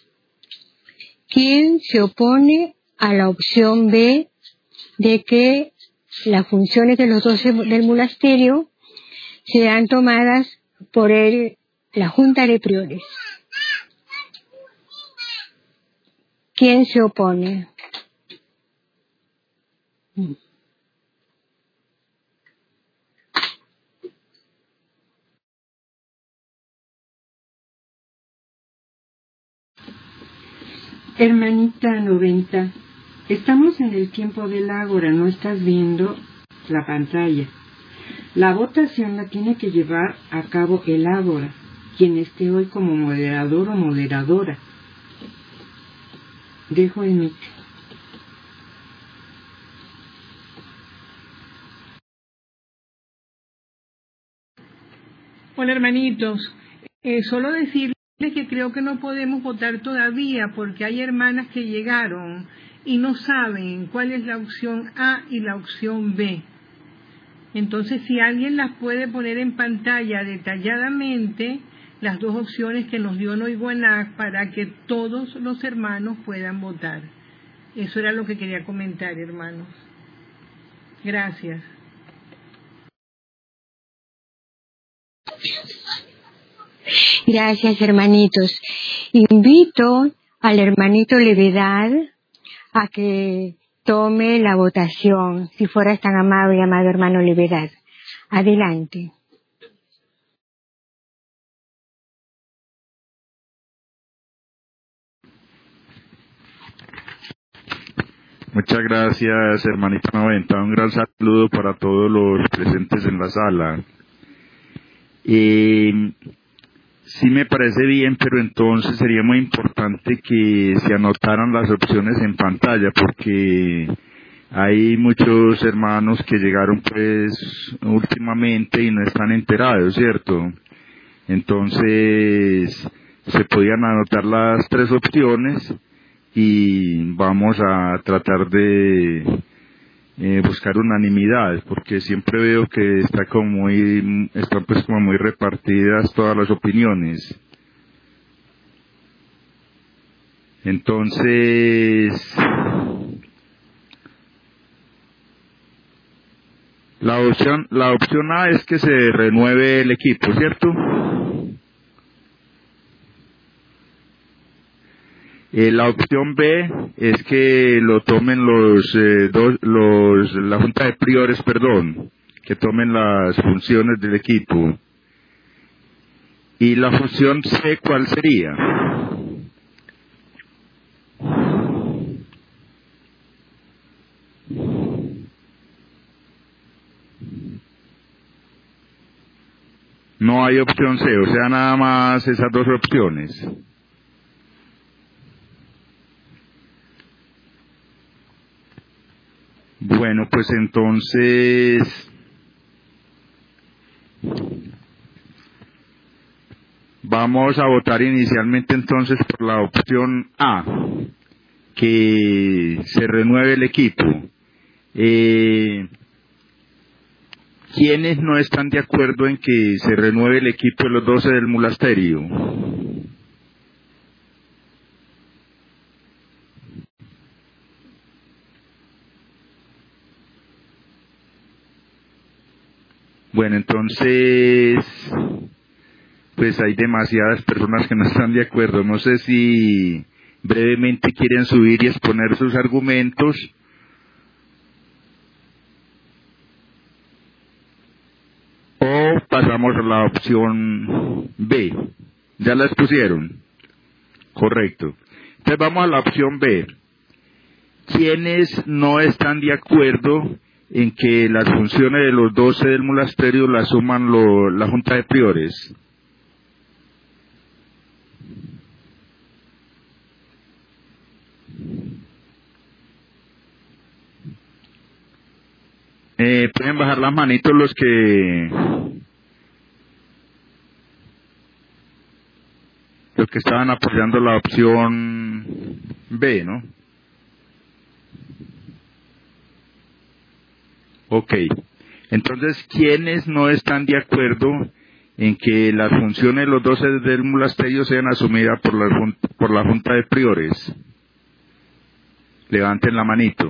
¿Quién se opone a la opción B de que las funciones de los 12 del monasterio sean tomadas por la Junta de Priores? ¿Quién se opone? Hermanita 90, estamos en el tiempo del ágora, no estás viendo la pantalla. La votación la tiene que llevar a cabo el ágora, quien esté hoy como moderador o moderadora. Dejo el mute. Hola, hermanitos. Solo decirles que creo que no podemos votar todavía porque hay hermanas que llegaron y no saben cuál es la opción A y la opción B. Entonces, si alguien las puede poner en pantalla detalladamente, las dos opciones que nos dio Noibonac para que todos los hermanos puedan votar. Eso era lo que quería comentar, hermanos. Gracias. Gracias, hermanitos. Invito al hermanito Levedad a que tome la votación, si fueras tan amable, amado hermano Levedad. Adelante. Muchas gracias, hermanita 90. Un gran saludo para todos los presentes en la sala. sí me parece bien, pero entonces sería muy importante que se anotaran las opciones en pantalla, porque hay muchos hermanos que llegaron pues últimamente y no están enterados, ¿cierto? Entonces se podían anotar las 3 opciones y vamos a tratar de buscar unanimidad, porque siempre veo que están pues como muy repartidas todas las opiniones. Entonces, la opción A es que se renueve el equipo, ¿cierto? La opción B es que lo tomen la Junta de Priores, que tomen las funciones del equipo. Y la función C, ¿cuál sería? No hay opción C, o sea, nada más esas 2 opciones. Bueno, pues entonces vamos a votar inicialmente entonces por la opción A, que se renueve el equipo. ¿Quiénes no están de acuerdo en que se renueve el equipo de los 12 del monasterio? Bueno, entonces, pues hay demasiadas personas que no están de acuerdo. No sé si brevemente quieren subir y exponer sus argumentos. O pasamos a la opción B. ¿Ya la expusieron? Correcto. Entonces vamos a la opción B. ¿Quiénes no están de acuerdo en que las funciones de los 12 del monasterio las suman la Junta de Priores? Pueden bajar las manitos los que estaban apoyando la opción B, ¿no? Ok. Entonces, ¿quiénes no están de acuerdo en que las funciones de los 12 del monasterio sean asumidas por la Junta de Priores? Levanten la manito.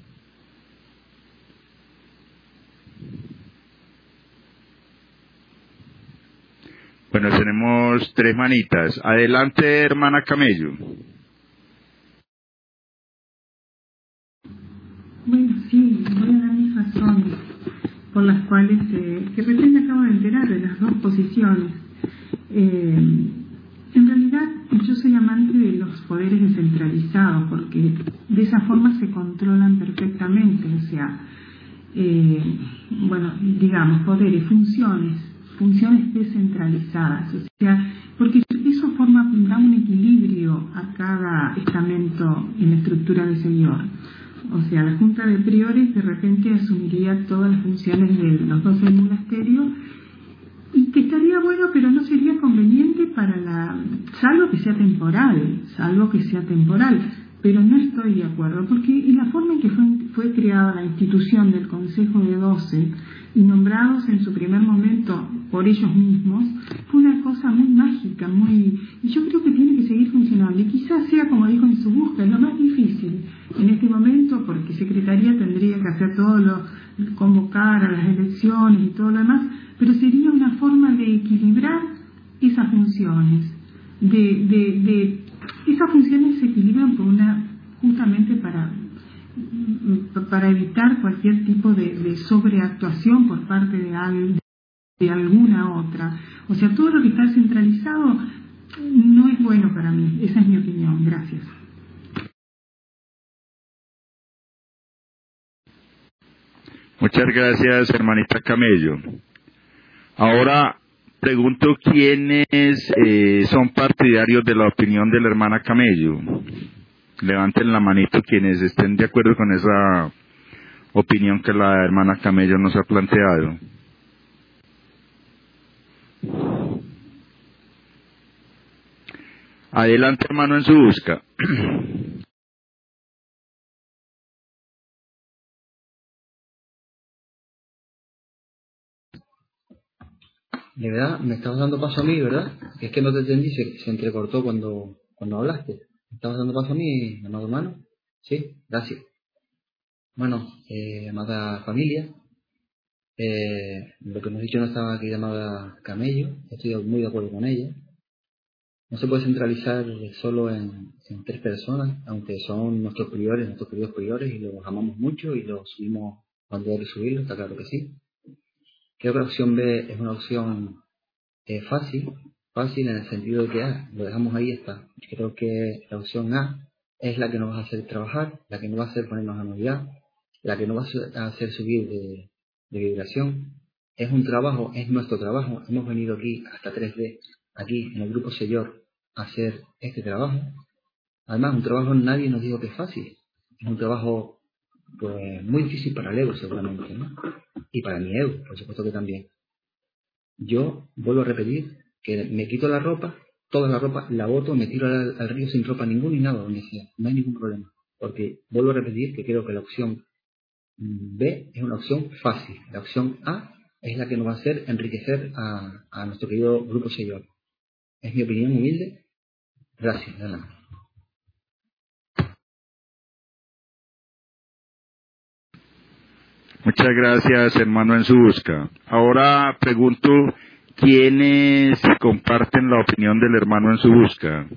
Bueno, tenemos 3 manitas. Adelante, hermana Camello. Bueno, sí, voy a dar mis razones por las cuales, que recién me acabo de enterar de las 2 posiciones. En realidad, yo soy amante de los poderes descentralizados, porque de esa forma se controlan perfectamente, o sea, digamos, poderes, funciones descentralizadas, o sea, porque eso da un equilibrio a cada estamento en la estructura del Señor. O sea, la Junta de Priores de repente asumiría todas las funciones de los 12 del monasterio, y que estaría bueno, pero no sería conveniente salvo que sea temporal, pero no estoy de acuerdo, porque la forma en que fue creada la institución del Consejo de 12 y nombrados en su primer momento por ellos mismos, fue una cosa muy mágica, y yo creo que tiene que seguir funcionando, y quizás sea, como dijo en su búsqueda, lo más difícil en este momento, porque Secretaría tendría que hacer convocar a las elecciones y todo lo demás, pero sería una forma de equilibrar esas funciones, esas funciones se equilibran justamente para evitar cualquier tipo de sobreactuación por parte de alguna otra. O sea, todo lo que está centralizado no es bueno para mí. Esa es mi opinión. Gracias. Muchas gracias, hermanita Camello. Ahora Pregunto quiénes son partidarios de la opinión de la hermana Camello. Levanten la manito quienes estén de acuerdo con esa opinión que la hermana Camello nos ha planteado. Adelante, hermano, en su busca. De verdad, me estabas dando paso a mí, ¿verdad? Es que no te entendí, se entrecortó cuando hablaste. ¿Me estabas dando paso a mí, amado hermano? Sí, gracias. Bueno, amada familia, lo que hemos dicho no estaba aquí llamada Camello, estoy muy de acuerdo con ella. No se puede centralizar solo en 3 personas, aunque son nuestros queridos priores, y los amamos mucho y los subimos cuando hay que subirlos, está claro que sí. Creo que la opción B es una opción fácil en el sentido de que lo dejamos ahí está. Creo que la opción A es la que nos va a hacer trabajar, la que nos va a hacer ponernos a novedad, la que nos va a hacer subir de vibración. Es un trabajo, es nuestro trabajo. Hemos venido aquí hasta 3D, aquí en el grupo Señor, a hacer este trabajo. Además, un trabajo nadie nos dijo que es fácil. Es un trabajo pues muy difícil para el ego seguramente, ¿no? Y para mi ego, por supuesto que también. Yo vuelvo a repetir que me quito la ropa, toda la ropa, la boto, me tiro al río sin ropa ninguna y nada, donde sea. No hay ningún problema. Porque vuelvo a repetir que creo que la opción B es una opción fácil. La opción A es la que nos va a hacer enriquecer a nuestro querido grupo Señor. Es mi opinión humilde. Gracias, de nada. Muchas gracias, hermano, en su busca. Ahora pregunto, ¿quiénes comparten la opinión del hermano en su busca?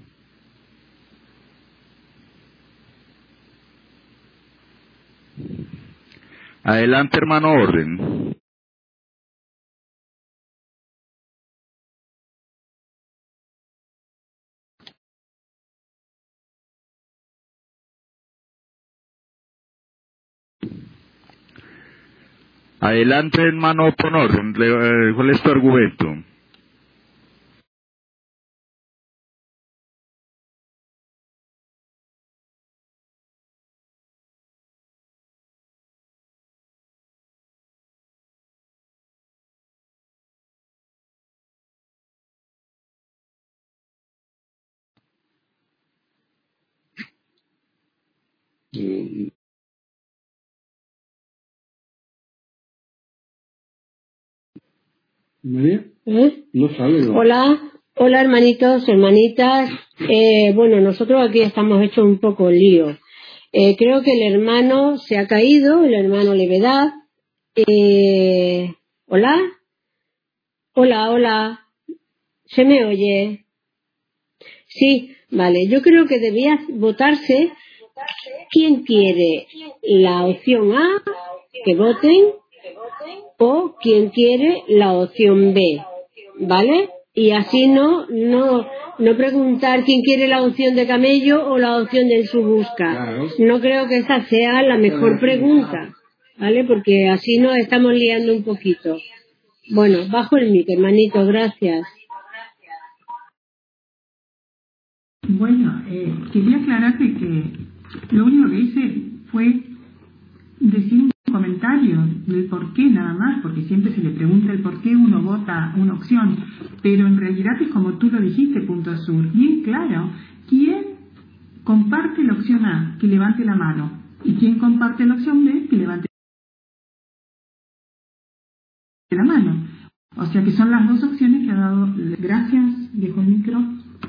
Adelante, hermano, orden. Adelante, hermano, por orden. ¿Cuál es tu argumento? ¿María? No sabe, ¿no? Hola hermanitos, hermanitas. Bueno, nosotros aquí estamos hechos un poco lío. Creo que el hermano se ha caído, el hermano Levedad. Hola. ¿Se me oye? Sí, vale. Yo creo que debía votarse quién quiere la opción A, que voten, o quien quiere la opción B, ¿vale? Y así no preguntar quién quiere la opción de Camello o la opción de su busca. No creo que esa sea la mejor pregunta, ¿vale? Porque así nos estamos liando un poquito. Bueno, bajo el mic, hermanito, gracias. Bueno, quería aclararte que lo único que hice fue decir un comentario del por qué nada más, porque siempre se le pregunta el por qué uno vota una opción, pero en realidad es como tú lo dijiste, Punto Sur, bien claro, ¿quién comparte la opción A? Que levante la mano, y ¿quién comparte la opción B? Que levante la mano. O sea que son las dos opciones que ha dado. Gracias, dejo el micro.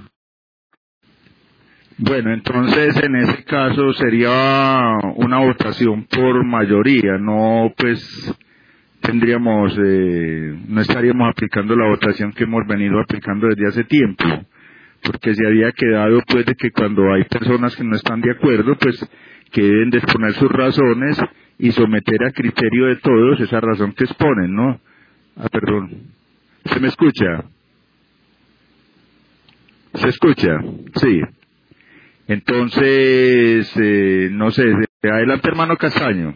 Bueno, entonces en ese caso sería una votación por mayoría, no pues tendríamos, no estaríamos aplicando la votación que hemos venido aplicando desde hace tiempo, porque se había quedado pues de que cuando hay personas que no están de acuerdo, pues que deben de exponer sus razones y someter a criterio de todos esa razón que exponen, ¿no? Perdón, ¿se me escucha? ¿Se escucha? Sí. Entonces, no sé, adelante hermano Castaño.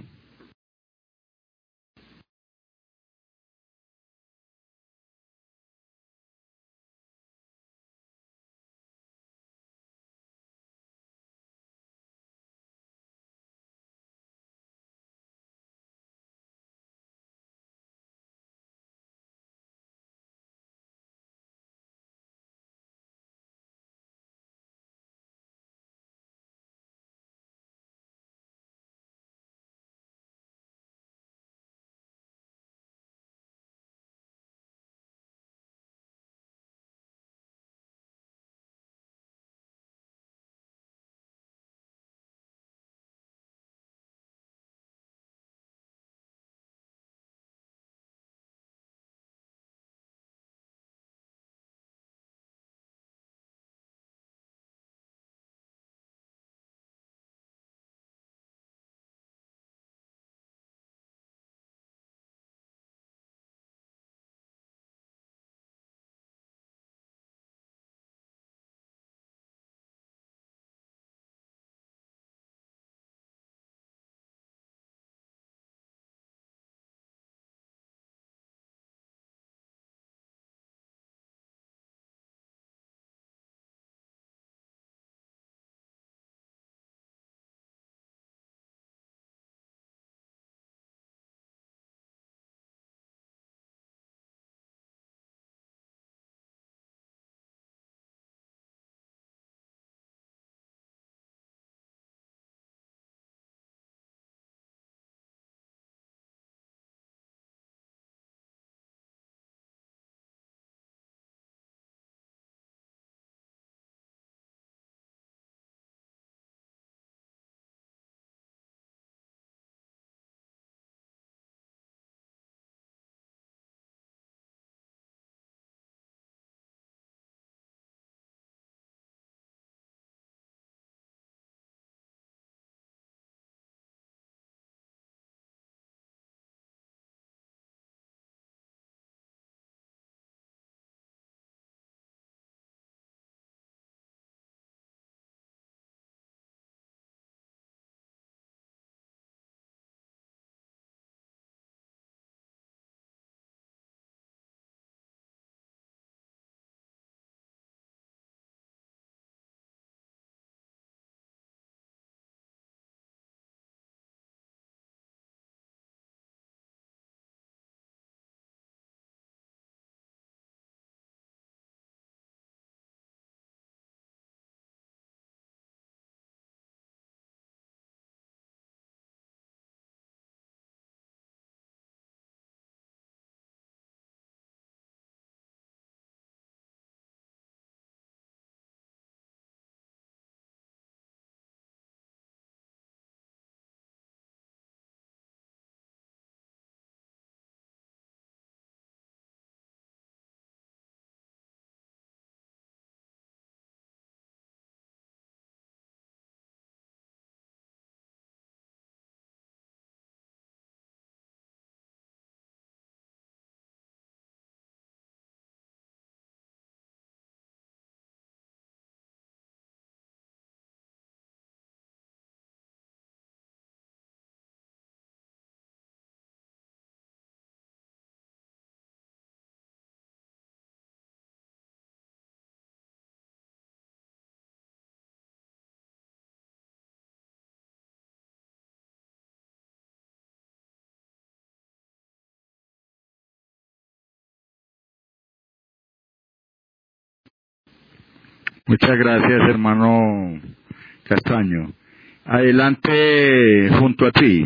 Muchas gracias, hermano Castaño. Adelante, junto a ti.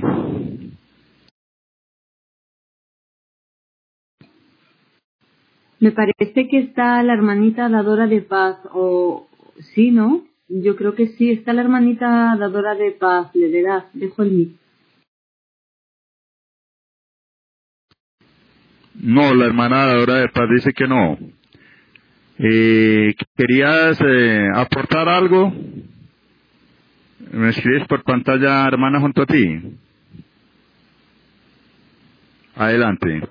Me parece que está la hermanita dadora de paz, o sí, ¿no? Yo creo que sí, está la hermanita dadora de paz, le verás, dejo el mic. No, la hermana dadora de paz dice que no. ¿Querías aportar algo? ¿Me escribes por pantalla, hermana, junto a ti? Adelante.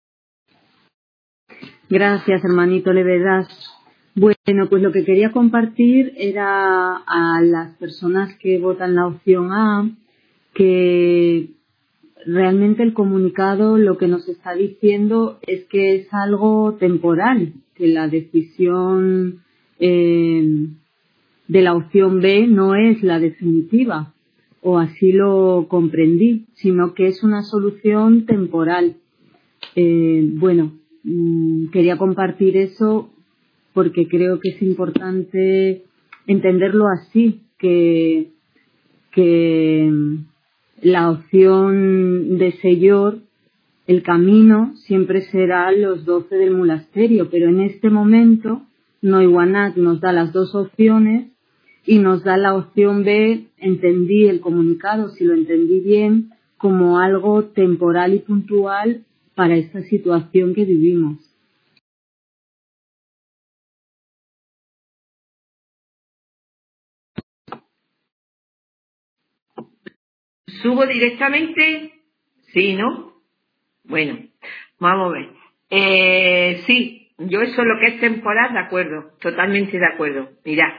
Gracias, hermanito, le verás. Bueno, pues lo que quería compartir era a las personas que votan la opción A, que realmente el comunicado lo que nos está diciendo es que es algo temporal, que la decisión de la opción B no es la definitiva, o así lo comprendí, sino que es una solución temporal. Bueno, quería compartir eso porque creo que es importante entenderlo así, que la opción de Señor, el camino, siempre será los 12 del monasterio, pero en este momento Noiwanak nos da las dos opciones y nos da la opción B, entendí el comunicado, si lo entendí bien, como algo temporal y puntual para esta situación que vivimos. ¿Subo directamente? Sí, ¿no? Bueno, vamos a ver. Sí, yo eso lo que es temporal, de acuerdo, totalmente de acuerdo. Mirad,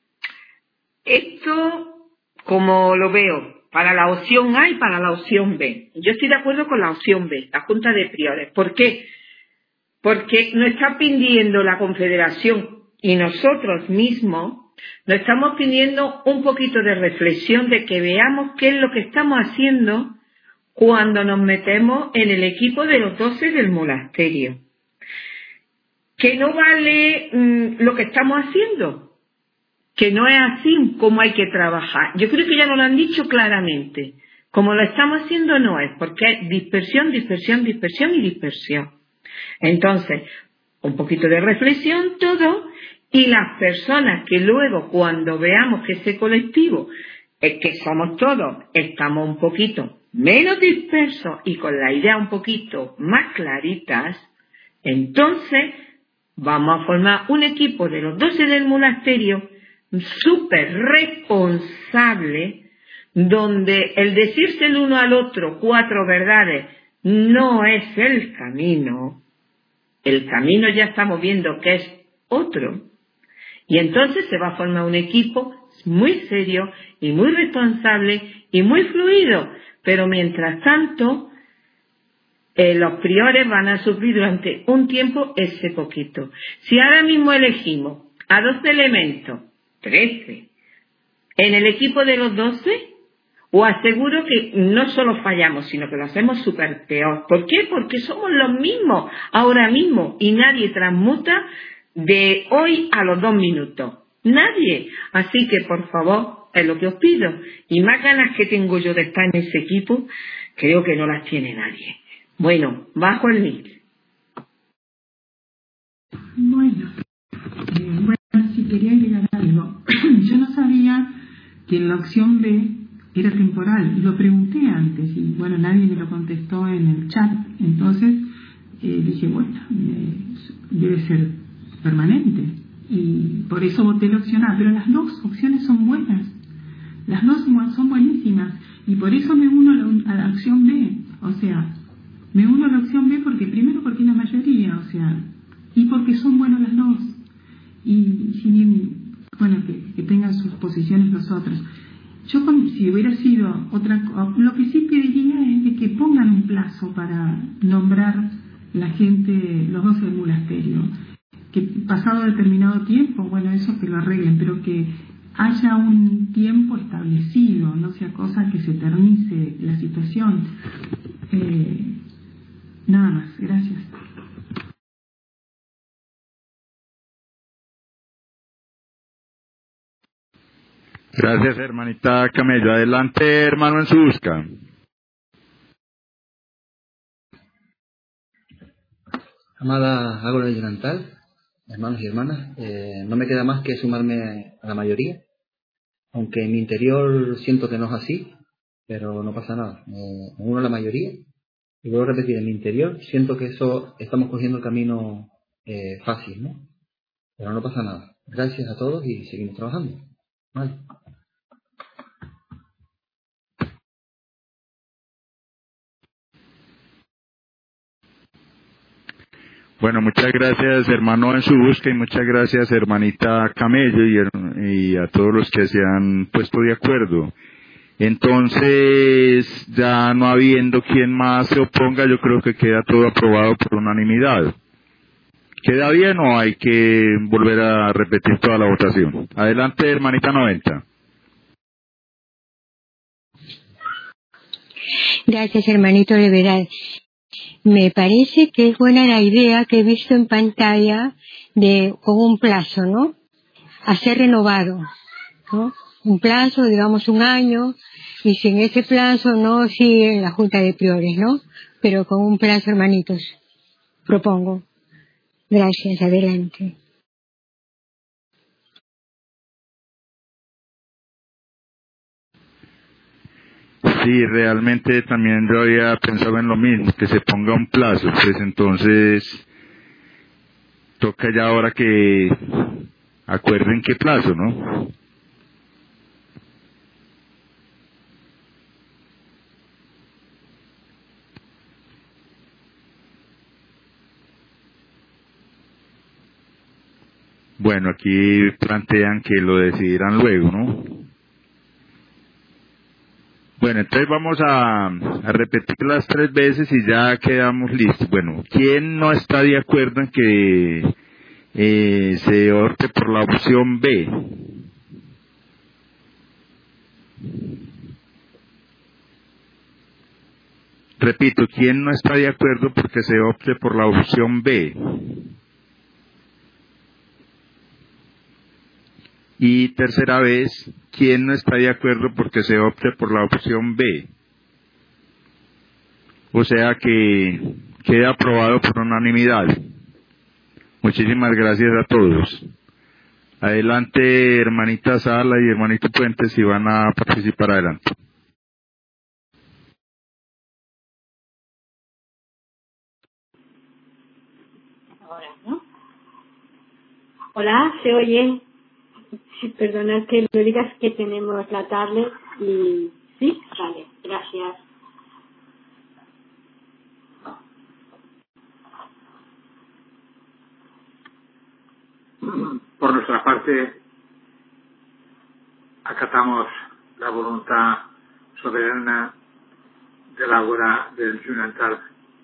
esto como lo veo para la opción A y para la opción B. Yo estoy de acuerdo con la opción B, la Junta de Priores. ¿Por qué? Porque nos está pidiendo la Confederación y nosotros mismos nos estamos pidiendo un poquito de reflexión, de que veamos qué es lo que estamos haciendo cuando nos metemos en el equipo de los 12 del monasterio. Que no vale lo que estamos haciendo, que no es así como hay que trabajar. Yo creo que ya nos lo han dicho claramente. Como lo estamos haciendo no es, porque es dispersión, dispersión, dispersión y dispersión. Entonces, un poquito de reflexión todo, y las personas que luego cuando veamos que ese colectivo, que somos todos, estamos un poquito menos dispersos y con la idea un poquito más claritas, entonces vamos a formar un equipo de los 12 del monasterio súper responsable, donde el decirse el uno al otro 4 verdades no es el camino ya estamos viendo que es otro, y entonces se va a formar un equipo muy serio y muy responsable y muy fluido, pero mientras tanto los priores van a sufrir durante un tiempo ese poquito. Si ahora mismo elegimos a 12 elementos, 13, en el equipo de los 12, os aseguro que no solo fallamos, sino que lo hacemos súper peor. ¿Por qué? Porque somos los mismos ahora mismo y nadie transmuta de hoy a los 2 minutos. Nadie. Así que, por favor, es lo que os pido. Y más ganas que tengo yo de estar en ese equipo, creo que no las tiene nadie. Bueno, bajo el mic. Bueno, si quería agregar algo. Yo no sabía que en la opción B era temporal. Lo pregunté antes y, bueno, nadie me lo contestó en el chat. Entonces dije, bueno, debe ser permanente. Y por eso voté la opción A. Pero las dos opciones son buenas. Las dos son buenísimas. Y por eso me uno a la opción B. O sea, me uno a la opción B porque primero porque es la mayoría, o sea, y porque son buenas las dos. Y si bien, bueno, que tengan sus posiciones los otros. Yo, si hubiera sido otra, lo que sí pediría es de que pongan un plazo para nombrar la gente, los 12 del monasterio. Que pasado determinado tiempo, bueno, eso que lo arreglen, pero que haya un tiempo establecido, no sea cosa que se eternice la situación. Nada más, gracias. Gracias, hermanita Camello. Adelante, hermano en su busca. Amada Ágora de Yonantal, hermanos y hermanas, no me queda más que sumarme a la mayoría, aunque en mi interior siento que no es así, pero no pasa nada. Me uno a la mayoría y vuelvo a repetir, en mi interior siento que eso estamos cogiendo el camino fácil, ¿no? Pero no pasa nada. Gracias a todos y seguimos trabajando. Vale. Bueno, muchas gracias, hermano en su busca, y muchas gracias, hermanita Camello, y a todos los que se han puesto de acuerdo. Entonces, ya no habiendo quien más se oponga, yo creo que queda todo aprobado por unanimidad. ¿Queda bien o hay que volver a repetir toda la votación? Adelante, hermanita 90. Gracias, hermanito, de verdad. Me parece que es buena la idea que he visto en pantalla de con un plazo, ¿no? A ser renovado, ¿no? Un plazo, digamos, 1 año, y si en ese plazo no sigue la Junta de Priores, ¿no? Pero con un plazo, hermanitos, propongo. Gracias, adelante. Sí, realmente también yo había pensado en lo mismo, que se ponga un plazo, pues entonces toca ya ahora que acuerden qué plazo, ¿no? Bueno, aquí plantean que lo decidirán luego, ¿no? Bueno, entonces vamos a repetirlas 3 veces y ya quedamos listos. Bueno, ¿quién no está de acuerdo en que se opte por la opción B? Repito, ¿quién no está de acuerdo porque se opte por la opción B? Y tercera vez, ¿quién no está de acuerdo porque se opte por la opción B? O sea que queda aprobado por unanimidad. Muchísimas gracias a todos. Adelante, hermanita Sala y hermanito Puente, si van a participar, adelante. Ahora, ¿no? Hola, ¿se oye? Perdona que me digas que tenemos la tablet y... ¿Sí? Vale, gracias. Por nuestra parte, acatamos la voluntad soberana del Ágora del Yunantal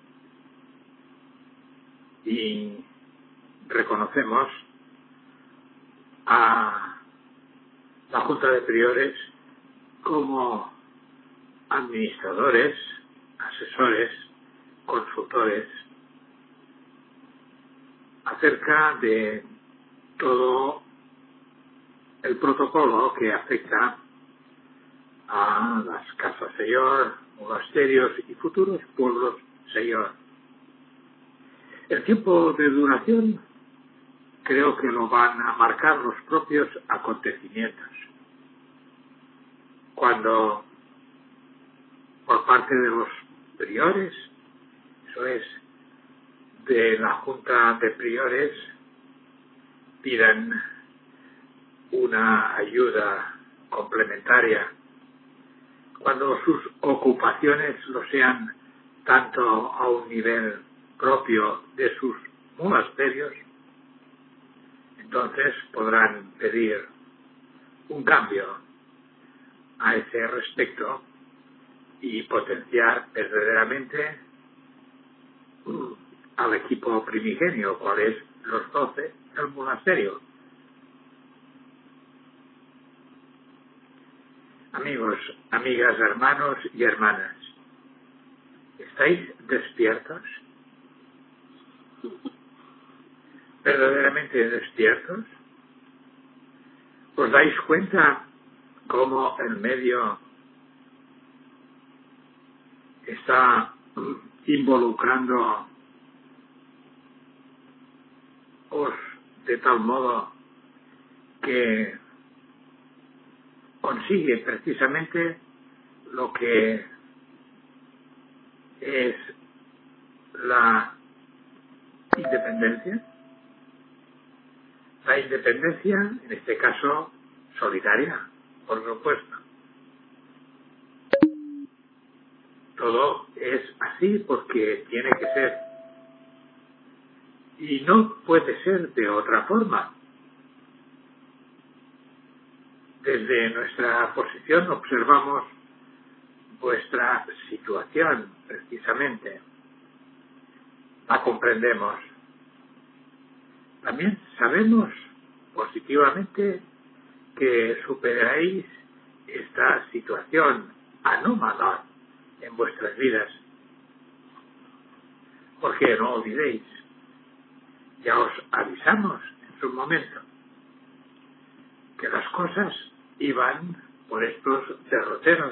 y reconocemos a la Junta de Priores como administradores, asesores, consultores acerca de todo el protocolo que afecta a las casas señor, monasterios y futuros pueblos señor. El tiempo de duración creo que lo van a marcar los propios acontecimientos. Cuando por parte de los priores, eso es, de la Junta de Priores, pidan una ayuda complementaria, cuando sus ocupaciones lo sean tanto a un nivel propio de sus monasterios, entonces podrán pedir un cambio a ese respecto y potenciar verdaderamente al equipo primigenio, cual es los 12 del monasterio. Amigos, amigas, hermanos y hermanas, ¿estáis despiertos? ¿Verdaderamente despiertos? ¿Os dais cuenta cómo el medio está involucrando de tal modo que consigue precisamente lo que es la independencia. La independencia, en este caso, solidaria, por supuesto. Todo es así porque tiene que ser. Y no puede ser de otra forma. Desde nuestra posición observamos vuestra situación, precisamente. La comprendemos. También sabemos positivamente que superáis esta situación anómala en vuestras vidas. Porque no olvidéis, ya os avisamos en su momento, que las cosas iban por estos derroteros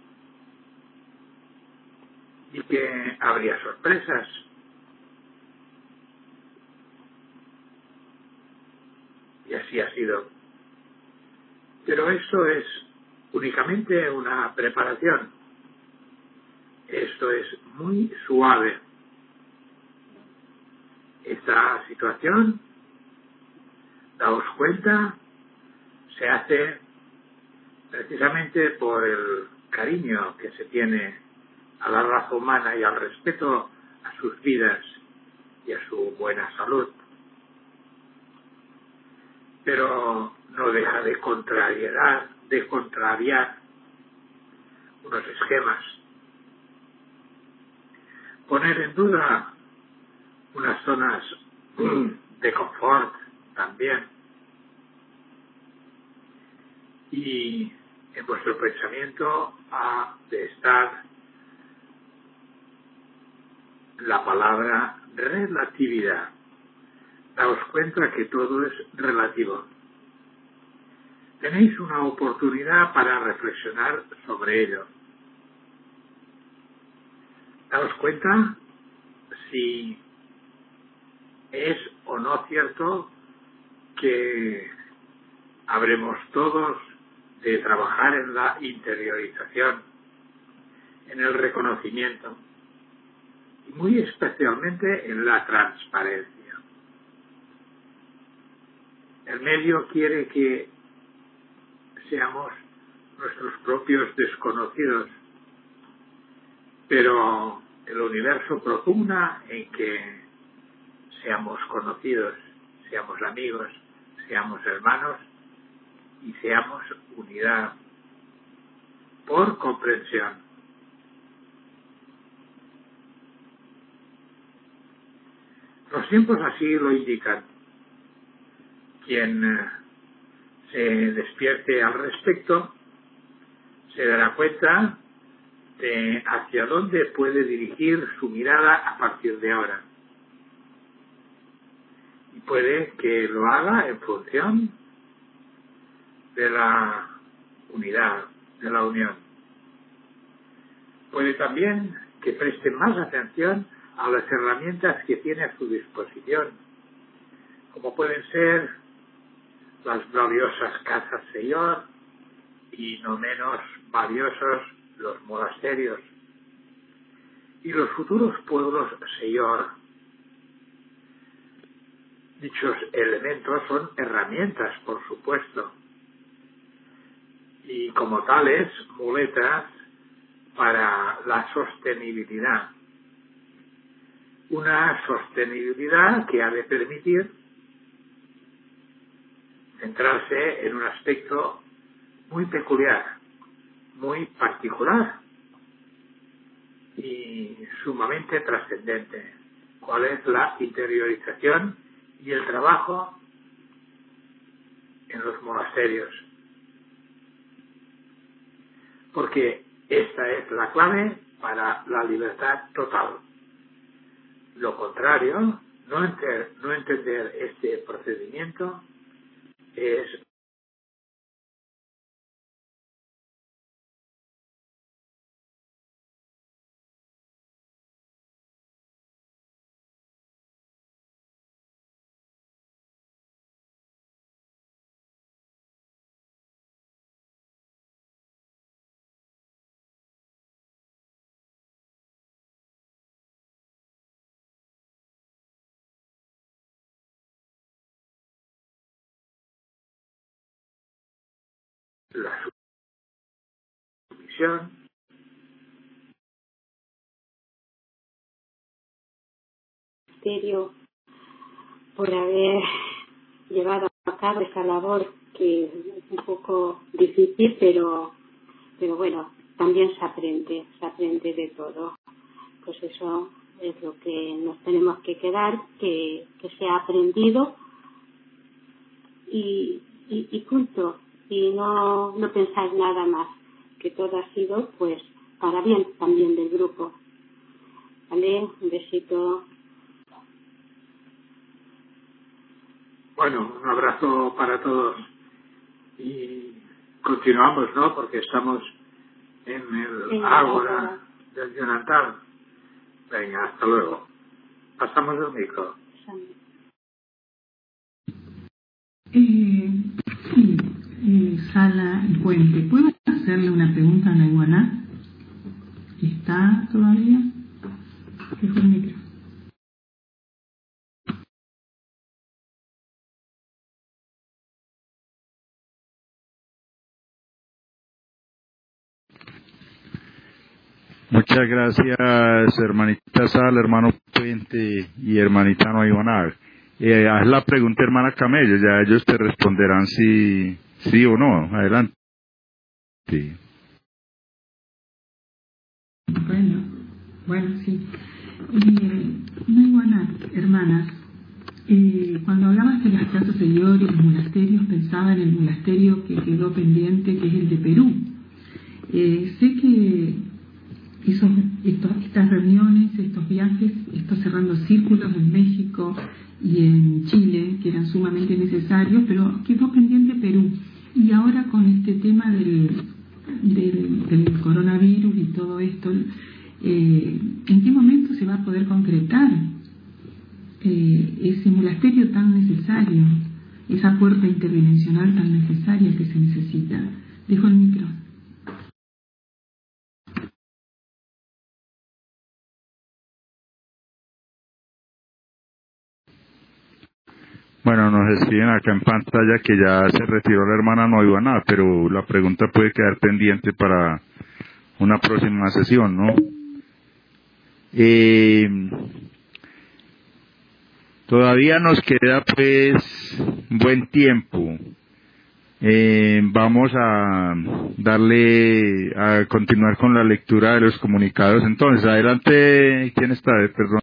y que habría sorpresas. Y así ha sido. Pero esto es únicamente una preparación. Esto es muy suave. Esta situación, daos cuenta, se hace precisamente por el cariño que se tiene a la raza humana y al respeto a sus vidas y a su buena salud. Pero no deja de contrariar unos esquemas, poner en duda unas zonas de confort también. Y en vuestro pensamiento ha de estar la palabra relatividad. Daos cuenta que todo es relativo. Tenéis una oportunidad para reflexionar sobre ello. Daos cuenta si es o no cierto que habremos todos de trabajar en la interiorización, en el reconocimiento y muy especialmente en la transparencia. El medio quiere que seamos nuestros propios desconocidos, pero el universo propugna en que seamos conocidos, seamos amigos, seamos hermanos y seamos unidad por comprensión. Los tiempos así lo indican. Quien se despierte al respecto se dará cuenta de hacia dónde puede dirigir su mirada a partir de ahora. Y puede que lo haga en función de la unidad, de la unión. Puede también que preste más atención a las herramientas que tiene a su disposición, como pueden ser las valiosas casas señor y no menos valiosos los monasterios y los futuros pueblos señor. Dichos elementos son herramientas, por supuesto, y como tales, muletas para la sostenibilidad. Una sostenibilidad que ha de permitir centrarse en un aspecto muy peculiar, muy particular y sumamente trascendente. ¿Cuál es la interiorización y el trabajo en los monasterios? Porque esta es la clave para la libertad total. Lo contrario, no entender este procedimiento es la sumisión, por haber llevado a cabo esa labor que es un poco difícil, pero bueno, también se aprende de todo. Pues eso es lo que nos tenemos que quedar, que se ha aprendido y punto. Y no pensar nada más, que todo ha sido pues para bien también del grupo. ¿Vale? Un besito. Bueno, un abrazo para todos y continuamos, ¿no? Porque estamos en el ágora del Jonathan. Venga, hasta luego. Pasamos el micro. Sala y Puente. ¿Puedo hacerle una pregunta a Naiwana? ¿Está todavía? Dejo el micro. Muchas gracias, hermanita Sal, hermano Puente y hermanita Naiwana. Haz la pregunta, hermana Camello, ya ellos te responderán si sí o no. Adelante. Sí. Bueno, sí. Naiwana, hermanas, cuando hablabas de las casas señor y los monasterios, pensaba en el monasterio que quedó pendiente, que es el de Perú. Sé que estas reuniones, estos viajes, estos cerrando círculos en México y en Chile, que eran sumamente necesarios, pero quedó pendiente Perú. Y ahora con este tema del coronavirus y todo esto, ¿en qué momento se va a poder concretar ese monasterio tan necesario, esa puerta interdimensional tan necesaria que se necesita? Dejo el micro. Bueno, nos escriben acá en pantalla que ya se retiró la hermana Naiwana, pero la pregunta puede quedar pendiente para una próxima sesión, ¿no? Todavía nos queda pues buen tiempo. Vamos a continuar con la lectura de los comunicados. Entonces, adelante, ¿quién está? Perdón.